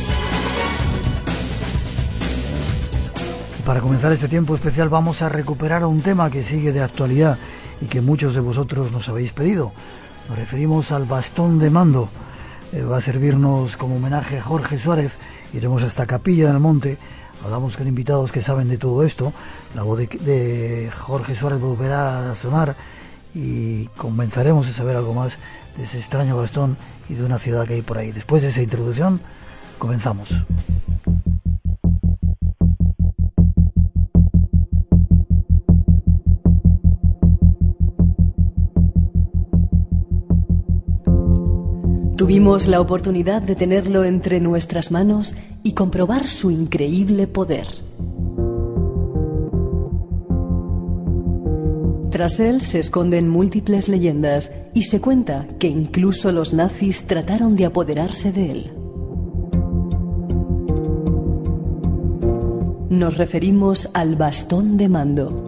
B: Y para comenzar este tiempo especial vamos a recuperar un tema que sigue de actualidad y que muchos de vosotros nos habéis pedido. Nos referimos al bastón de mando. Eh, va a servirnos como homenaje a Jorge Suárez. Iremos hasta Capilla del Monte. Hablamos con invitados que saben de todo esto. La voz de, de Jorge Suárez volverá a sonar y comenzaremos a saber algo más de ese extraño bastón y de una ciudad que hay por ahí. Después de esa introducción, comenzamos.
D: Tuvimos la oportunidad de tenerlo entre nuestras manos y comprobar su increíble poder. Tras él se esconden múltiples leyendas y se cuenta que incluso los nazis trataron de apoderarse de él. Nos referimos al bastón de mando.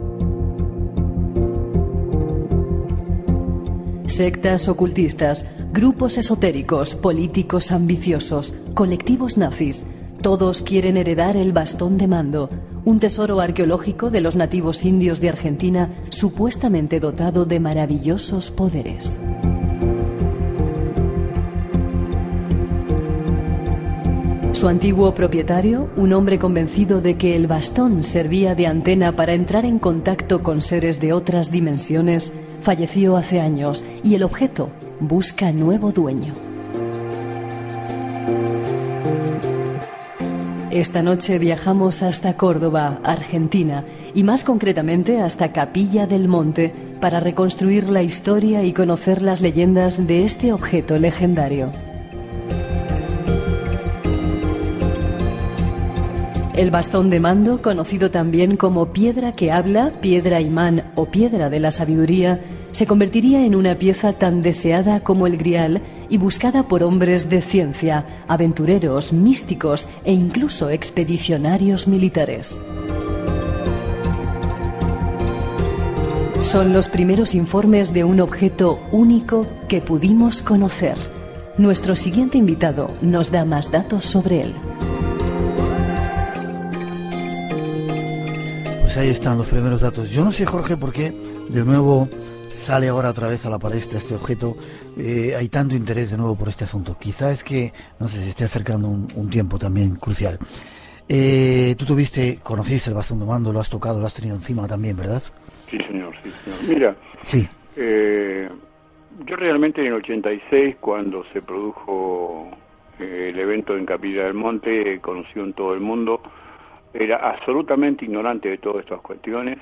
D: Sectas ocultistas, grupos esotéricos, políticos ambiciosos, colectivos nazis, todos quieren heredar el bastón de mando, un tesoro arqueológico de los nativos indios de Argentina supuestamente dotado de maravillosos poderes. Su antiguo propietario, un hombre convencido de que el bastón servía de antena para entrar en contacto con seres de otras dimensiones, falleció hace años y el objeto busca nuevo dueño. Esta noche viajamos hasta Córdoba, Argentina, y más concretamente hasta Capilla del Monte, para reconstruir la historia y conocer las leyendas de este objeto legendario. El bastón de mando, conocido también como piedra que habla, piedra imán o piedra de la sabiduría, se convertiría en una pieza tan deseada como el grial y buscada por hombres de ciencia, aventureros, místicos e incluso expedicionarios militares. Son los primeros informes de un objeto único que pudimos conocer. Nuestro siguiente invitado nos da más datos sobre él.
B: Pues ahí están los primeros datos. Yo no sé, Jorge, por qué de nuevo sale ahora otra vez a la palestra este objeto. Eh, hay tanto interés de nuevo por este asunto. Quizá es que, no sé, se esté acercando un, un tiempo también crucial. Eh, tú tuviste, conociste el bastón de mando, lo has tocado, lo has tenido encima también, ¿verdad?
R: Sí, señor, sí, señor. Mira,
B: sí.
R: eh, yo realmente en el ochenta y seis, cuando se produjo eh, el evento en Capilla del Monte, eh, conocido en todo el mundo, era absolutamente ignorante de todas estas cuestiones.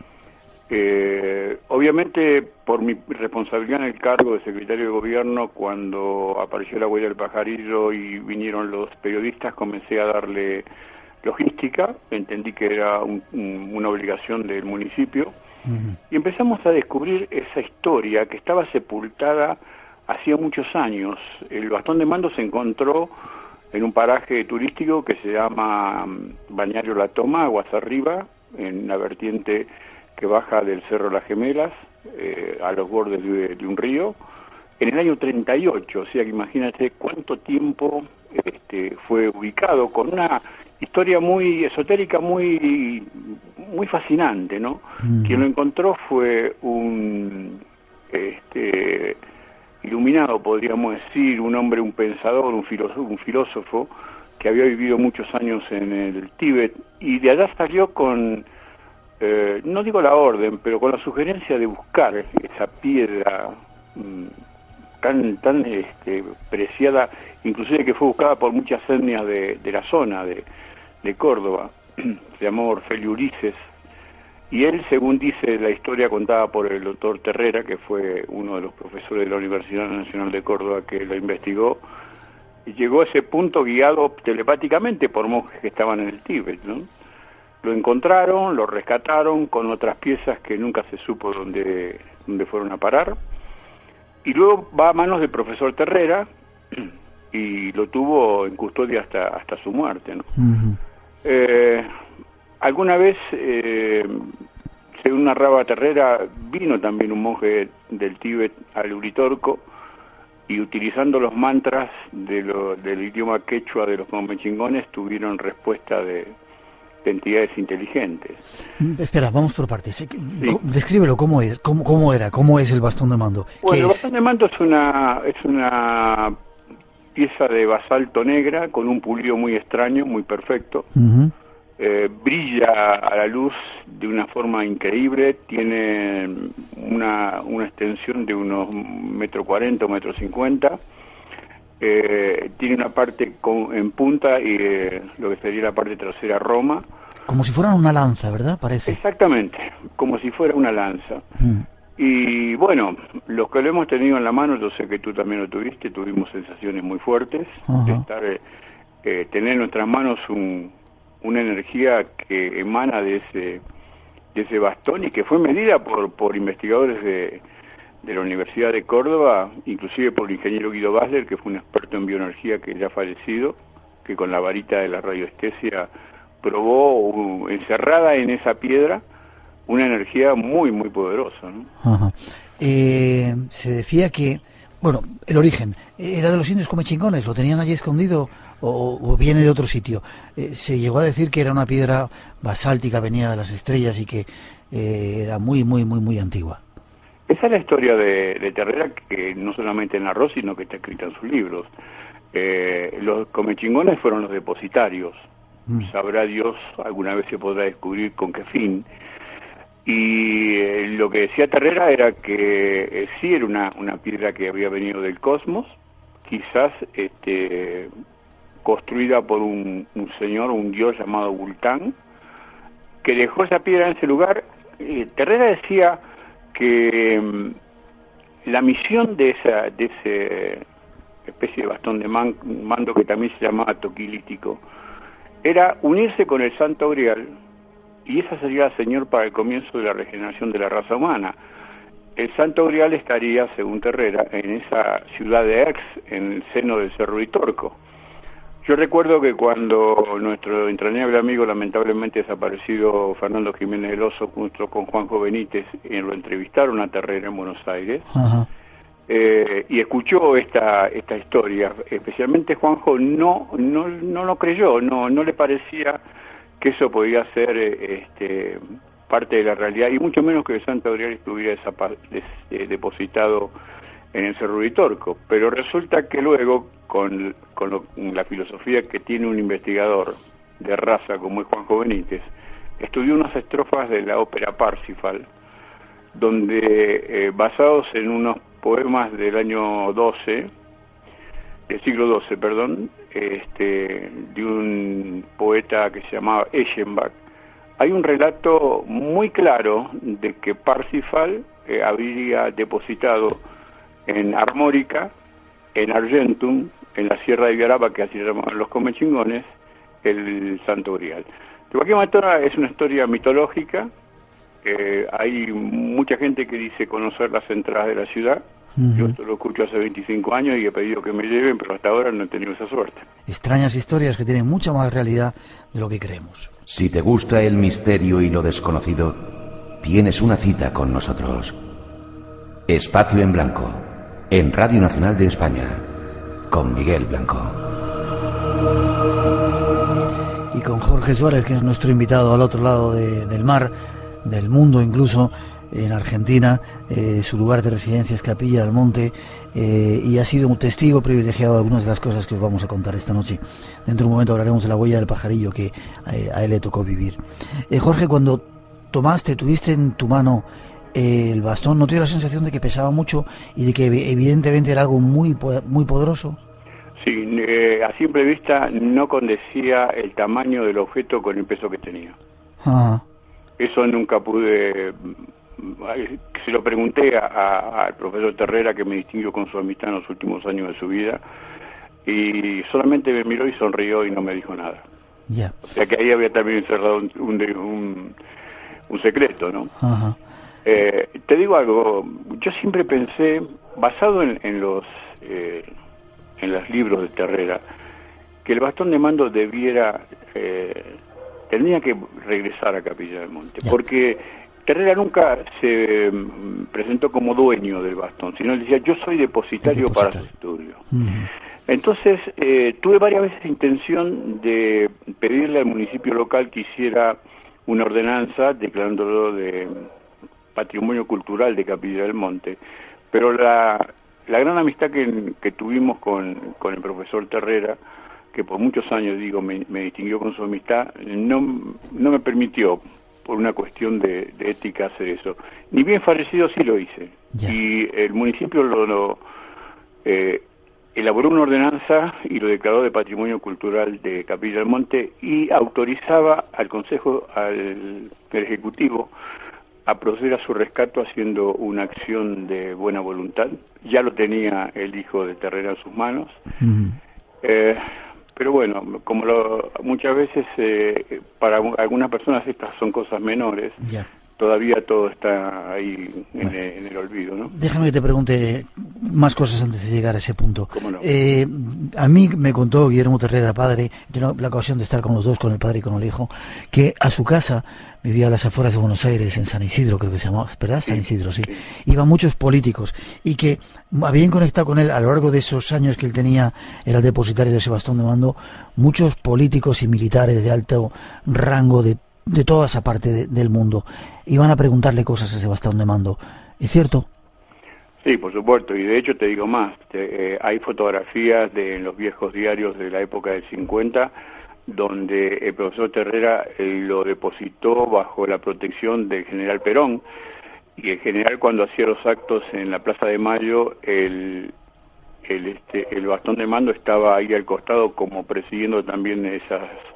R: Eh, obviamente, por mi responsabilidad en el cargo de secretario de gobierno, cuando apareció la huella del pajarillo y vinieron los periodistas, comencé a darle logística, entendí que era un, un, una obligación del municipio, uh-huh. y empezamos a descubrir esa historia que estaba sepultada hacía muchos años. El bastón de mando se encontró en un paraje turístico que se llama Bañario La Toma, aguas arriba, en la vertiente que baja del Cerro Las Gemelas, eh, a los bordes de, de un río, en el año treinta y ocho, o sea que imagínate cuánto tiempo este, fue ubicado, con una historia muy esotérica, muy muy fascinante, ¿no? Mm. Quien lo encontró fue un este iluminado, podríamos decir, un hombre, un pensador, un filósofo, un filósofo que había vivido muchos años en el Tíbet, y de allá salió con, eh, no digo la orden, pero con la sugerencia de buscar esa piedra mmm, tan tan este, preciada, inclusive que fue buscada por muchas etnias de, de la zona de, de Córdoba. Se llamó Orfelio Ulises, y él, según dice la historia contada por el doctor Terrera, que fue uno de los profesores de la Universidad Nacional de Córdoba que lo investigó, llegó a ese punto guiado telepáticamente por monjes que estaban en el Tíbet, ¿no? Lo encontraron, lo rescataron con otras piezas que nunca se supo dónde, dónde fueron a parar, y luego va a manos del profesor Terrera y lo tuvo en custodia hasta hasta su muerte, ¿no? Uh-huh. Eh, alguna vez, eh, según narraba Terrera, vino también un monje del Tíbet al Uritorco, y utilizando los mantras de lo, del idioma quechua de los comechingones tuvieron respuesta de, de entidades inteligentes.
B: Espera, vamos por partes. Sí. Descríbelo, ¿cómo es? ¿Cómo, cómo era? ¿Cómo es el bastón de mando?
R: Bueno, el
B: es?
R: bastón de mando es una es una pieza de basalto negra con un pulido muy extraño, muy perfecto. Uh-huh. Eh, brilla a la luz de una forma increíble, tiene una, una extensión de unos metro cuarenta o metro cincuenta, eh, tiene una parte con, en punta y eh, lo que sería la parte trasera roma.
B: Como si fuera una lanza, ¿verdad? Parece.
R: Exactamente, como si fuera una lanza. Mm. Y bueno, los que lo hemos tenido en la mano, yo sé que tú también lo tuviste, tuvimos sensaciones muy fuertes, uh-huh. de estar, eh, tener en nuestras manos un una energía que emana de ese de ese bastón, y que fue medida por por investigadores de, de la Universidad de Córdoba, inclusive por el ingeniero Guido Basler, que fue un experto en bioenergía que ya ha fallecido, que con la varita de la radioestesia probó uh, encerrada en esa piedra una energía muy muy poderosa, ¿no?
B: Ajá. Eh, se decía que, bueno, el origen era de los indios comechingones, lo tenían allí escondido, o, o viene de otro sitio. Eh, se llegó a decir que era una piedra basáltica, venida de las estrellas, y que eh, era muy, muy, muy, muy antigua.
R: Esa es la historia de, de Terrera, que no solamente narró, sino que está escrita en sus libros. Eh, los comechingones fueron los depositarios. Mm. Sabrá Dios, alguna vez se podrá descubrir con qué fin. Y eh, lo que decía Terrera era que eh, sí era una, una piedra que había venido del cosmos, quizás este construida por un, un señor, un dios llamado Vulcán, que dejó esa piedra en ese lugar. Eh, Terrera decía que um, la misión de esa de ese especie de bastón de man, mando, que también se llamaba toquilítico, era unirse con el Santo Grial, y esa sería la señal para el comienzo de la regeneración de la raza humana. El Santo Grial estaría, según Terrera, en esa ciudad de Aix, en el seno del Cerro Uritorco. Yo recuerdo que cuando nuestro entrañable amigo, lamentablemente desaparecido, Fernando Jiménez del Oso, junto con Juanjo Benítez, eh, lo entrevistaron a Terrera en Buenos Aires,
B: Ajá.
R: eh, y escuchó esta esta historia. Especialmente Juanjo no no no lo creyó, no no le parecía que eso podía ser eh, este parte de la realidad, y mucho menos que el Santo Grial estuviera desapa- des, eh, depositado en el Cerro Uritorco. Pero resulta que luego, con, con lo, la filosofía que tiene un investigador de raza como es Juanjo Benítez, estudió unas estrofas de la ópera Parsifal, donde, eh, basados en unos poemas del año doce, del siglo doce, perdón, este, de un poeta que se llamaba Eschenbach, hay un relato muy claro de que Parsifal eh, habría depositado en Armórica, en Argentum, en la Sierra de Viaraba, que así se llamaban los comechingones, el Santo Grial. De cualquier manera, es una historia mitológica. Eh, hay mucha gente que dice conocer las entradas de la ciudad. Uh-huh. Yo esto lo escucho hace veinticinco años y he pedido que me lleven, pero hasta ahora no he tenido esa suerte.
B: Extrañas historias que tienen mucha más realidad de lo que creemos.
S: Si te gusta el misterio y lo desconocido, tienes una cita con nosotros. Espacio en Blanco, en Radio Nacional de España, con Miguel Blanco.
B: Y con Jorge Suárez, que es nuestro invitado al otro lado de, del mar, del mundo incluso, en Argentina. Eh, su lugar de residencia es Capilla del Monte, eh, y ha sido un testigo privilegiado de algunas de las cosas que os vamos a contar esta noche. Dentro de un momento hablaremos de la huella del pajarillo que eh, a él le tocó vivir. Eh, Jorge, cuando tomaste, tuviste en tu mano el bastón, ¿no te dio la sensación de que pesaba mucho y de que evidentemente era algo muy muy poderoso?
R: Sí, eh, a simple vista no condecía el tamaño del objeto con el peso que tenía.
B: Ajá.
R: Eso nunca pude. Se lo pregunté a, a, al profesor Terrera, que me distinguió con su amistad en los últimos años de su vida, y solamente me miró y sonrió y no me dijo nada.
B: Ya. Yeah.
R: O sea que ahí había también encerrado un, un, un, un secreto, ¿no?
B: Ajá.
R: Eh, te digo algo, yo siempre pensé, basado en, en los eh, en los libros de Terrera, que el bastón de mando debiera eh, tenía que regresar a Capilla del Monte, yeah. porque Terrera nunca se um, presentó como dueño del bastón, sino decía, yo soy depositario, depositario. para su estudio. Uh-huh. Entonces, eh, tuve varias veces intención de pedirle al municipio local que hiciera una ordenanza declarándolo de Patrimonio Cultural de Capilla del Monte, pero la, la gran amistad que, que tuvimos con, con el profesor Terrera, que por muchos años, digo, me, me distinguió con su amistad, no, no me permitió, por una cuestión de, de ética, hacer eso. Ni bien fallecido sí lo hice. Yeah. Y el municipio lo, lo eh, elaboró una ordenanza y lo declaró de Patrimonio Cultural de Capilla del Monte, y autorizaba al Consejo, al, al Ejecutivo, a proceder a su rescate haciendo una acción de buena voluntad. Ya lo tenía el hijo de Terrera en sus manos. Uh-huh. Eh, pero bueno, como lo, muchas veces eh, para algunas personas estas son cosas menores, yeah. todavía todo está ahí en, bueno. el, en el olvido, ¿no?
B: Déjame que te pregunte más cosas antes de llegar a ese punto.
R: ¿Cómo no?
B: Eh, a mí me contó Guillermo Terrera, padre, yo la ocasión de estar con los dos, con el padre y con el hijo, que a su casa, vivía a las afueras de Buenos Aires, en San Isidro, creo que se llamaba, ¿verdad? San Isidro, sí. sí. Iban muchos políticos, y que habían conectado con él a lo largo de esos años que él tenía, era el depositario de ese bastón de mando, muchos políticos y militares de alto rango de, de toda esa parte de, del mundo. Iban a preguntarle cosas a ese bastón de mando. ¿Es cierto?
R: Sí, por supuesto, y de hecho te digo más, te, eh, hay fotografías de en los viejos diarios de la época del cincuenta, donde el profesor Terrera eh, lo depositó bajo la protección del general Perón, y el general, cuando hacía los actos en la Plaza de Mayo, el, el, este, el bastón de mando estaba ahí al costado, como presidiendo también esas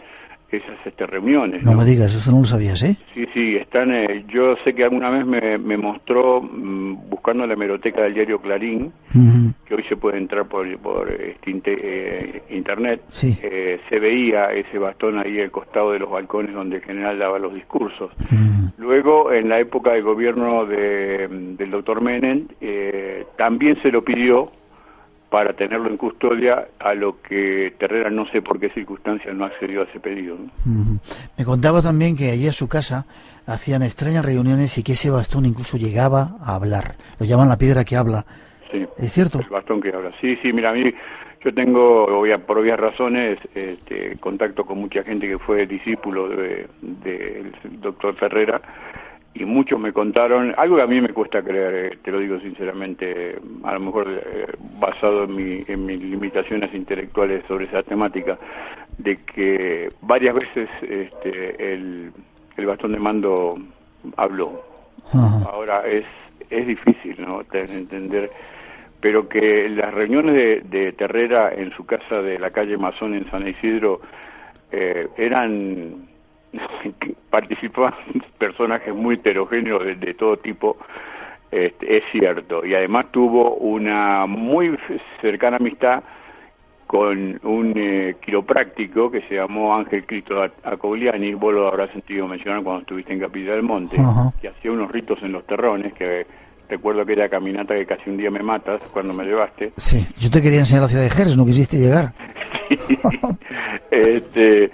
R: esas este, reuniones.
B: No,
R: ¿no?
B: me digas, eso no lo sabías, ¿eh?
R: Sí, sí, están. Eh, yo sé que alguna vez me, me mostró, mmm, buscando la hemeroteca del diario Clarín, uh-huh. que hoy se puede entrar por, por este, inte, eh, internet,
B: sí.
R: eh, se veía ese bastón ahí al costado de los balcones donde el general daba los discursos. Uh-huh. Luego, en la época del gobierno de, del doctor Menem, eh, también se lo pidió para tenerlo en custodia, a lo que Terrera no sé por qué circunstancias no accedió a ese pedido, ¿no?
B: Uh-huh. Me contaba también que allí a su casa hacían extrañas reuniones y que ese bastón incluso llegaba a hablar. Lo llaman la piedra que habla.
R: Sí,
B: ¿es cierto?
R: El bastón que habla. Sí, sí, mira, a mí yo tengo, obvia, por obvias razones, este, contacto con mucha gente que fue discípulo del de, de doctor Terrera, y muchos me contaron, algo que a mí me cuesta creer, eh, te lo digo sinceramente, a lo mejor eh, basado en, mi, en mis limitaciones intelectuales sobre esa temática, de que varias veces este, el, el bastón de mando habló. Uh-huh. Ahora es es difícil, ¿no?, entender, pero que las reuniones de, de Terrera en su casa de la calle Mazón en San Isidro eh, eran... participaban personajes muy heterogéneos de, de todo tipo, este, es cierto, y además tuvo una muy cercana amistad con un eh, quiropráctico que se llamó Ángel Cristo Acogliani, vos lo habrás sentido mencionar cuando estuviste en Capilla del Monte, uh-huh. que hacía unos ritos en los terrones, que recuerdo aquella caminata que casi un día me matas cuando me llevaste.
B: Sí, yo te quería enseñar la ciudad de Jerez, no quisiste llegar.
R: Sí. este...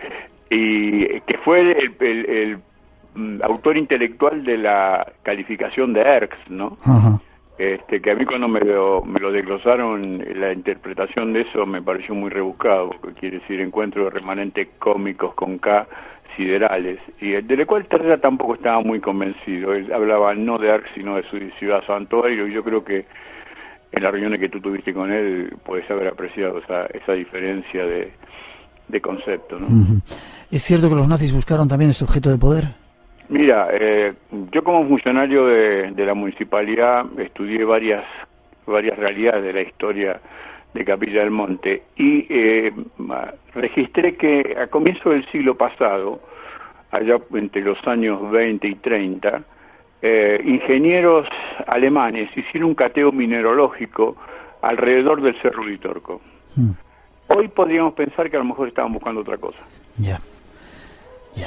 R: y que fue el, el, el, el autor intelectual de la calificación de Erx, ¿no? Uh-huh. Este, que a mí cuando me lo, me lo desglosaron, la interpretación de eso me pareció muy rebuscado, porque quiere decir encuentro de remanentes cómicos con K siderales, y del cual Terrera tampoco estaba muy convencido. Él hablaba no de Erx, sino de su ciudad santuario, y yo creo que en las reuniones que tú tuviste con él puedes haber apreciado esa, esa diferencia de de concepto, ¿no?
B: Uh-huh. ¿Es cierto que los nazis buscaron también ese objeto de poder?
R: Mira, eh, yo como funcionario de, de la municipalidad estudié varias varias realidades de la historia de Capilla del Monte y eh, registré que a comienzos del siglo pasado, allá entre los años veinte y treinta, eh, ingenieros alemanes hicieron un cateo mineralógico alrededor del Cerro Uritorco. Uh-huh. Hoy podríamos pensar que a lo mejor estaban buscando otra cosa.
B: Ya, ya.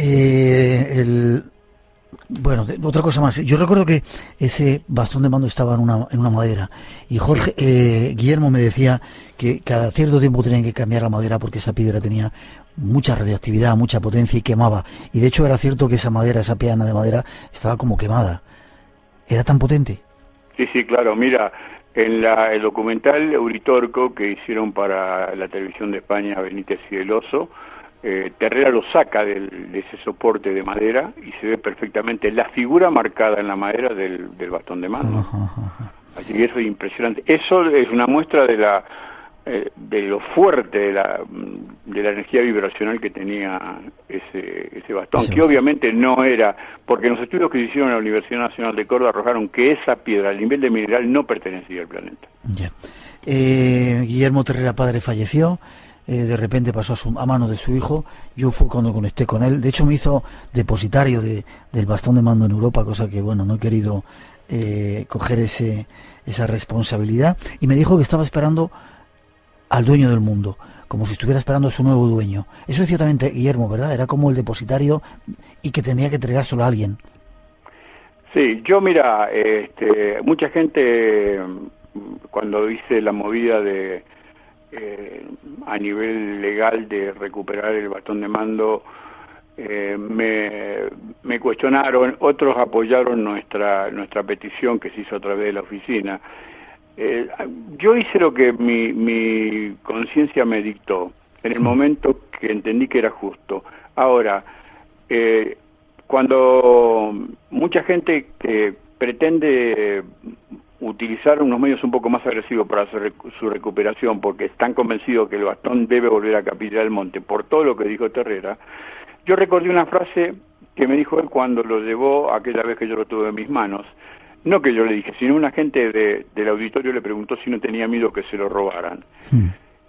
B: Eh, el, bueno, de, otra cosa más. Yo recuerdo que ese bastón de mando estaba en una, en una madera. Y Jorge, eh, Guillermo me decía que cada cierto tiempo tenían que cambiar la madera porque esa piedra tenía mucha radioactividad, mucha potencia y quemaba. Y de hecho era cierto que esa madera, esa peana de madera, estaba como quemada. ¿Era tan potente?
R: Sí, sí, claro. Mira... En la, el documental Uritorco que hicieron para la televisión de España, Benítez y el Oso, eh, Terrera lo saca del, de ese soporte de madera y se ve perfectamente la figura marcada en la madera del, del bastón de mando. Uh-huh, uh-huh. Así que eso es impresionante. Eso es una muestra de la eh, de lo fuerte de la, de la energía vibracional que tenía ese, ese bastón, sí, que obviamente no era, porque los estudios que se hicieron en la Universidad Nacional de Córdoba arrojaron que esa piedra, al nivel de mineral, no pertenecía al planeta.
B: Ya. Eh, Guillermo Terrera padre falleció, eh, de repente pasó a, su, a manos de su hijo. Yo fui cuando conecté con él, de hecho me hizo depositario de, del bastón de mando en Europa, cosa que bueno, no he querido eh, coger ese esa responsabilidad, y me dijo que estaba esperando al dueño del mundo, como si estuviera esperando a su nuevo dueño. Eso decía también Guillermo, ¿verdad? Era como el depositario y que tenía que entregárselo a alguien.
R: Sí, yo mira, este, mucha gente cuando hice la movida de eh, a nivel legal de recuperar el bastón de mando, eh, me, me cuestionaron, otros apoyaron nuestra nuestra petición que se hizo a través de la oficina. Eh, yo hice lo que mi, mi conciencia me dictó en el momento que entendí que era justo. Ahora, eh, cuando mucha gente que pretende utilizar unos medios un poco más agresivos para hacer su recuperación porque están convencidos que el bastón debe volver a Capilla del Monte por todo lo que dijo Terrera, yo recordé una frase que me dijo él cuando lo llevó aquella vez que yo lo tuve en mis manos. No que yo le dije, sino un agente de, del auditorio le preguntó si no tenía miedo que se lo robaran. Mm.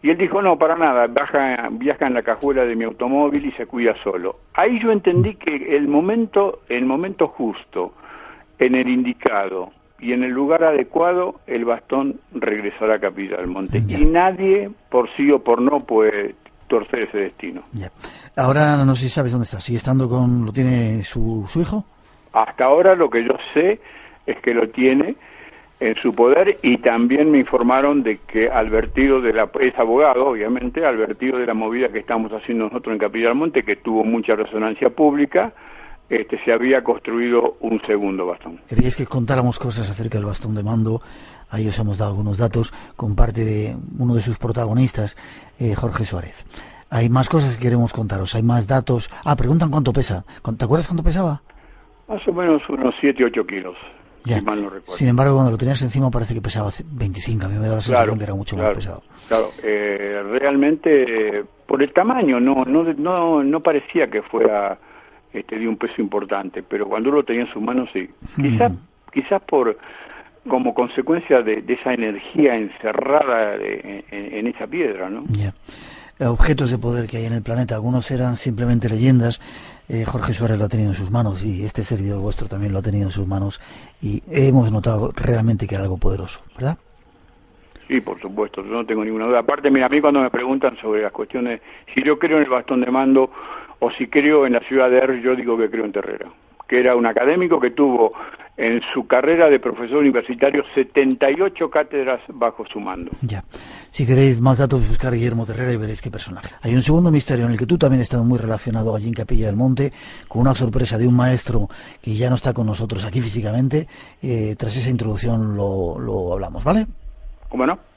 R: Y él dijo, no, para nada, viaja, viaja en la cajuela de mi automóvil y se cuida solo. Ahí yo entendí que el momento, el momento justo, en el indicado y en el lugar adecuado, el bastón regresará a Capilla del Monte. Ya. Y nadie, por sí o por no, puede torcer ese destino.
B: Ya. Ahora no sé si sabes dónde está. ¿Sigue estando con, lo tiene su, su hijo?
R: Hasta ahora lo que yo sé es que lo tiene en su poder, y también me informaron de que advertido de la, es abogado obviamente, advertido de la movida que estamos haciendo nosotros en Capilla del Monte, que tuvo mucha resonancia pública, este se había construido un segundo bastón.
B: Queríais que contáramos cosas acerca del bastón de mando. Ahí os hemos dado algunos datos con parte de uno de sus protagonistas, eh, Jorge Suárez. Hay más cosas que queremos contaros, hay más datos. Ah, preguntan cuánto pesa. ¿Te acuerdas cuánto pesaba?
R: Más o menos unos siete, ocho kilos.
B: Ya.
R: Si mal no recuerdo.
B: Sin embargo, cuando lo tenías encima parece que pesaba veinticinco. A mí me da la sensación
R: claro,
B: que era mucho
R: claro,
B: más pesado.
R: Claro, eh, realmente eh, por el tamaño no no no no parecía que fuera este de un peso importante, pero cuando uno lo tenía en sus manos sí. Quizás mm. quizás por como consecuencia de, de esa energía encerrada de, en, en esa piedra, ¿no?
B: Ya. Objetos de poder que hay en el planeta, algunos eran simplemente leyendas. eh, Jorge Suárez lo ha tenido en sus manos y este servidor vuestro también lo ha tenido en sus manos, y hemos notado realmente que era algo poderoso, ¿verdad?
R: Sí, por supuesto, yo no tengo ninguna duda. Aparte, mira, a mí cuando me preguntan sobre las cuestiones, si yo creo en el bastón de mando o si creo en la ciudad de Er, yo digo que creo en Terrera, que era un académico que tuvo en su carrera de profesor universitario setenta y ocho cátedras bajo su mando.
B: Ya. Si queréis más datos, buscar a Guillermo Terrera y veréis qué personaje. Hay un segundo misterio en el que tú también has estado muy relacionado allí en Capilla del Monte, con una sorpresa de un maestro que ya no está con nosotros aquí físicamente. Eh, tras esa introducción lo, lo hablamos, ¿vale?
R: ¿Cómo no?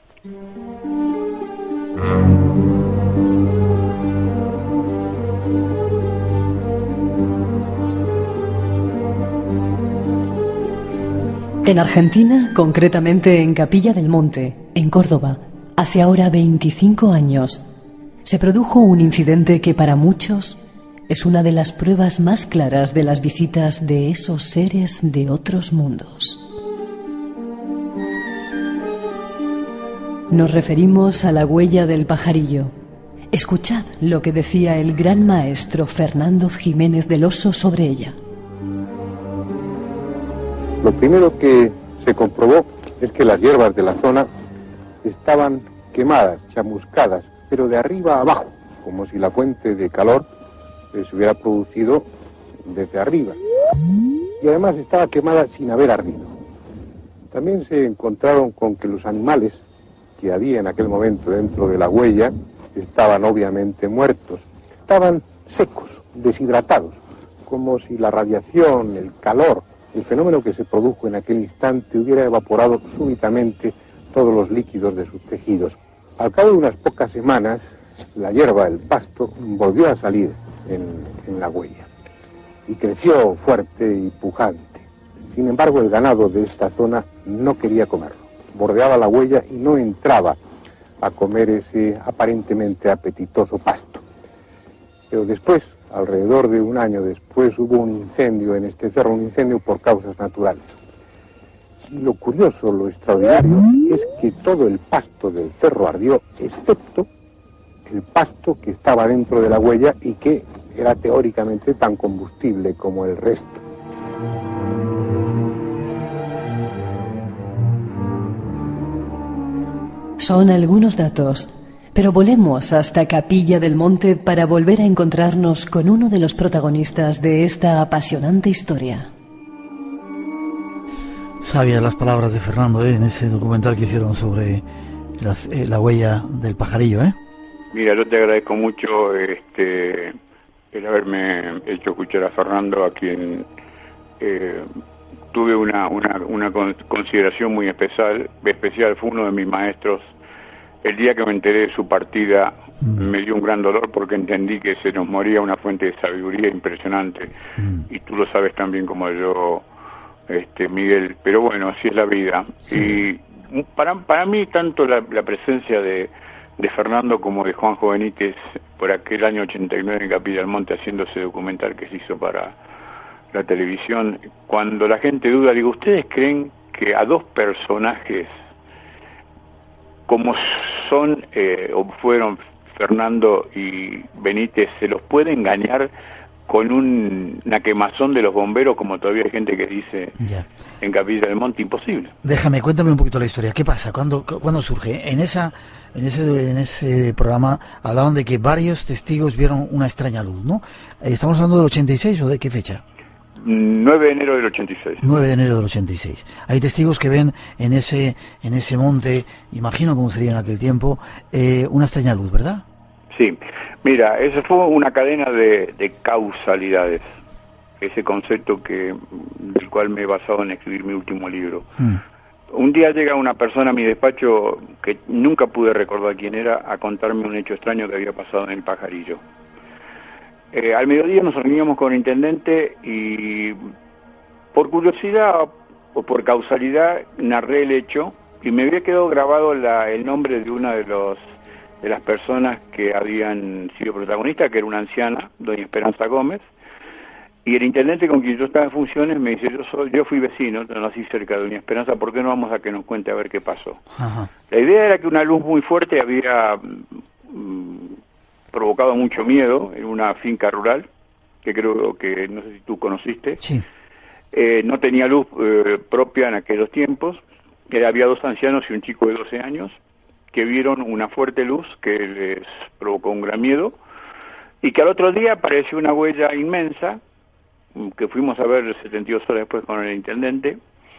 D: En Argentina, concretamente en Capilla del Monte, en Córdoba, hace ahora veinticinco años, se produjo un incidente que para muchos es una de las pruebas más claras de las visitas de esos seres de otros mundos. Nos referimos a la huella del pajarillo. Escuchad lo que decía el gran maestro Fernando Jiménez del Oso sobre ella.
T: Lo primero que se comprobó es que las hierbas de la zona estaban quemadas, chamuscadas, pero de arriba a abajo, como si la fuente de calor se hubiera producido desde arriba. Y además estaba quemada sin haber ardido. También se encontraron con que los animales que había en aquel momento dentro de la huella estaban obviamente muertos. Estaban secos, deshidratados, como si la radiación, el calor, el fenómeno que se produjo en aquel instante hubiera evaporado súbitamente todos los líquidos de sus tejidos. Al cabo de unas pocas semanas, la hierba, el pasto, volvió a salir en, en la huella y creció fuerte y pujante. Sin embargo, el ganado de esta zona no quería comerlo. Bordeaba la huella y no entraba a comer ese aparentemente apetitoso pasto. Pero después, alrededor de un año después, hubo un incendio en este cerro, un incendio por causas naturales. Y lo curioso, lo extraordinario, es que todo el pasto del cerro ardió, excepto el pasto que estaba dentro de la huella y que era teóricamente tan combustible como el resto.
D: Son algunos datos, pero volemos hasta Capilla del Monte para volver a encontrarnos con uno de los protagonistas de esta apasionante historia.
B: Sabias las palabras de Fernando, ¿eh? En ese documental que hicieron sobre la, eh, la huella del pajarillo, ¿eh?
R: Mira, yo te agradezco mucho este el haberme hecho escuchar a Fernando, a quien eh, tuve una, una, una consideración muy especial, especial, fue uno de mis maestros. El día que me enteré de su partida mm. me dio un gran dolor porque entendí que se nos moría una fuente de sabiduría impresionante, mm. y tú lo sabes tan bien como yo, este Miguel, pero bueno, así es la vida. Sí. Y para, para mí tanto la, la presencia de, de Fernando como de Juanjo Benítez por aquel año ochenta y nueve en Capilla del Monte haciendo ese documental que se hizo para la televisión, cuando la gente duda, digo, ¿ustedes creen que a dos personajes como son eh, o fueron Fernando y Benítez, se los puede engañar con un, una quemazón de los bomberos, como todavía hay gente que dice
B: ya.
R: En Capilla del Monte? Imposible.
B: Déjame, cuéntame un poquito la historia. ¿Qué pasa? ¿Cuándo, cuándo surge? En esa, en ese, en ese programa hablaban de que varios testigos vieron una extraña luz, ¿no? ¿Estamos hablando del ochenta y seis o de qué fecha?
R: nueve de enero del ochenta y seis.
B: nueve de enero del ochenta y seis. Hay testigos que ven en ese, en ese monte, imagino cómo sería en aquel tiempo, eh, una extraña luz, ¿verdad?
R: Sí, mira, eso fue una cadena de, de causalidades, ese concepto que del cual me he basado en escribir mi último libro. Mm. Un día llega una persona a mi despacho que nunca pude recordar quién era, a contarme un hecho extraño que había pasado en el Pajarillo. Eh, al mediodía nos reuníamos con el intendente y por curiosidad o por causalidad narré el hecho y me había quedado grabado la, el nombre de una de los de las personas que habían sido protagonistas, que era una anciana, doña Esperanza Gómez, y el intendente con quien yo estaba en funciones me dice, yo soy, yo fui vecino, nací cerca de doña Esperanza, ¿por qué no vamos a que nos cuente a ver qué pasó? Ajá. La idea era que una luz muy fuerte había mm, provocado mucho miedo en una finca rural, que creo que, no sé si tú conociste,
B: sí.
R: eh, no tenía luz eh, propia en aquellos tiempos, eh, había dos ancianos y un chico de doce años, que vieron una fuerte luz que les provocó un gran miedo y que al otro día apareció una huella inmensa que fuimos a ver setenta y dos horas después con el intendente.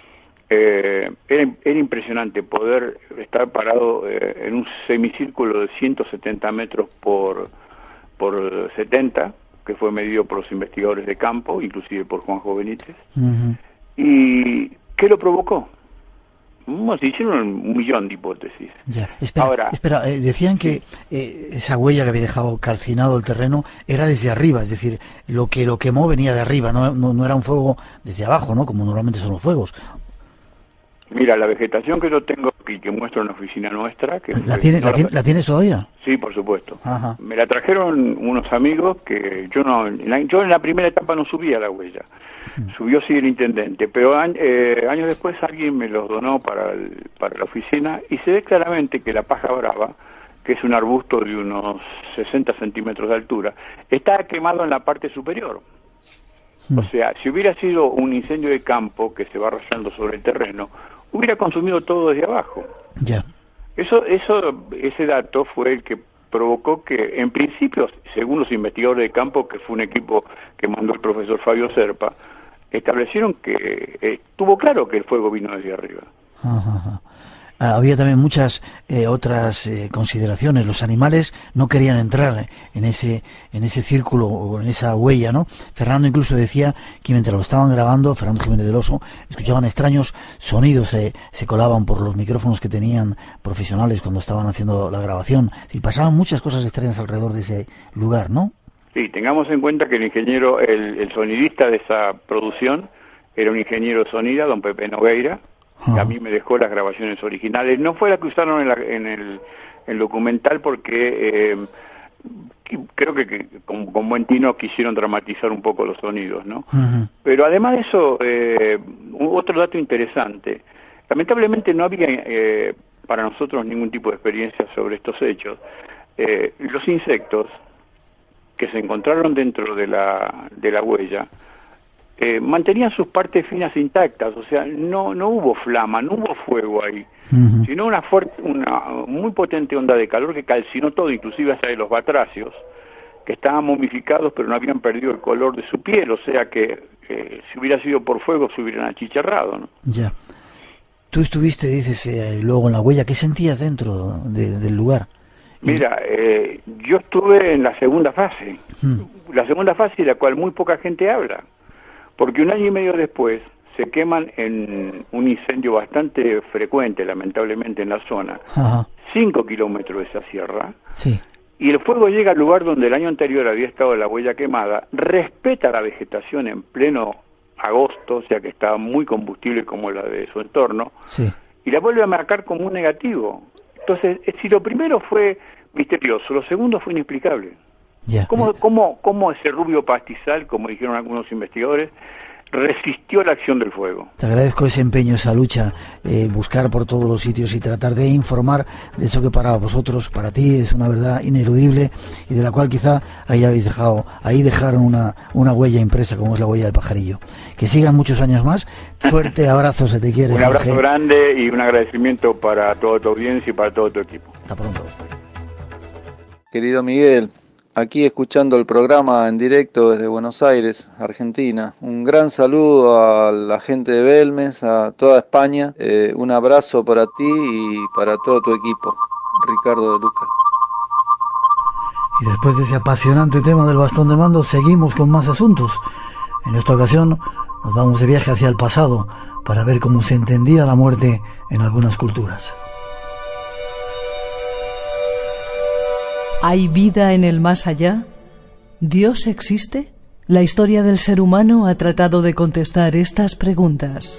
R: Eh, era, era impresionante poder estar parado eh, en un semicírculo de ciento setenta metros por, por setenta, que fue medido por los investigadores de campo, inclusive por Juanjo Benítez. Uh-huh. ¿Y qué lo provocó? Bueno, se hicieron un millón de hipótesis.
B: Ya. Espera, Ahora, espera eh, decían que eh, esa huella que había dejado calcinado el terreno era desde arriba, es decir, lo que lo quemó venía de arriba, no, no, no era un fuego desde abajo, ¿no? Como normalmente son los fuegos.
R: Mira, la vegetación que yo tengo aquí, que muestro en la oficina nuestra... que
B: ¿La, tiene, no la, la, ¿La tienes todavía?
R: Sí, por supuesto. Ajá. Me la trajeron unos amigos que yo no... En la, yo en la primera etapa no subía la huella. Subió sí el intendente, pero eh, años después alguien me los donó para, el, para la oficina y se ve claramente que la paja brava, que es un arbusto de unos sesenta centímetros de altura, está quemado en la parte superior. Mm. O sea, si hubiera sido un incendio de campo que se va rayando sobre el terreno, hubiera consumido todo desde abajo.
B: Ya.
R: Eso, eso, ese dato fue el que provocó que, en principio, según los investigadores de campo, que fue un equipo que mandó el profesor Fabio Serpa, establecieron que eh, tuvo claro que el fuego vino desde arriba.
B: Ajá, ajá. Ah, había también muchas eh, otras eh, consideraciones. Los animales no querían entrar en ese en ese círculo o en esa huella, ¿no? Fernando incluso decía que mientras lo estaban grabando, Fernando Jiménez del Oso, escuchaban extraños sonidos, eh, se colaban por los micrófonos que tenían profesionales cuando estaban haciendo la grabación. Y pasaban muchas cosas extrañas alrededor de ese lugar, ¿no?
R: Sí, tengamos en cuenta que el ingeniero, el, el sonidista de esa producción era un ingeniero de sonido, don Pepe Nogueira, que a mí me dejó las grabaciones originales. No fue la que usaron en, la, en el, el documental porque eh, creo que, que con, con buen tino quisieron dramatizar un poco los sonidos, ¿no? Uh-huh. Pero además de eso, eh, otro dato interesante. Lamentablemente no había eh, para nosotros ningún tipo de experiencia sobre estos hechos. Eh, los insectos que se encontraron dentro de la, de la huella eh, mantenían sus partes finas intactas, o sea, no no hubo flama, no hubo fuego ahí, uh-huh. sino una fuerte, una muy potente onda de calor que calcinó todo, inclusive hasta de los batracios, que estaban momificados pero no habían perdido el color de su piel, o sea que eh, si hubiera sido por fuego se hubieran achicharrado, ¿no?
B: Ya. Tú estuviste, dices, eh, luego en la huella, ¿qué sentías dentro de, del lugar?
R: Mira, eh, yo estuve en la segunda fase, hmm. la segunda fase de la cual muy poca gente habla, porque un año y medio después se queman en un incendio bastante frecuente, lamentablemente, en la zona, Ajá. cinco kilómetros de esa sierra,
B: sí.
R: y el fuego llega al lugar donde el año anterior había estado la huella quemada, respeta la vegetación en pleno agosto, o sea que estaba muy combustible como la de su entorno,
B: sí.
R: y la vuelve a marcar como un negativo. Entonces, si lo primero fue misterioso, lo segundo fue inexplicable.
B: Yeah.
R: ¿Cómo, cómo, ¿Cómo ese rubio pastizal, como dijeron algunos investigadores, resistió la acción del fuego.
B: Te agradezco ese empeño, esa lucha, eh, buscar por todos los sitios y tratar de informar de eso que para vosotros, para ti, es una verdad ineludible y de la cual quizá ahí habéis dejado, ahí dejaron una, una huella impresa, como es la huella del pajarillo. Que sigan muchos años más. Fuerte abrazo, se te quiere.
R: Un abrazo
B: Jorge.
R: grande y un agradecimiento para toda tu audiencia y para todo tu equipo.
B: Hasta pronto.
U: Querido Miguel, aquí escuchando el programa en directo desde Buenos Aires, Argentina. Un gran saludo a la gente de Belmes, a toda España. Eh, un abrazo para ti y para todo tu equipo. Ricardo de Luca.
B: Y después de ese apasionante tema del bastón de mando, seguimos con más asuntos. En esta ocasión nos vamos de viaje hacia el pasado para ver cómo se entendía la muerte en algunas culturas.
D: ¿Hay vida en el más allá? ¿Dios existe? La historia del ser humano ha tratado de contestar estas preguntas.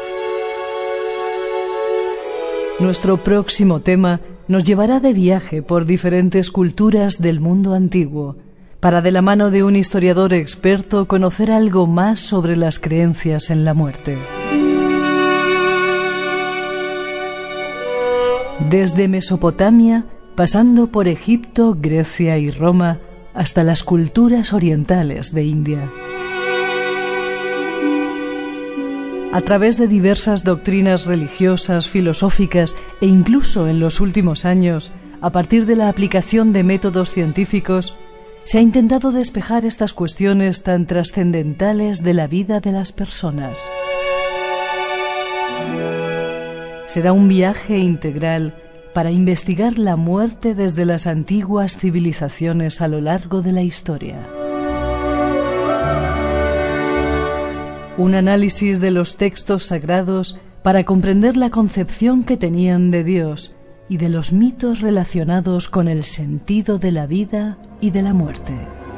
D: Nuestro próximo tema nos llevará de viaje por diferentes culturas del mundo antiguo, para de la mano de un historiador experto conocer algo más sobre las creencias en la muerte. Desde Mesopotamia, pasando por Egipto, Grecia y Roma, hasta las culturas orientales de India. A través de diversas doctrinas religiosas, filosóficas e incluso en los últimos años, a partir de la aplicación de métodos científicos, se ha intentado despejar estas cuestiones tan trascendentales de la vida de las personas. Será un viaje integral para investigar la muerte desde las antiguas civilizaciones a lo largo de la historia. Un análisis de los textos sagrados para comprender la concepción que tenían de Dios y de los mitos relacionados con el sentido de la vida y de la muerte.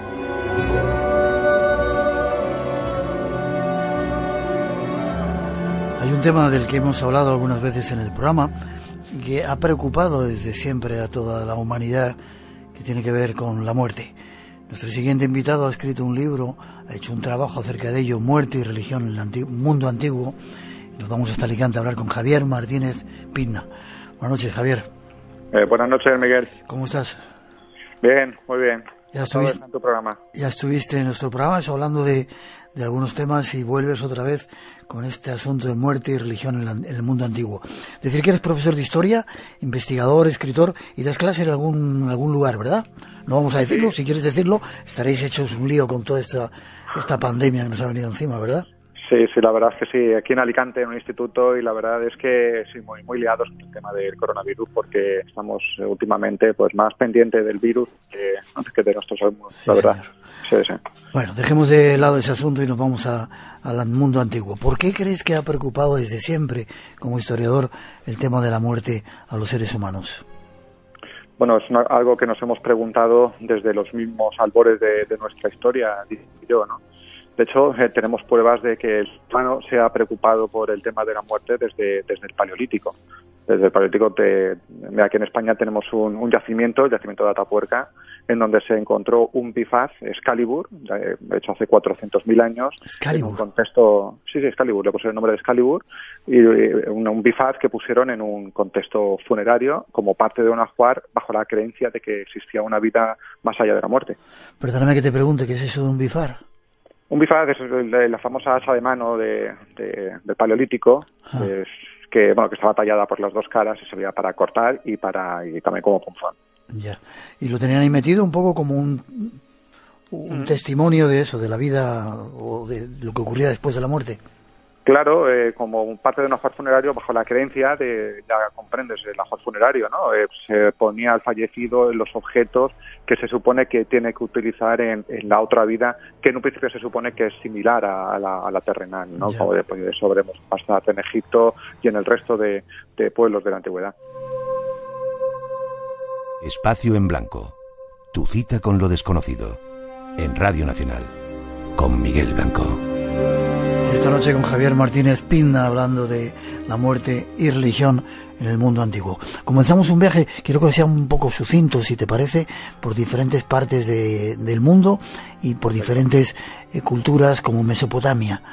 B: Hay un tema del que hemos hablado algunas veces en el programa que ha preocupado desde siempre a toda la humanidad, que tiene que ver con la muerte. Nuestro siguiente invitado ha escrito un libro, ha hecho un trabajo acerca de ello, Muerte y Religión en el antiguo, mundo antiguo. Nos vamos hasta Alicante a hablar con Javier Martínez Pina. Buenas noches, Javier.
V: Eh, buenas noches, Miguel.
B: ¿Cómo estás?
V: Bien, muy bien.
B: Ya estuviste
V: en tu programa.
B: Ya estuviste en nuestro programa, eso, hablando de, de algunos temas, y vuelves otra vez con este asunto de muerte y religión en, la, en el mundo antiguo. Decir que eres profesor de historia, investigador, escritor, y das clase en algún, algún lugar, ¿verdad? No vamos a decirlo, sí. Si quieres decirlo, estaréis hechos un lío con toda esta, esta pandemia que nos ha venido encima, ¿verdad?
V: Sí, sí, la verdad es que sí. Aquí en Alicante, en un instituto, y la verdad es que sí, muy muy liados con el tema del coronavirus, porque estamos últimamente pues más pendientes del virus que, que de nuestros alumnos, sí, la verdad. Sí, sí.
B: Bueno, dejemos de lado ese asunto y nos vamos a, al mundo antiguo. ¿Por qué crees que ha preocupado desde siempre, como historiador, el tema de la muerte a los seres humanos?
V: Bueno, es una, algo que nos hemos preguntado desde los mismos albores de, de nuestra historia, digo yo, ¿no? De hecho, eh, tenemos pruebas de que el humano se ha preocupado por el tema de la muerte desde, desde el Paleolítico. Desde el Paleolítico, te, aquí en España tenemos un, un yacimiento, el yacimiento de Atapuerca, en donde se encontró un bifaz, Excalibur, de hecho hace cuatrocientos mil años.
B: Excalibur.
V: En un contexto, sí, sí, Excalibur, le pusieron el nombre de Excalibur, y un, un bifaz que pusieron en un contexto funerario como parte de un ajuar bajo la creencia de que existía una vida más allá de la muerte.
B: Perdóname que te pregunte, ¿qué es eso de un bifar?
V: Un bifaz es la famosa hacha de mano de, de, del Paleolítico, ah. es, que bueno que estaba tallada por las dos caras y servía para cortar y para y también como punzón.
B: Ya. Y lo tenían ahí metido un poco como un, un mm. testimonio de eso, de la vida o de lo que ocurría después de la muerte.
V: Claro, eh, como parte de un ajuar funerario bajo la creencia de, ya comprendes, el ajuar funerario, ¿no? Eh, se ponía al fallecido en los objetos que se supone que tiene que utilizar en, en la otra vida, que en un principio se supone que es similar a, a, la, a la terrenal, ¿no? Ya. Como de, pues, eso veremos bastante en Egipto y en el resto de, de pueblos de la antigüedad.
S: Espacio en Blanco. Tu cita con lo desconocido. En Radio Nacional. Con Miguel Blanco.
B: Esta noche con Javier Martínez Pina, hablando de la muerte y religión en el mundo antiguo. Comenzamos un viaje, quiero que sea un poco sucinto, si te parece, por diferentes partes de, del mundo y por diferentes eh, culturas como Mesopotamia.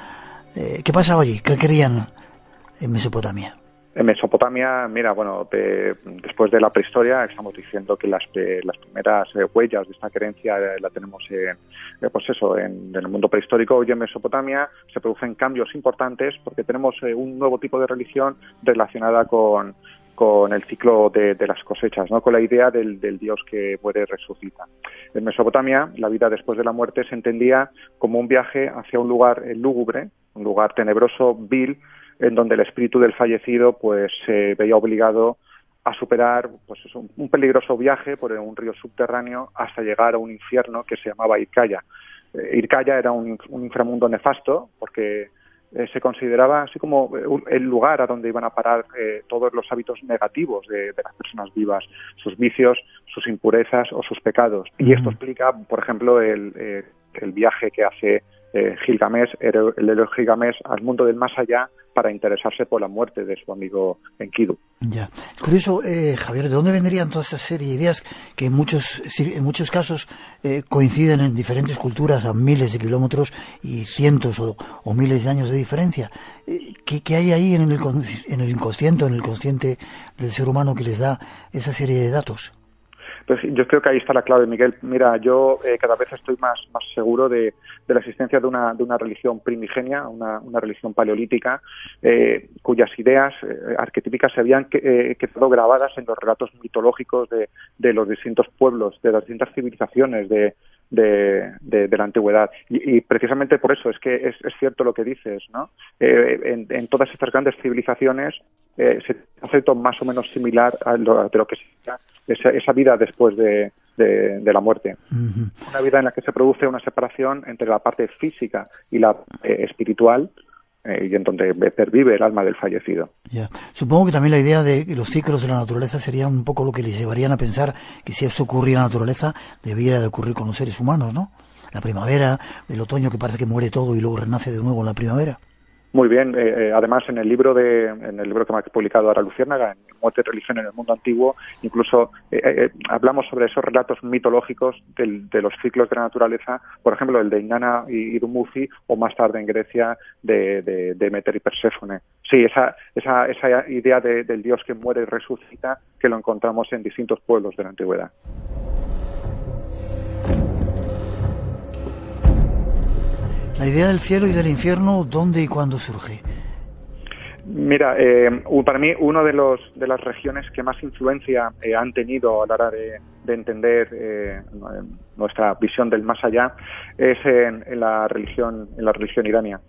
B: Eh, ¿Qué pasaba allí? ¿Qué querían en Mesopotamia?
V: En Mesopotamia, mira, bueno, de, después de la prehistoria estamos diciendo que las, de, las primeras eh, huellas de esta creencia eh, la tenemos en, eh, pues eso, en, en el mundo prehistórico. Hoy en Mesopotamia se producen cambios importantes porque tenemos eh, un nuevo tipo de religión relacionada con, con el ciclo de, de las cosechas, ¿no? Con la idea del, del Dios que muere y resucita. En Mesopotamia, la vida después de la muerte se entendía como un viaje hacia un lugar eh, lúgubre, un lugar tenebroso, vil, en donde el espíritu del fallecido pues se veía obligado a superar pues eso, un peligroso viaje por un río subterráneo hasta llegar a un infierno que se llamaba Irkaya. Eh, Irkaya era un, un inframundo nefasto porque eh, se consideraba así como un, el lugar a donde iban a parar eh, todos los hábitos negativos de, de las personas vivas, sus vicios, sus impurezas o sus pecados. Uh-huh. Y esto explica, por ejemplo, el, eh, el viaje que hace Eh, Gilgamesh, el, el héroe Gilgamesh, al mundo del más allá para interesarse por la muerte de su amigo Enkidu.
B: Ya. Es curioso, eh, Javier, ¿de dónde vendrían toda esta serie de ideas que en muchos, en muchos casos eh, coinciden en diferentes culturas a miles de kilómetros y cientos o, o miles de años de diferencia? Eh, ¿qué, ¿Qué hay ahí en el, en el inconsciente, en el consciente del ser humano que les da esa serie de datos?
V: Pues yo creo que ahí está la clave, Miguel. Mira, yo eh, cada vez estoy más, más seguro de, de la existencia de una, de una religión primigenia, una, una religión paleolítica, eh, cuyas ideas eh, arquetípicas se habían que, eh, quedado grabadas en los relatos mitológicos de, de los distintos pueblos, de las distintas civilizaciones de, de, de, de la antigüedad. Y, y precisamente por eso es que es, es cierto lo que dices, ¿no? Eh, en, en todas estas grandes civilizaciones eh, se hace más o menos similar a lo, de lo que sería esa, esa vida después de, de, de la muerte. Uh-huh. Una vida en la que se produce una separación entre la parte física y la eh, espiritual, eh, y en donde pervive el alma del fallecido.
B: Ya. Supongo que también la idea de los ciclos de la naturaleza sería un poco lo que les llevarían a pensar que si eso ocurría en la naturaleza, debiera de ocurrir con los seres humanos, ¿no? La primavera, el otoño que parece que muere todo y luego renace de nuevo en la primavera.
V: Muy bien, eh, además en el libro de en el libro que me ha publicado ahora Luciérnaga, en Muerte y Religión en el Mundo Antiguo, incluso eh, eh, hablamos sobre esos relatos mitológicos del, de los ciclos de la naturaleza, por ejemplo el de Inanna y Dumuzi, o más tarde en Grecia de, de, de Demeter y Perséfone. Sí, esa esa esa idea de, del dios que muere y resucita, que lo encontramos en distintos pueblos de la antigüedad.
B: La idea del cielo y del infierno, ¿dónde y cuándo surge?
V: Mira, eh, para mí uno de los de las regiones que más influencia eh, han tenido a la hora de, de entender eh, nuestra visión del más allá es en, en la religión en la religión irania.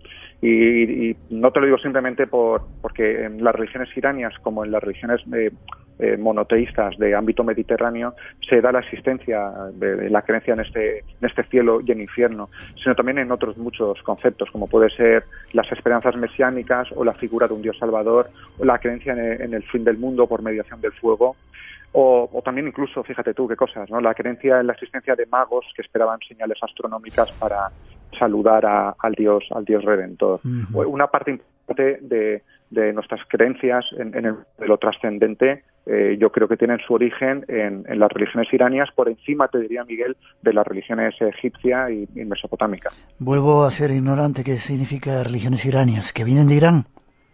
V: Y, y no te lo digo simplemente por porque en las religiones iranias, como en las religiones eh, eh, monoteístas de ámbito mediterráneo, se da la existencia de, de la creencia en este en este cielo y en infierno, sino también en otros muchos conceptos, como puede ser las esperanzas mesiánicas o la figura de un Dios salvador, o la creencia en el, en el fin del mundo por mediación del fuego. O, o también incluso, fíjate tú qué cosas, ¿no? La creencia en la existencia de magos que esperaban señales astronómicas para saludar a, al Dios al Dios Redentor. Uh-huh. Una parte importante de, de nuestras creencias en, en el, de lo trascendente, eh, yo creo que tienen su origen en, en las religiones iranias, por encima, te diría, Miguel, de las religiones egipcia y, y mesopotámica.
B: Vuelvo a ser ignorante. ¿Qué significa religiones iranias? ¿Que vienen de Irán?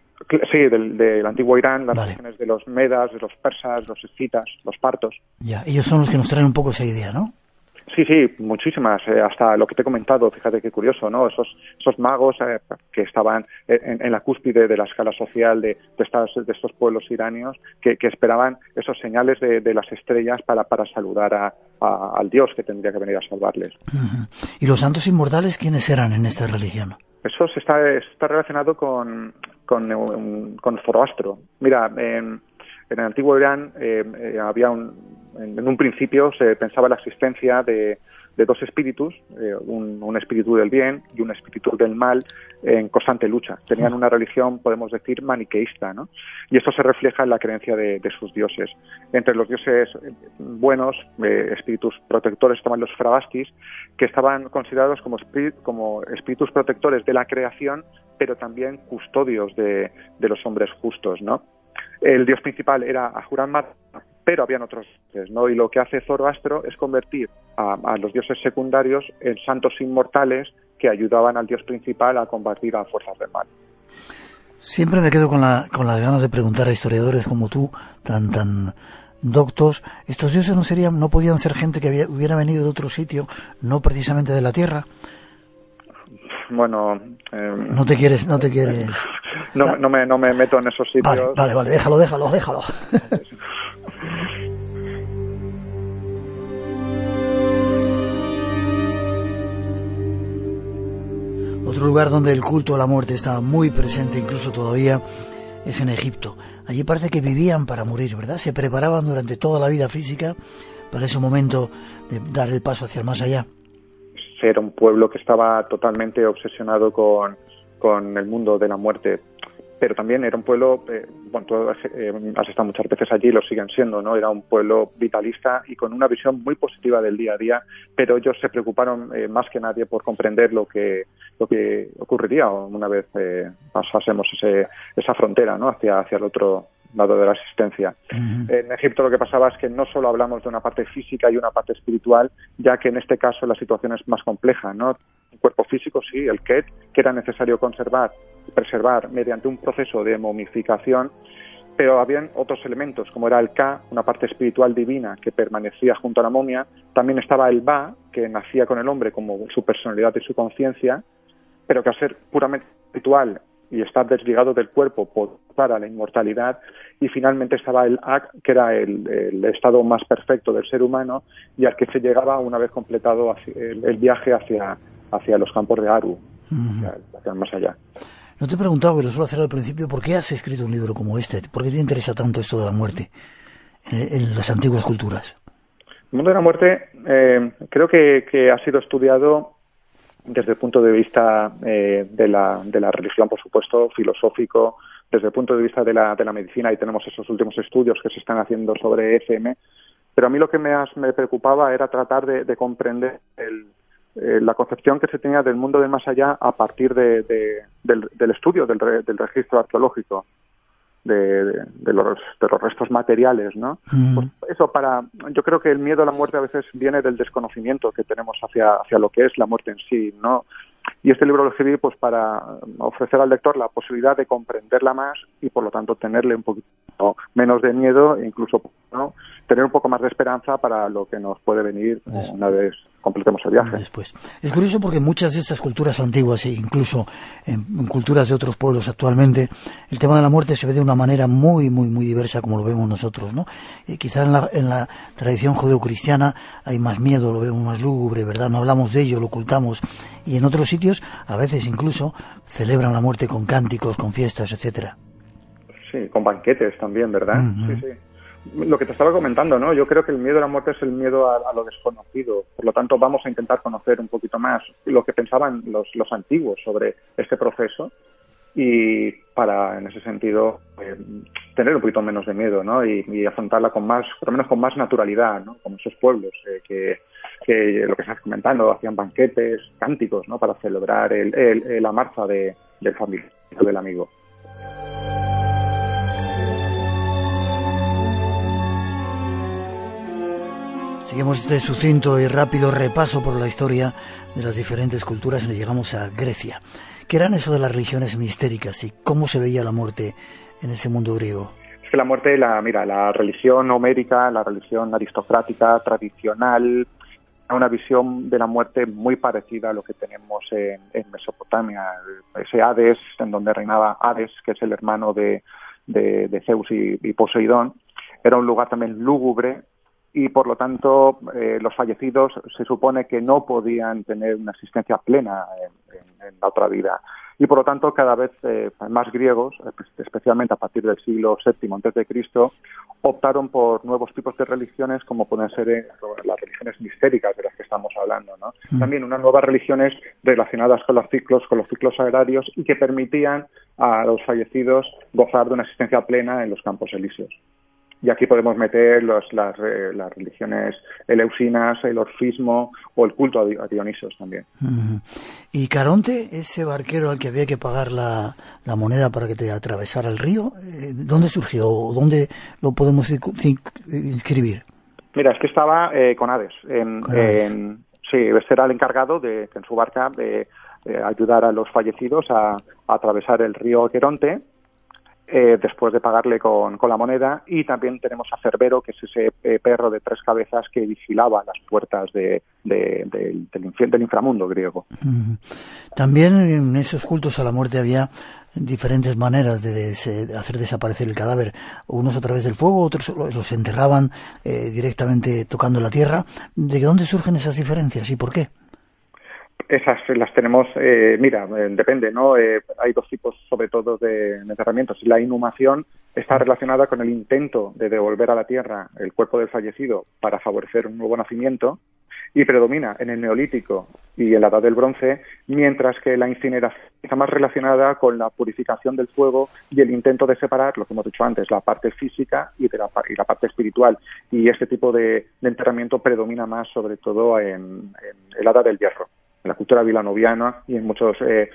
V: Sí, del, del antiguo Irán, las vale. religiones de los medas, de los persas, los escitas, los partos.
B: Ya, ellos son los que nos traen un poco esa idea, ¿no?
V: Sí, sí, muchísimas, eh, hasta lo que te he comentado, fíjate qué curioso, ¿no? Esos esos magos eh, que estaban en, en la cúspide de la escala social de, de, estas, de estos pueblos iranios, que, que esperaban esos señales de, de las estrellas para, para saludar a, a, al Dios que tendría que venir a salvarles.
B: Uh-huh. ¿Y los santos inmortales quiénes eran en esta religión?
V: Eso está, está relacionado con, con, con Zoroastro. Mira, en, en el antiguo Irán eh, eh, había un... En un principio se pensaba la existencia de, de dos espíritus, eh, un, un espíritu del bien y un espíritu del mal, en constante lucha. Tenían una religión, podemos decir, maniqueísta, ¿no? Y esto se refleja en la creencia de, de sus dioses. Entre los dioses buenos, eh, espíritus protectores, estaban los fragastis, que estaban considerados como, espí- como espíritus protectores de la creación, pero también custodios de, de los hombres justos, ¿no? El dios principal era Ahura Mazda, pero habían otros dioses, ¿no? Y lo que hace Zoroastro es convertir a, a los dioses secundarios en santos inmortales que ayudaban al dios principal a combatir a fuerzas del mal.
B: Siempre me quedo con, la, con las ganas de preguntar a historiadores como tú, tan tan doctos, ¿estos dioses no serían, no podían ser gente que había, hubiera venido de otro sitio, no precisamente de la Tierra?
V: Bueno, eh,
B: no te quieres, no te quieres.
V: No, no me, no me meto en esos sitios.
B: Vale, vale, vale, déjalo, déjalo, déjalo. Otro lugar donde el culto a la muerte estaba muy presente, incluso todavía, es en Egipto. Allí parece que vivían para morir, ¿verdad? Se preparaban durante toda la vida física para ese momento de dar el paso hacia el más allá.
V: Era un pueblo que estaba totalmente obsesionado con, con el mundo de la muerte, pero también era un pueblo, eh, bueno, tú eh, has estado muchas veces allí, lo siguen siendo, ¿no? Era un pueblo vitalista y con una visión muy positiva del día a día, pero ellos se preocuparon eh, más que nadie por comprender lo que lo que ocurriría una vez eh, pasásemos ese, esa frontera, ¿no? hacia, hacia el otro lado de la existencia. Uh-huh. En Egipto lo que pasaba es que no solo hablamos de una parte física y una parte espiritual, ya que en este caso la situación es más compleja, ¿no? El cuerpo físico, sí, el Ket, que era necesario conservar, preservar mediante un proceso de momificación, pero habían otros elementos, como era el Ka, una parte espiritual divina que permanecía junto a la momia. También estaba el Ba, que nacía con el hombre como su personalidad y su conciencia, pero que al ser puramente espiritual y estar desligado del cuerpo para la inmortalidad. Y finalmente estaba el Ak, que era el, el estado más perfecto del ser humano y al que se llegaba una vez completado hacia, el, el viaje hacia, hacia los campos de Aru, uh-huh. hacia, hacia más allá.
B: No te he preguntado, que lo suelo hacer al principio, ¿por qué has escrito un libro como este? ¿Por qué te interesa tanto esto de la muerte en, en las antiguas culturas?
V: El mundo de la muerte eh, creo que, que ha sido estudiado desde el punto de vista eh, de, la, de la religión, por supuesto, filosófico, desde el punto de vista de la, de la medicina, y tenemos esos últimos estudios que se están haciendo sobre E F M, pero a mí lo que me, me preocupaba era tratar de, de comprender el, eh, la concepción que se tenía del mundo del más allá a partir de, de, del, del estudio del, re, del registro arqueológico. De, de, de, los, de los restos materiales, ¿no? Mm. Pues eso para, yo creo que el miedo a la muerte a veces viene del desconocimiento que tenemos hacia, hacia lo que es la muerte en sí, ¿no? Y este libro lo escribí pues para ofrecer al lector la posibilidad de comprenderla más y por lo tanto tenerle un poquito menos de miedo e incluso, ¿no?, tener un poco más de esperanza para lo que nos puede venir Después. una vez completemos el viaje.
B: Después. Es curioso porque muchas de estas culturas antiguas e incluso en, en culturas de otros pueblos actualmente, el tema de la muerte se ve de una manera muy, muy, muy diversa como lo vemos nosotros, ¿no? Eh, quizá en la, en la tradición judeocristiana hay más miedo, lo vemos más lúgubre, ¿verdad? No hablamos de ello, lo ocultamos. Y en otros sitios, a veces incluso, celebran la muerte con cánticos, con fiestas, etcétera.
V: Sí, con banquetes también, ¿verdad?
B: Uh-huh.
V: Sí, sí. Lo que te estaba comentando, ¿no? Yo creo que el miedo a la muerte es el miedo a, a lo desconocido. Por lo tanto, vamos a intentar conocer un poquito más lo que pensaban los, los antiguos sobre este proceso y para, en ese sentido, eh, tener un poquito menos de miedo, ¿no? Y, y afrontarla con más, por lo menos con más naturalidad, ¿no? Como esos pueblos eh, que, que, lo que estás comentando, hacían banquetes, cánticos, ¿no? Para celebrar el, el, el, la marcha de, del familiar, del amigo.
B: Seguimos este sucinto y rápido repaso por la historia de las diferentes culturas y llegamos a Grecia. ¿Qué eran eso de las religiones mistéricas y cómo se veía la muerte en ese mundo griego?
V: Es que la muerte, la mira, la religión homérica, la religión aristocrática, tradicional, una visión de la muerte muy parecida a lo que tenemos en, en Mesopotamia. Ese Hades, en donde reinaba Hades, que es el hermano de, de, de Zeus y, y Poseidón, era un lugar también lúgubre, y por lo tanto eh, los fallecidos se supone que no podían tener una existencia plena en, en, en la otra vida. Y por lo tanto cada vez eh, más griegos, especialmente a partir del siglo séptimo antes de Cristo, optaron por nuevos tipos de religiones como pueden ser eh, las religiones mistéricas de las que estamos hablando, ¿no? Mm. También unas nuevas religiones relacionadas con los ciclos, con los ciclos agrarios y que permitían a los fallecidos gozar de una existencia plena en los campos elíseos. Y aquí podemos meter los, las, eh, las religiones eleusinas, el orfismo o el culto a Dionisos también.
B: Uh-huh. ¿Y Caronte, ese barquero al que había que pagar la, la moneda para que te atravesara el río, eh, dónde surgió o dónde lo podemos inscribir?
V: Mira, es que estaba eh, con Hades. En,
B: con Hades.
V: En, sí, este era el encargado de que en su barca de, eh, ayudar a los fallecidos a, a atravesar el río Aqueronte, Eh, después de pagarle con, con la moneda. Y también tenemos a Cerbero, que es ese eh, perro de tres cabezas que vigilaba las puertas de, de, de, del, infra, del inframundo griego.
B: Uh-huh. También en esos cultos a la muerte había diferentes maneras de, de, de hacer desaparecer el cadáver, unos a través del fuego, otros los enterraban eh, directamente tocando la tierra. ¿De dónde surgen esas diferencias y por qué?
V: Esas las tenemos, eh, mira, eh, depende, ¿no? Eh, hay dos tipos, sobre todo, de, de enterramientos. La inhumación está relacionada con el intento de devolver a la tierra el cuerpo del fallecido para favorecer un nuevo nacimiento, y predomina en el Neolítico y en la Edad del Bronce, mientras que la incineración está más relacionada con la purificación del fuego y el intento de separar, lo que hemos dicho antes, la parte física y, de la, y la parte espiritual. Y este tipo de, de enterramiento predomina más, sobre todo, en, en el Edad del Hierro, en la cultura vilanoviana y en muchas eh,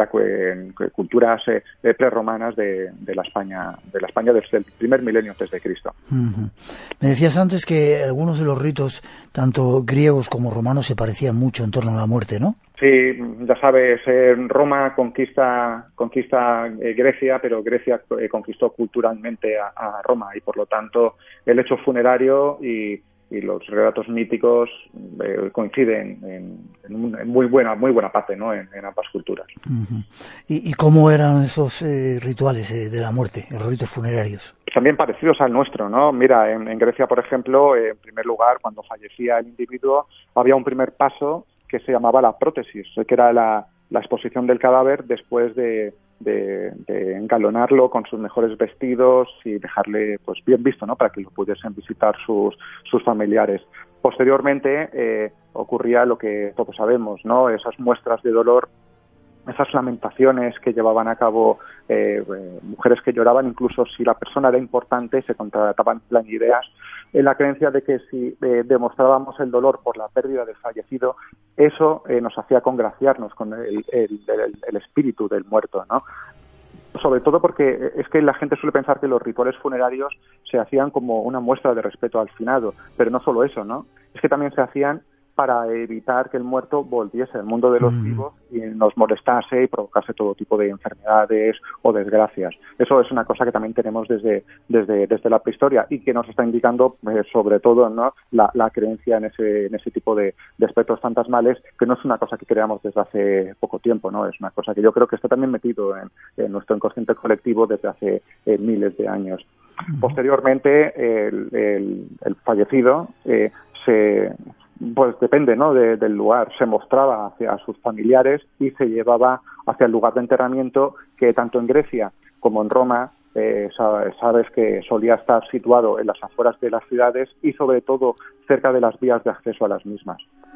V: en culturas eh, prerromanas de, de la España de la España desde el primer milenio antes de Cristo.
B: Uh-huh. Me decías antes que algunos de los ritos, tanto griegos como romanos, se parecían mucho en torno a la muerte, ¿no?
V: Sí, ya sabes, eh, Roma conquista conquista eh, Grecia, pero Grecia eh, conquistó culturalmente a, a Roma, y por lo tanto el hecho funerario y y los relatos míticos eh, coinciden en, en, un, en muy buena muy buena parte, ¿no? en, en ambas culturas.
B: Uh-huh. ¿Y, ¿Y cómo eran esos eh, rituales eh, de la muerte, los ritos funerarios?
V: También parecidos al nuestro, ¿no? Mira, en, en Grecia, por ejemplo, eh, en primer lugar, cuando fallecía el individuo, había un primer paso que se llamaba la prótesis, que era la, la exposición del cadáver después de De, de engalonarlo con sus mejores vestidos y dejarle pues bien visto, ¿no? Para que lo pudiesen visitar sus sus familiares. Posteriormente eh, ocurría lo que todos sabemos, ¿no? Esas muestras de dolor, esas lamentaciones que llevaban a cabo eh, eh, mujeres que lloraban, incluso si la persona era importante, se contrataban plañideas, en la creencia de que si eh, demostrábamos el dolor por la pérdida del fallecido, eso eh, nos hacía congraciarnos con el, el, el, el espíritu del muerto, ¿no? Sobre todo porque es que la gente suele pensar que los rituales funerarios se hacían como una muestra de respeto al finado, pero no solo eso, ¿no? Es que también se hacían para evitar que el muerto volviese al mundo de los mm. vivos y nos molestase y provocase todo tipo de enfermedades o desgracias. Eso es una cosa que también tenemos desde desde desde la prehistoria y que nos está indicando eh, sobre todo, ¿no? la, la creencia en ese en ese tipo de, de aspectos fantasmales, que no es una cosa que creamos desde hace poco tiempo, ¿no? Es una cosa que yo creo que está también metido en, en nuestro inconsciente colectivo desde hace eh, miles de años. Mm. Posteriormente, el, el, el fallecido eh, se pues depende, ¿no? de, del lugar, se mostraba hacia sus familiares y se llevaba hacia el lugar de enterramiento, que tanto en Grecia como en Roma eh, sabes que solía estar situado en las afueras de las ciudades y sobre todo cerca de las vías de acceso a las mismas.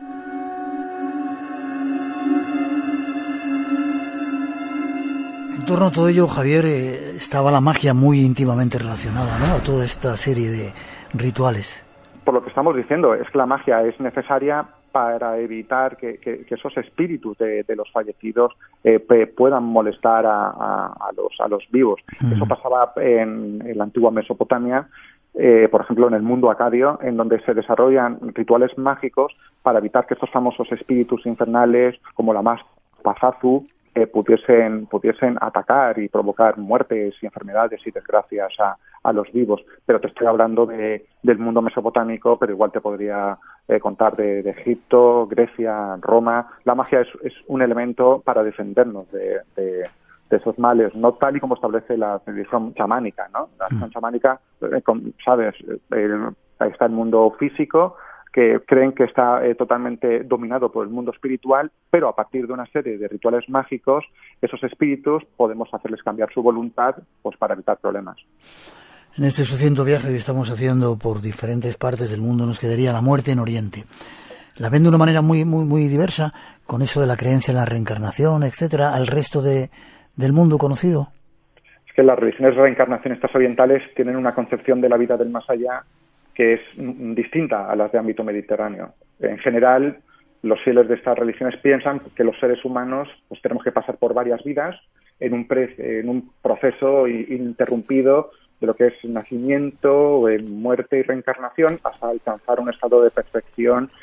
B: En torno a todo ello, Javier, eh, estaba la magia muy íntimamente relacionada, ¿no? A toda esta serie de rituales.
V: Por lo que estamos diciendo, es que la magia es necesaria para evitar que, que, que esos espíritus de, de los fallecidos eh, puedan molestar a, a, a, los, a los vivos. Mm. Eso pasaba en, en la antigua Mesopotamia, eh, por ejemplo en el mundo acadio, en donde se desarrollan rituales mágicos para evitar que estos famosos espíritus infernales, como la más Pazazu, eh, pudiesen, pudiesen atacar y provocar muertes y enfermedades y desgracias a, a los vivos. Pero te estoy hablando de, del mundo mesopotámico, pero igual te podría eh, contar de, de Egipto, Grecia, Roma. La magia es, es un elemento para defendernos de, de, de esos males, no tal y como establece la religión chamánica, ¿no? La religión chamánica, eh, con, sabes, eh, ahí está el mundo físico, que creen que está eh, totalmente dominado por el mundo espiritual, pero a partir de una serie de rituales mágicos, esos espíritus podemos hacerles cambiar su voluntad, pues para evitar problemas.
B: En este sucinto viaje que estamos haciendo por diferentes partes del mundo nos quedaría la muerte en Oriente. La ven de una manera muy muy muy diversa, con eso de la creencia en la reencarnación, etcétera, al resto de, del mundo conocido.
V: Es que las religiones reencarnacionistas orientales tienen una concepción de la vida del más allá que es distinta a las de ámbito mediterráneo. En general, los fieles de estas religiones piensan que los seres humanos pues tenemos que pasar por varias vidas en un, pre, en un proceso ininterrumpido de lo que es nacimiento, muerte y reencarnación hasta alcanzar un estado de perfección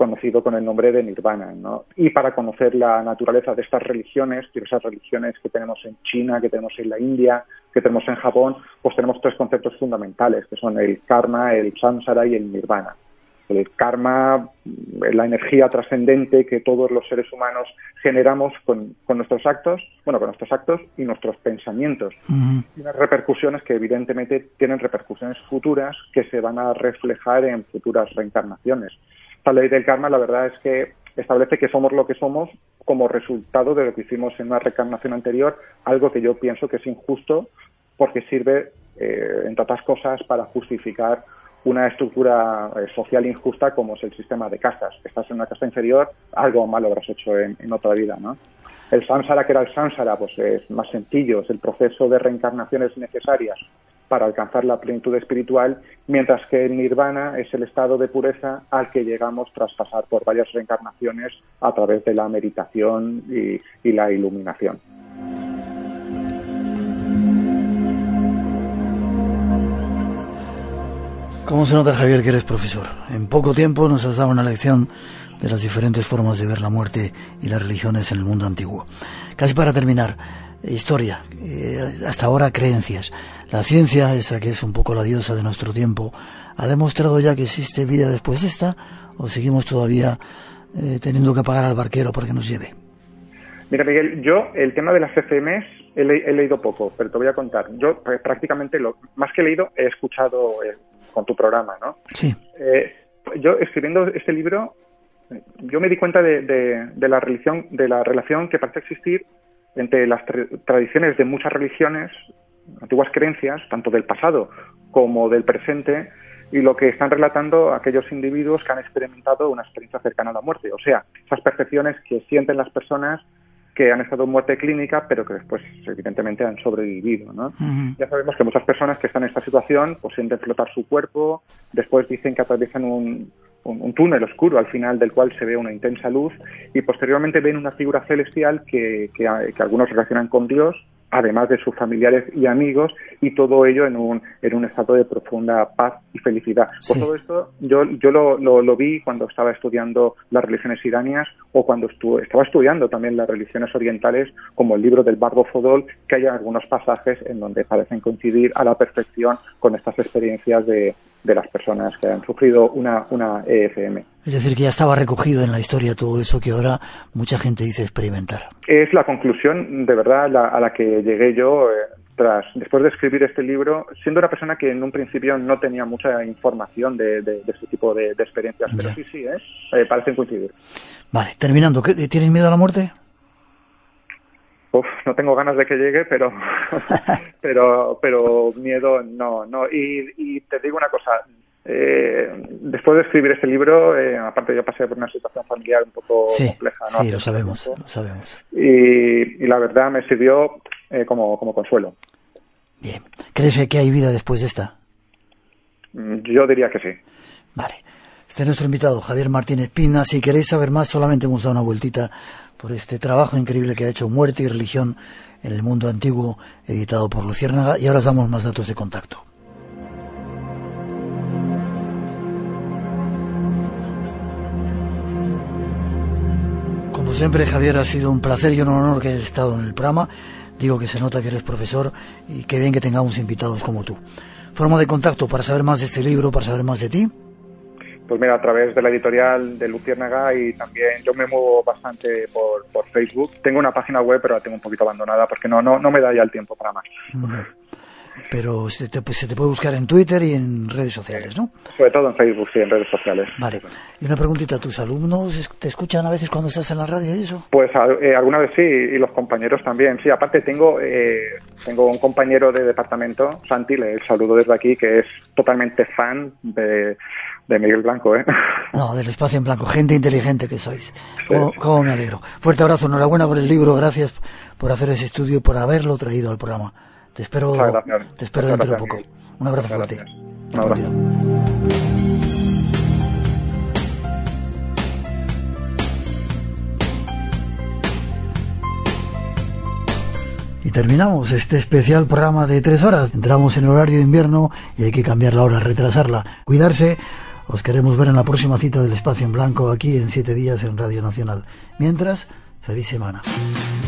V: conocido con el nombre de Nirvana, ¿no? Y para conocer la naturaleza de estas religiones, diversas religiones que tenemos en China, que tenemos en la India, que tenemos en Japón, pues tenemos tres conceptos fundamentales, que son el karma, el samsara y el nirvana. El karma, la energía trascendente que todos los seres humanos generamos con, con nuestros actos, bueno, con nuestros actos y nuestros pensamientos. Uh-huh. Y unas repercusiones que evidentemente tienen repercusiones futuras que se van a reflejar en futuras reencarnaciones. Esta ley del karma, la verdad es que establece que somos lo que somos como resultado de lo que hicimos en una reencarnación anterior, algo que yo pienso que es injusto porque sirve, eh, entre otras cosas, para justificar una estructura eh, social injusta como es el sistema de castas. Estás en una casta inferior, algo malo habrás hecho en, en otra vida, ¿no? El samsara, que era el samsara, pues es más sencillo, es el proceso de reencarnaciones necesarias para alcanzar la plenitud espiritual, mientras que el nirvana es el estado de pureza al que llegamos tras pasar por varias reencarnaciones a través de la meditación y, y la iluminación.
B: ¿Cómo se nota, Javier, que eres profesor? En poco tiempo nos has dado una lección de las diferentes formas de ver la muerte y las religiones en el mundo antiguo. Casi para terminar, historia, eh, hasta ahora creencias. La ciencia, esa que es un poco la diosa de nuestro tiempo, ¿ha demostrado ya que existe vida después de esta? ¿O seguimos todavía eh, teniendo que pagar al barquero para que nos lleve?
V: Mira, Miguel, yo el tema de las F M S he, le he leído poco, pero te voy a contar. Yo pues, prácticamente, lo más que he leído, he escuchado eh, con tu programa, ¿no?
B: Sí.
V: Eh, yo escribiendo este libro, yo me di cuenta de, de, de la religión, de la relación que parece existir entre las tra tradiciones de muchas religiones, antiguas creencias, tanto del pasado como del presente, y lo que están relatando aquellos individuos que han experimentado una experiencia cercana a la muerte. O sea, esas percepciones que sienten las personas que han estado en muerte clínica, pero que después, evidentemente, han sobrevivido, ¿no? Uh-huh. Ya sabemos que muchas personas que están en esta situación pues sienten flotar su cuerpo, después dicen que atraviesan un, un, un túnel oscuro al final del cual se ve una intensa luz y posteriormente ven una figura celestial que, que, que algunos relacionan con Dios, además de sus familiares y amigos, y todo ello en un, en un estado de profunda paz y felicidad. Sí. Por todo esto, yo, yo lo, lo, lo vi cuando estaba estudiando las religiones iranias o cuando estu estaba estudiando también las religiones orientales, como el libro del Bardo Fodol, que hay algunos pasajes en donde parecen coincidir a la perfección con estas experiencias de, de las personas que han sufrido una, una E F M.
B: Es decir, que ya estaba recogido en la historia todo eso que ahora mucha gente dice experimentar.
V: Es la conclusión, de verdad, la, a la que llegué yo eh, tras después de escribir este libro, siendo una persona que en un principio no tenía mucha información de, de, de este tipo de, de experiencias. Ya. Pero sí, sí, ¿eh? Eh, parecen coincidir.
B: Vale, terminando, ¿tienes miedo a la muerte?
V: Uf, no tengo ganas de que llegue, pero pero pero miedo no, no. Y, y te digo una cosa, eh, después de escribir este libro, eh, aparte yo pasé por una situación familiar un poco
B: sí,
V: compleja, ¿no?
B: Sí, lo sabemos, lo sabemos.
V: Y, y la verdad me sirvió eh, como, como consuelo.
B: Bien. ¿Crees que hay vida después de esta?
V: Yo diría que sí.
B: Vale. Este es nuestro invitado, Javier Martínez Pina. Si queréis saber más, solamente hemos dado una vueltita por este trabajo increíble que ha hecho Muerte y Religión en el Mundo Antiguo, editado por Luciérnaga, y ahora os damos más datos de contacto. Como siempre, Javier, ha sido un placer y un honor que hayas estado en el programa. Digo que se nota que eres profesor y qué bien que tengamos invitados como tú. Forma de contacto para saber más de este libro, para saber más de ti.
V: Pues mira, a través de la editorial de Luciérnaga, y también yo me muevo bastante por, por Facebook. Tengo una página web, pero la tengo un poquito abandonada porque no no, no me da ya el tiempo para más.
B: Uh-huh. Pero se te, pues, se te puede buscar en Twitter y en redes sociales, ¿no?
V: Sobre todo en Facebook, sí, en redes sociales.
B: Vale. Y una preguntita, ¿tus alumnos te escuchan a veces cuando estás en la radio y eso?
V: Pues eh, alguna vez sí, y los compañeros también. Sí, aparte tengo eh, tengo un compañero de departamento, Santi, le saludo desde aquí, que es totalmente fan de... de Miguel Blanco, ¿eh?
B: No, del Espacio en Blanco, gente inteligente que sois. ¿Cómo, cómo me alegro? Fuerte abrazo, enhorabuena por el libro, gracias por hacer ese estudio y por haberlo traído al programa. Te espero, te espero dentro de poco. Un abrazo fuerte.
V: Un abrazo.
B: Y terminamos este especial programa de tres horas. Entramos en horario de invierno y hay que cambiar la hora, retrasarla. Cuidarse. Os queremos ver en la próxima cita del Espacio en Blanco aquí en siete días en Radio Nacional. Mientras, feliz semana.